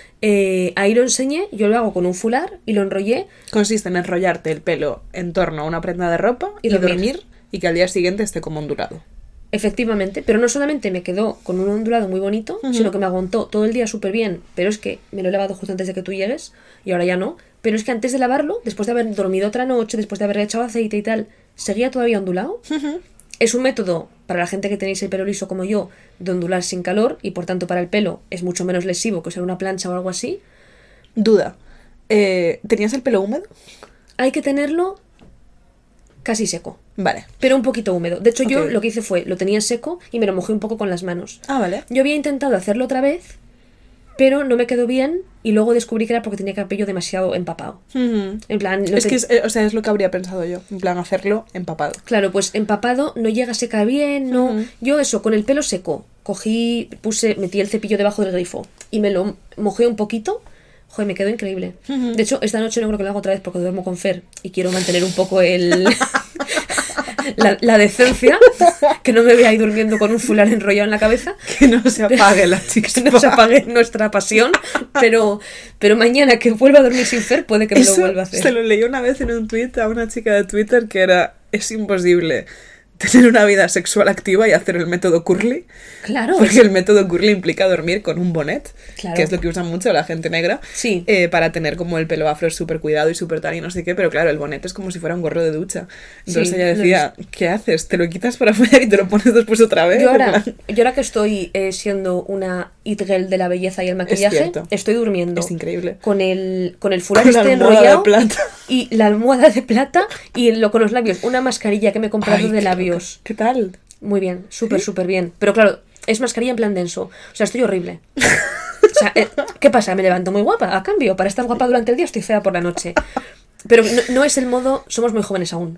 Ahí lo enseñé, yo lo hago con un fular y lo enrollé. Consiste en enrollarte el pelo en torno a una prenda de ropa Y y dormir. dormir y que al día siguiente esté como ondulado. Efectivamente, pero no solamente me quedó con un ondulado muy bonito, sino que me aguantó todo el día súper bien, pero es que me lo he lavado justo antes de que tú llegues y ahora ya no, pero es que antes de lavarlo, después de haber dormido otra noche, después de haber echado aceite y tal, seguía todavía ondulado. Es un método para la gente que tenéis el pelo liso como yo, de ondular sin calor y por tanto para el pelo es mucho menos lesivo que usar una plancha o algo así. Duda. ¿Tenías el pelo húmedo? Hay que tenerlo casi seco, Vale. pero un poquito húmedo. De hecho, yo Ok. lo que hice fue, lo tenía seco y me lo mojé un poco con las manos. Ah, vale. Yo había intentado hacerlo otra vez, pero no me quedó bien y luego descubrí que era porque tenía el cabello demasiado empapado. En plan... no Es te- que, o sea, es lo que habría pensado yo. En plan, hacerlo empapado. Claro, pues empapado no llega a secar bien, no... Ujú. Yo eso, con el pelo seco, metí el cepillo debajo del grifo y me lo mojé un poquito. Joder, me quedó increíble. De hecho, esta noche no creo que lo haga otra vez porque duermo con Fer y quiero mantener un poco la decencia, que no me vea ahí durmiendo con un fular enrollado en la cabeza. Que no se apague la Que chispa. no se apague nuestra pasión, pero mañana que vuelva a dormir sin Fer puede que me Eso lo vuelva a hacer. se lo leí una vez en un tweet a una chica de Twitter que era: es imposible tener una vida sexual activa y hacer el método curly. Claro. Porque el método curly implica dormir con un bonnet, Claro. que es lo que usa mucho la gente negra, Sí. para tener como el pelo afro súper cuidado y súper tal y no sé qué, pero claro, el bonnet es como si fuera un gorro de ducha. Entonces Sí, ella lo decía, ¿qué haces? ¿Te lo quitas para follar y te lo pones después otra vez? Yo En ahora, plan, yo ahora que estoy siendo una it girl de la belleza y el maquillaje, cierto. estoy durmiendo Es increíble. con el fular Con la este almohada de enrollado plata. y la almohada de plata y con los labios, una mascarilla que me he comprado Ay, de qué labios. loca. ¿Qué tal? Muy bien, súper, súper bien. Pero claro, es mascarilla en plan denso. O sea, estoy horrible. O sea, ¿qué pasa? Me levanto muy guapa. A cambio, para estar guapa durante el día estoy fea por la noche. Pero no es el modo, somos muy jóvenes aún.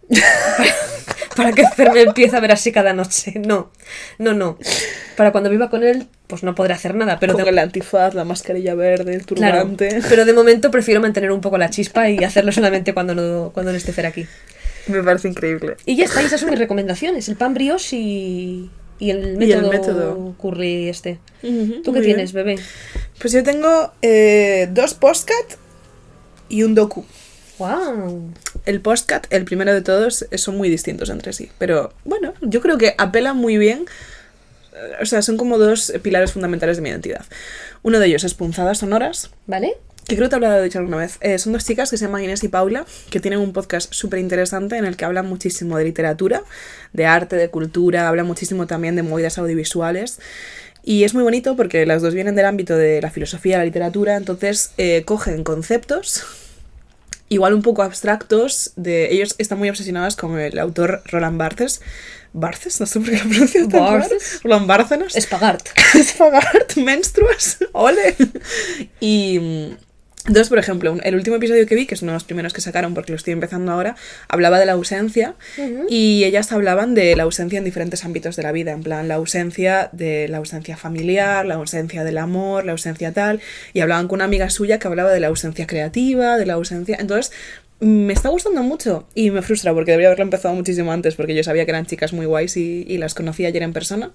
Para que Fer me empiece a ver así cada noche. No. Para cuando viva con él, pues no podré hacer nada. Pero Con el antifaz, la mascarilla verde, el claro, turbante. pero de momento prefiero mantener un poco la chispa y hacerlo solamente cuando no esté Fer aquí. Me parece increíble. Y ya está, esas son mis recomendaciones. El pan brioche y el Y el método, método. curry este. Ujú, ¿Tú qué muy tienes, bien. bebé? Pues yo tengo 2 postcat y un docu. ¡Wow! El postcat, el primero de todos, son muy distintos entre sí. Pero bueno, yo creo que apelan muy bien. O sea, son como 2 pilares fundamentales de mi identidad. Uno de ellos es Punzadas Sonoras, ¿Vale? que creo que te he hablado de hecho alguna vez. Son 2 chicas que se llaman Inés y Paula, que tienen un podcast súper interesante en el que hablan muchísimo de literatura, de arte, de cultura, hablan muchísimo también de movidas audiovisuales. Y es muy bonito porque las 2 vienen del ámbito de la filosofía, la literatura, entonces cogen conceptos igual un poco abstractos. Ellos están muy obsesionados con el autor Roland Barthes. ¿Barthes? No sé por qué lo pronuncio tan mal. Barthes. Roland Bárcenas. Espagart. Espagart, menstruas, ole. Y Entonces, por ejemplo, el último episodio que vi, que es uno de los primeros que sacaron porque lo estoy empezando ahora, hablaba de la ausencia y ellas hablaban de la ausencia en diferentes ámbitos de la vida, en plan la ausencia familiar, la ausencia del amor, la ausencia tal, y hablaban con una amiga suya que hablaba de la ausencia creativa, de la ausencia... Entonces, me está gustando mucho y me frustra porque debería haberlo empezado muchísimo antes porque yo sabía que eran chicas muy guays y las conocí ayer en persona.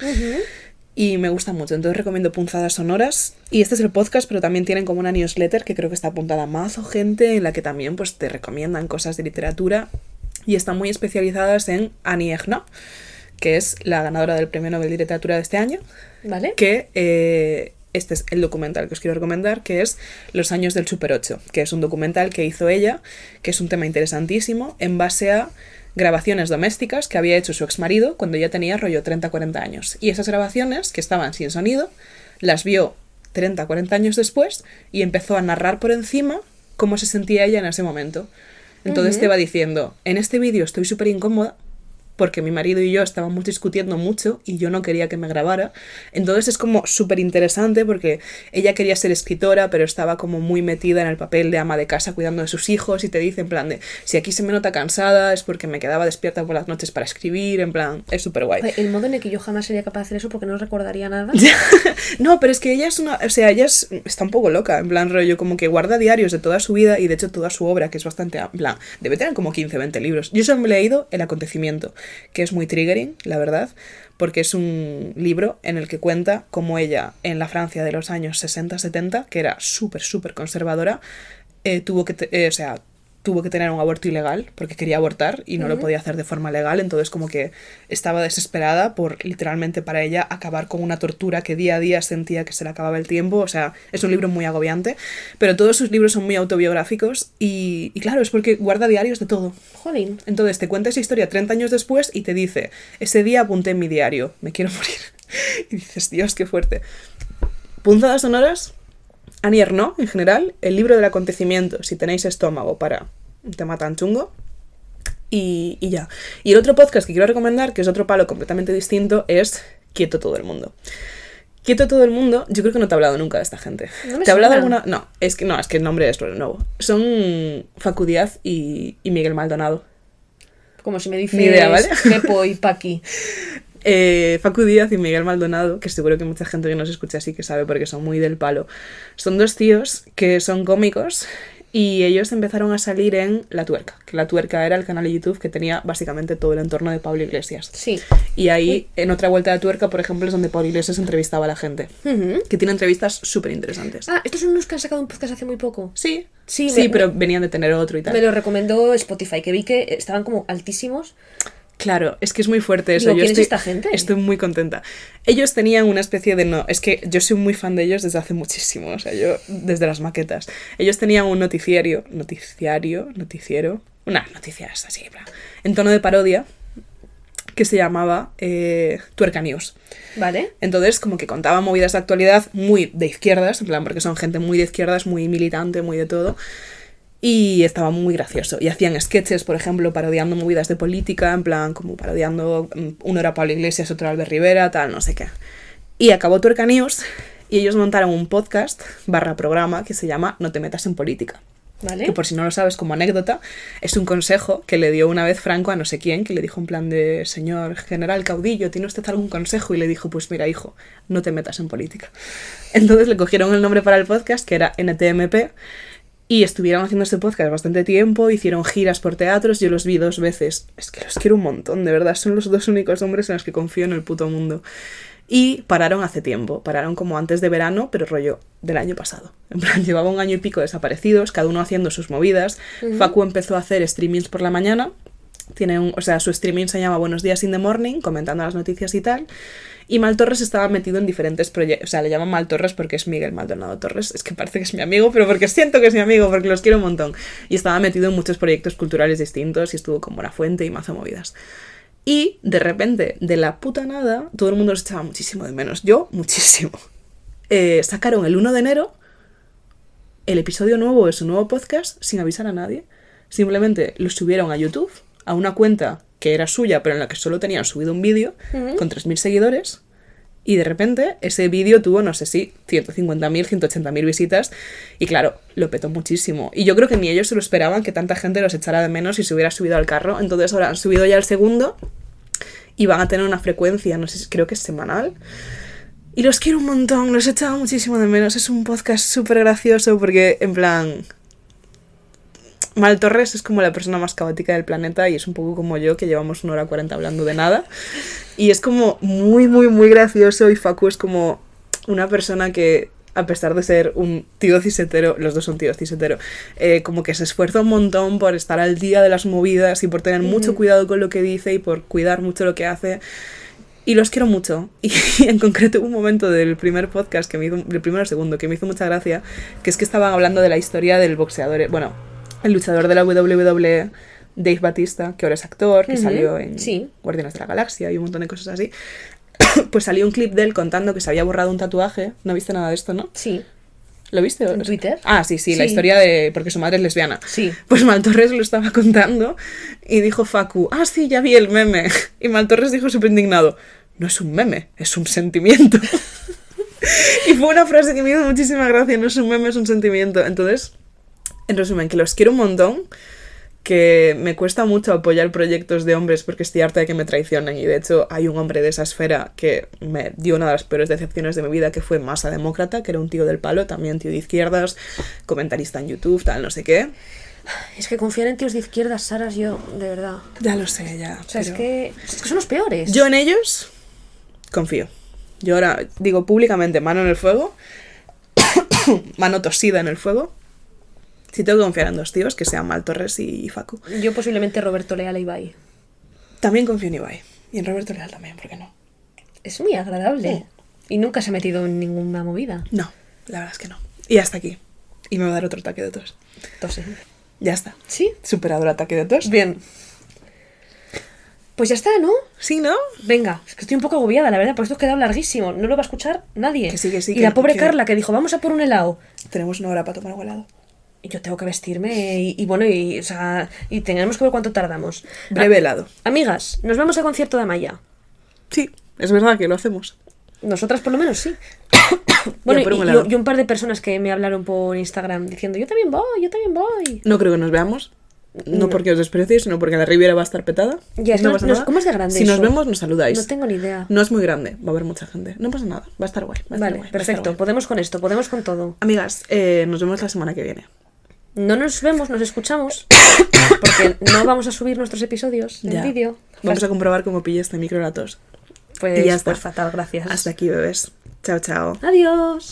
Y me gusta mucho, entonces recomiendo Punzadas Sonoras. Y este es el podcast, pero también tienen como una newsletter que creo que está apuntada a mazo gente, en la que también pues te recomiendan cosas de literatura. Y están muy especializadas en Annie Ernaux, que es la ganadora del Premio Nobel de Literatura de este año. ¿Vale? Que este es el documental que os quiero recomendar, que es Los años del Super 8, que es un documental que hizo ella, que es un tema interesantísimo, en base a grabaciones domésticas que había hecho su exmarido cuando ya tenía rollo 30-40 años. Y esas grabaciones, que estaban sin sonido, las vio 30-40 años después y empezó a narrar por encima cómo se sentía ella en ese momento. Entonces te va diciendo, en este vídeo estoy súper incómoda porque mi marido y yo estábamos discutiendo mucho y yo no quería que me grabara. Entonces es como súper interesante porque ella quería ser escritora, pero estaba como muy metida en el papel de ama de casa cuidando de sus hijos y te dice en plan de, si aquí se me nota cansada es porque me quedaba despierta por las noches para escribir, en plan, es súper guay. El modo en el que yo jamás sería capaz de hacer eso porque no recordaría nada. No, pero es que ella es una, o sea, ella está un poco loca, en plan rollo, como que guarda diarios de toda su vida y de hecho toda su obra, que es bastante, en plan, debe tener como 15-20 libros. Yo solo me he leído El acontecimiento, que es muy triggering, la verdad, porque es un libro en el que cuenta cómo ella, en la Francia de los años 60-70, que era súper, súper conservadora, tuvo que tener un aborto ilegal porque quería abortar y no lo podía hacer de forma legal, entonces como que estaba desesperada por, literalmente para ella, acabar con una tortura que día a día sentía que se le acababa el tiempo. O sea, es un libro muy agobiante, pero todos sus libros son muy autobiográficos y claro, es porque guarda diarios de todo. Jolín. Entonces te cuenta esa historia 30 años después y te dice, ese día apunté en mi diario, me quiero morir. Y dices, Dios, qué fuerte. Punzadas sonoras, Annie Ernaux, en general, el libro del acontecimiento, si tenéis estómago para un tema tan chungo, y ya. Y el otro podcast que quiero recomendar, que es otro palo completamente distinto, es Quieto todo el mundo. Quieto todo el mundo, yo creo que no te he hablado nunca de esta gente. No me ¿Te he hablado suena. alguna? No, es que el nombre es nuevo. Son Facu Díaz y Miguel Maldonado. Como si me dices Ni idea, ¿vale? Pepo y Paqui. Facu Díaz y Miguel Maldonado, que seguro que mucha gente que nos escucha así que sabe porque son muy del palo. Son dos tíos que son cómicos y ellos empezaron a salir en La Tuerca, que La Tuerca era el canal de YouTube que tenía básicamente todo el entorno de Pablo Iglesias. Sí. Y ahí, en otra vuelta de tuerca, por ejemplo, es donde Pablo Iglesias entrevistaba a la gente, que tiene entrevistas súper interesantes. Ah, estos son unos que han sacado un podcast hace muy poco. Sí, Sí, pero venían de tener otro y tal. Me lo recomendó Spotify, que vi que estaban como altísimos. Claro, es que es muy fuerte eso. Digo, Yo ¿quién es esta gente? Estoy muy contenta. Ellos tenían una especie de... No, es que yo soy muy fan de ellos desde hace muchísimo. O sea, yo desde las maquetas. Ellos tenían un noticiero. Unas noticias así, en tono de parodia, que se llamaba Tuerca News. Vale. Entonces, como que contaba movidas de actualidad muy de izquierdas, en plan, porque son gente muy de izquierdas, muy militante, muy de todo. Y estaba muy gracioso. Y hacían sketches, por ejemplo, parodiando movidas de política, en plan, como parodiando, uno era Pablo Iglesias, otro Albert Rivera, tal, no sé qué. Y acabó Tuerca News y ellos montaron un podcast / programa que se llama No te metas en política. Vale. Que por si no lo sabes, como anécdota, es un consejo que le dio una vez Franco a no sé quién, que le dijo en plan de, señor general caudillo, ¿tiene usted algún consejo? Y le dijo, pues mira, hijo, no te metas en política. Entonces le cogieron el nombre para el podcast, que era NTMP, y estuvieron haciendo este podcast bastante tiempo, hicieron giras por teatros, yo los vi 2 veces. Es que los quiero un montón, de verdad, son los 2 únicos hombres en los que confío en el puto mundo. Y pararon hace tiempo, pararon como antes de verano, pero rollo del año pasado. En plan, llevaba 1 año y pico desaparecidos, cada uno haciendo sus movidas. Facu empezó a hacer streamings por la mañana, su streaming se llama Buenos Días in the Morning, comentando las noticias y tal. Y Mal Torres estaba metido en diferentes proyectos, o sea, le llaman Mal Torres porque es Miguel Maldonado Torres, es que parece que es mi amigo, pero porque siento que es mi amigo, porque los quiero un montón. Y estaba metido en muchos proyectos culturales distintos y estuvo con Buena Fuente y mazo movidas. Y de repente, de la puta nada, todo el mundo los echaba muchísimo de menos. Yo, muchísimo. Sacaron el 1 de enero el episodio nuevo de su nuevo podcast sin avisar a nadie. Simplemente lo subieron a YouTube, a una cuenta que era suya, pero en la que solo tenían subido un vídeo, con 3.000 seguidores, Y de repente ese vídeo tuvo, no sé si 150.000, 180.000 visitas. Y claro, lo petó muchísimo. Y yo creo que ni ellos se lo esperaban que tanta gente los echara de menos y se hubiera subido al carro. Entonces ahora han subido ya el segundo y van a tener una frecuencia, no sé, creo que es semanal. Y los quiero un montón, los he echado muchísimo de menos. Es un podcast súper gracioso porque, en plan... Mal Torres es como la persona más caótica del planeta y es un poco como yo, que llevamos 1 hora 40 hablando de nada. Y es como muy, muy, muy gracioso, y Facu es como una persona que, a pesar de ser un tío cisetero, los dos son tíos cisetero, como que se esfuerza un montón por estar al día de las movidas y por tener mucho cuidado con lo que dice y por cuidar mucho lo que hace. Y los quiero mucho. Y en concreto hubo un momento del primer podcast, que me hizo, del primero o segundo, que me hizo mucha gracia, que es que estaban hablando de la historia del boxeador, bueno, el luchador de la WWE, Dave Bautista, que ahora es actor, que salió en Guardianes de la Galaxia y un montón de cosas así. Pues salió un clip de él contando que se había borrado un tatuaje. ¿No viste nada de esto, no? Sí. ¿Lo viste? ¿En Twitter? Ah, sí, la historia de... Porque su madre es lesbiana. Sí. Pues Mal Torres lo estaba contando y dijo Facu, ah, sí, ya vi el meme. Y Mal Torres dijo súper indignado, no es un meme, es un sentimiento. Y fue una frase que me hizo muchísima gracia, no es un meme, es un sentimiento. Entonces, en resumen, que los quiero un montón, que me cuesta mucho apoyar proyectos de hombres porque estoy harta de que me traicionen, y de hecho hay un hombre de esa esfera que me dio una de las peores decepciones de mi vida, que fue Masa Demócrata, que era un tío del palo, también tío de izquierdas, comentarista en YouTube, tal, no sé qué. Es que confiar en tíos de izquierdas, Sara, yo, de verdad. Ya lo sé, ya. O sea, es que son los peores. Yo en ellos confío. Yo ahora digo públicamente, mano en el fuego, mano tosida en el fuego. Si tengo que confiar en dos tíos, que sean Mal Torres y Facu. Yo posiblemente Roberto Leal e Ibai. También confío en Ibai. Y en Roberto Leal también, ¿por qué no? Es muy agradable. Y nunca se ha metido en ninguna movida. No, la verdad es que no. Y hasta aquí. Y me va a dar otro ataque de tos. Tose. Ya está. ¿Sí? Superado el ataque de tos. Bien. Pues ya está, ¿no? Sí, ¿no? Venga, es que estoy un poco agobiada, la verdad, por esto ha quedado larguísimo. No lo va a escuchar nadie. Que sí, y que la pobre que... Carla, que dijo, vamos a por un helado. Tenemos 1 hora para tomar un helado. Y yo tengo que vestirme y bueno, o sea, y tenemos que ver cuánto tardamos. Breve helado. Amigas, nos vamos al concierto de Amaya. Sí, es verdad que lo hacemos. Nosotras por lo menos sí. Bueno, y un par de personas que me hablaron por Instagram diciendo, yo también voy. No creo que nos veamos. No porque os desprecie, sino porque la Riviera va a estar petada. Ya, no pasa nada. ¿Cómo es de grande Si eso? nos vemos, nos saludáis. No tengo ni idea. No es muy grande, va a haber mucha gente. No pasa nada, va a estar guay. Vale, perfecto, podemos con esto, podemos con todo. Amigas, nos vemos la semana que viene. No nos vemos, nos escuchamos, porque no vamos a subir nuestros episodios en vídeo. Vamos a comprobar cómo pilla este micro la tos. Pues, y ya está. Pues fatal, gracias. Hasta aquí, bebés. Chao, chao. Adiós.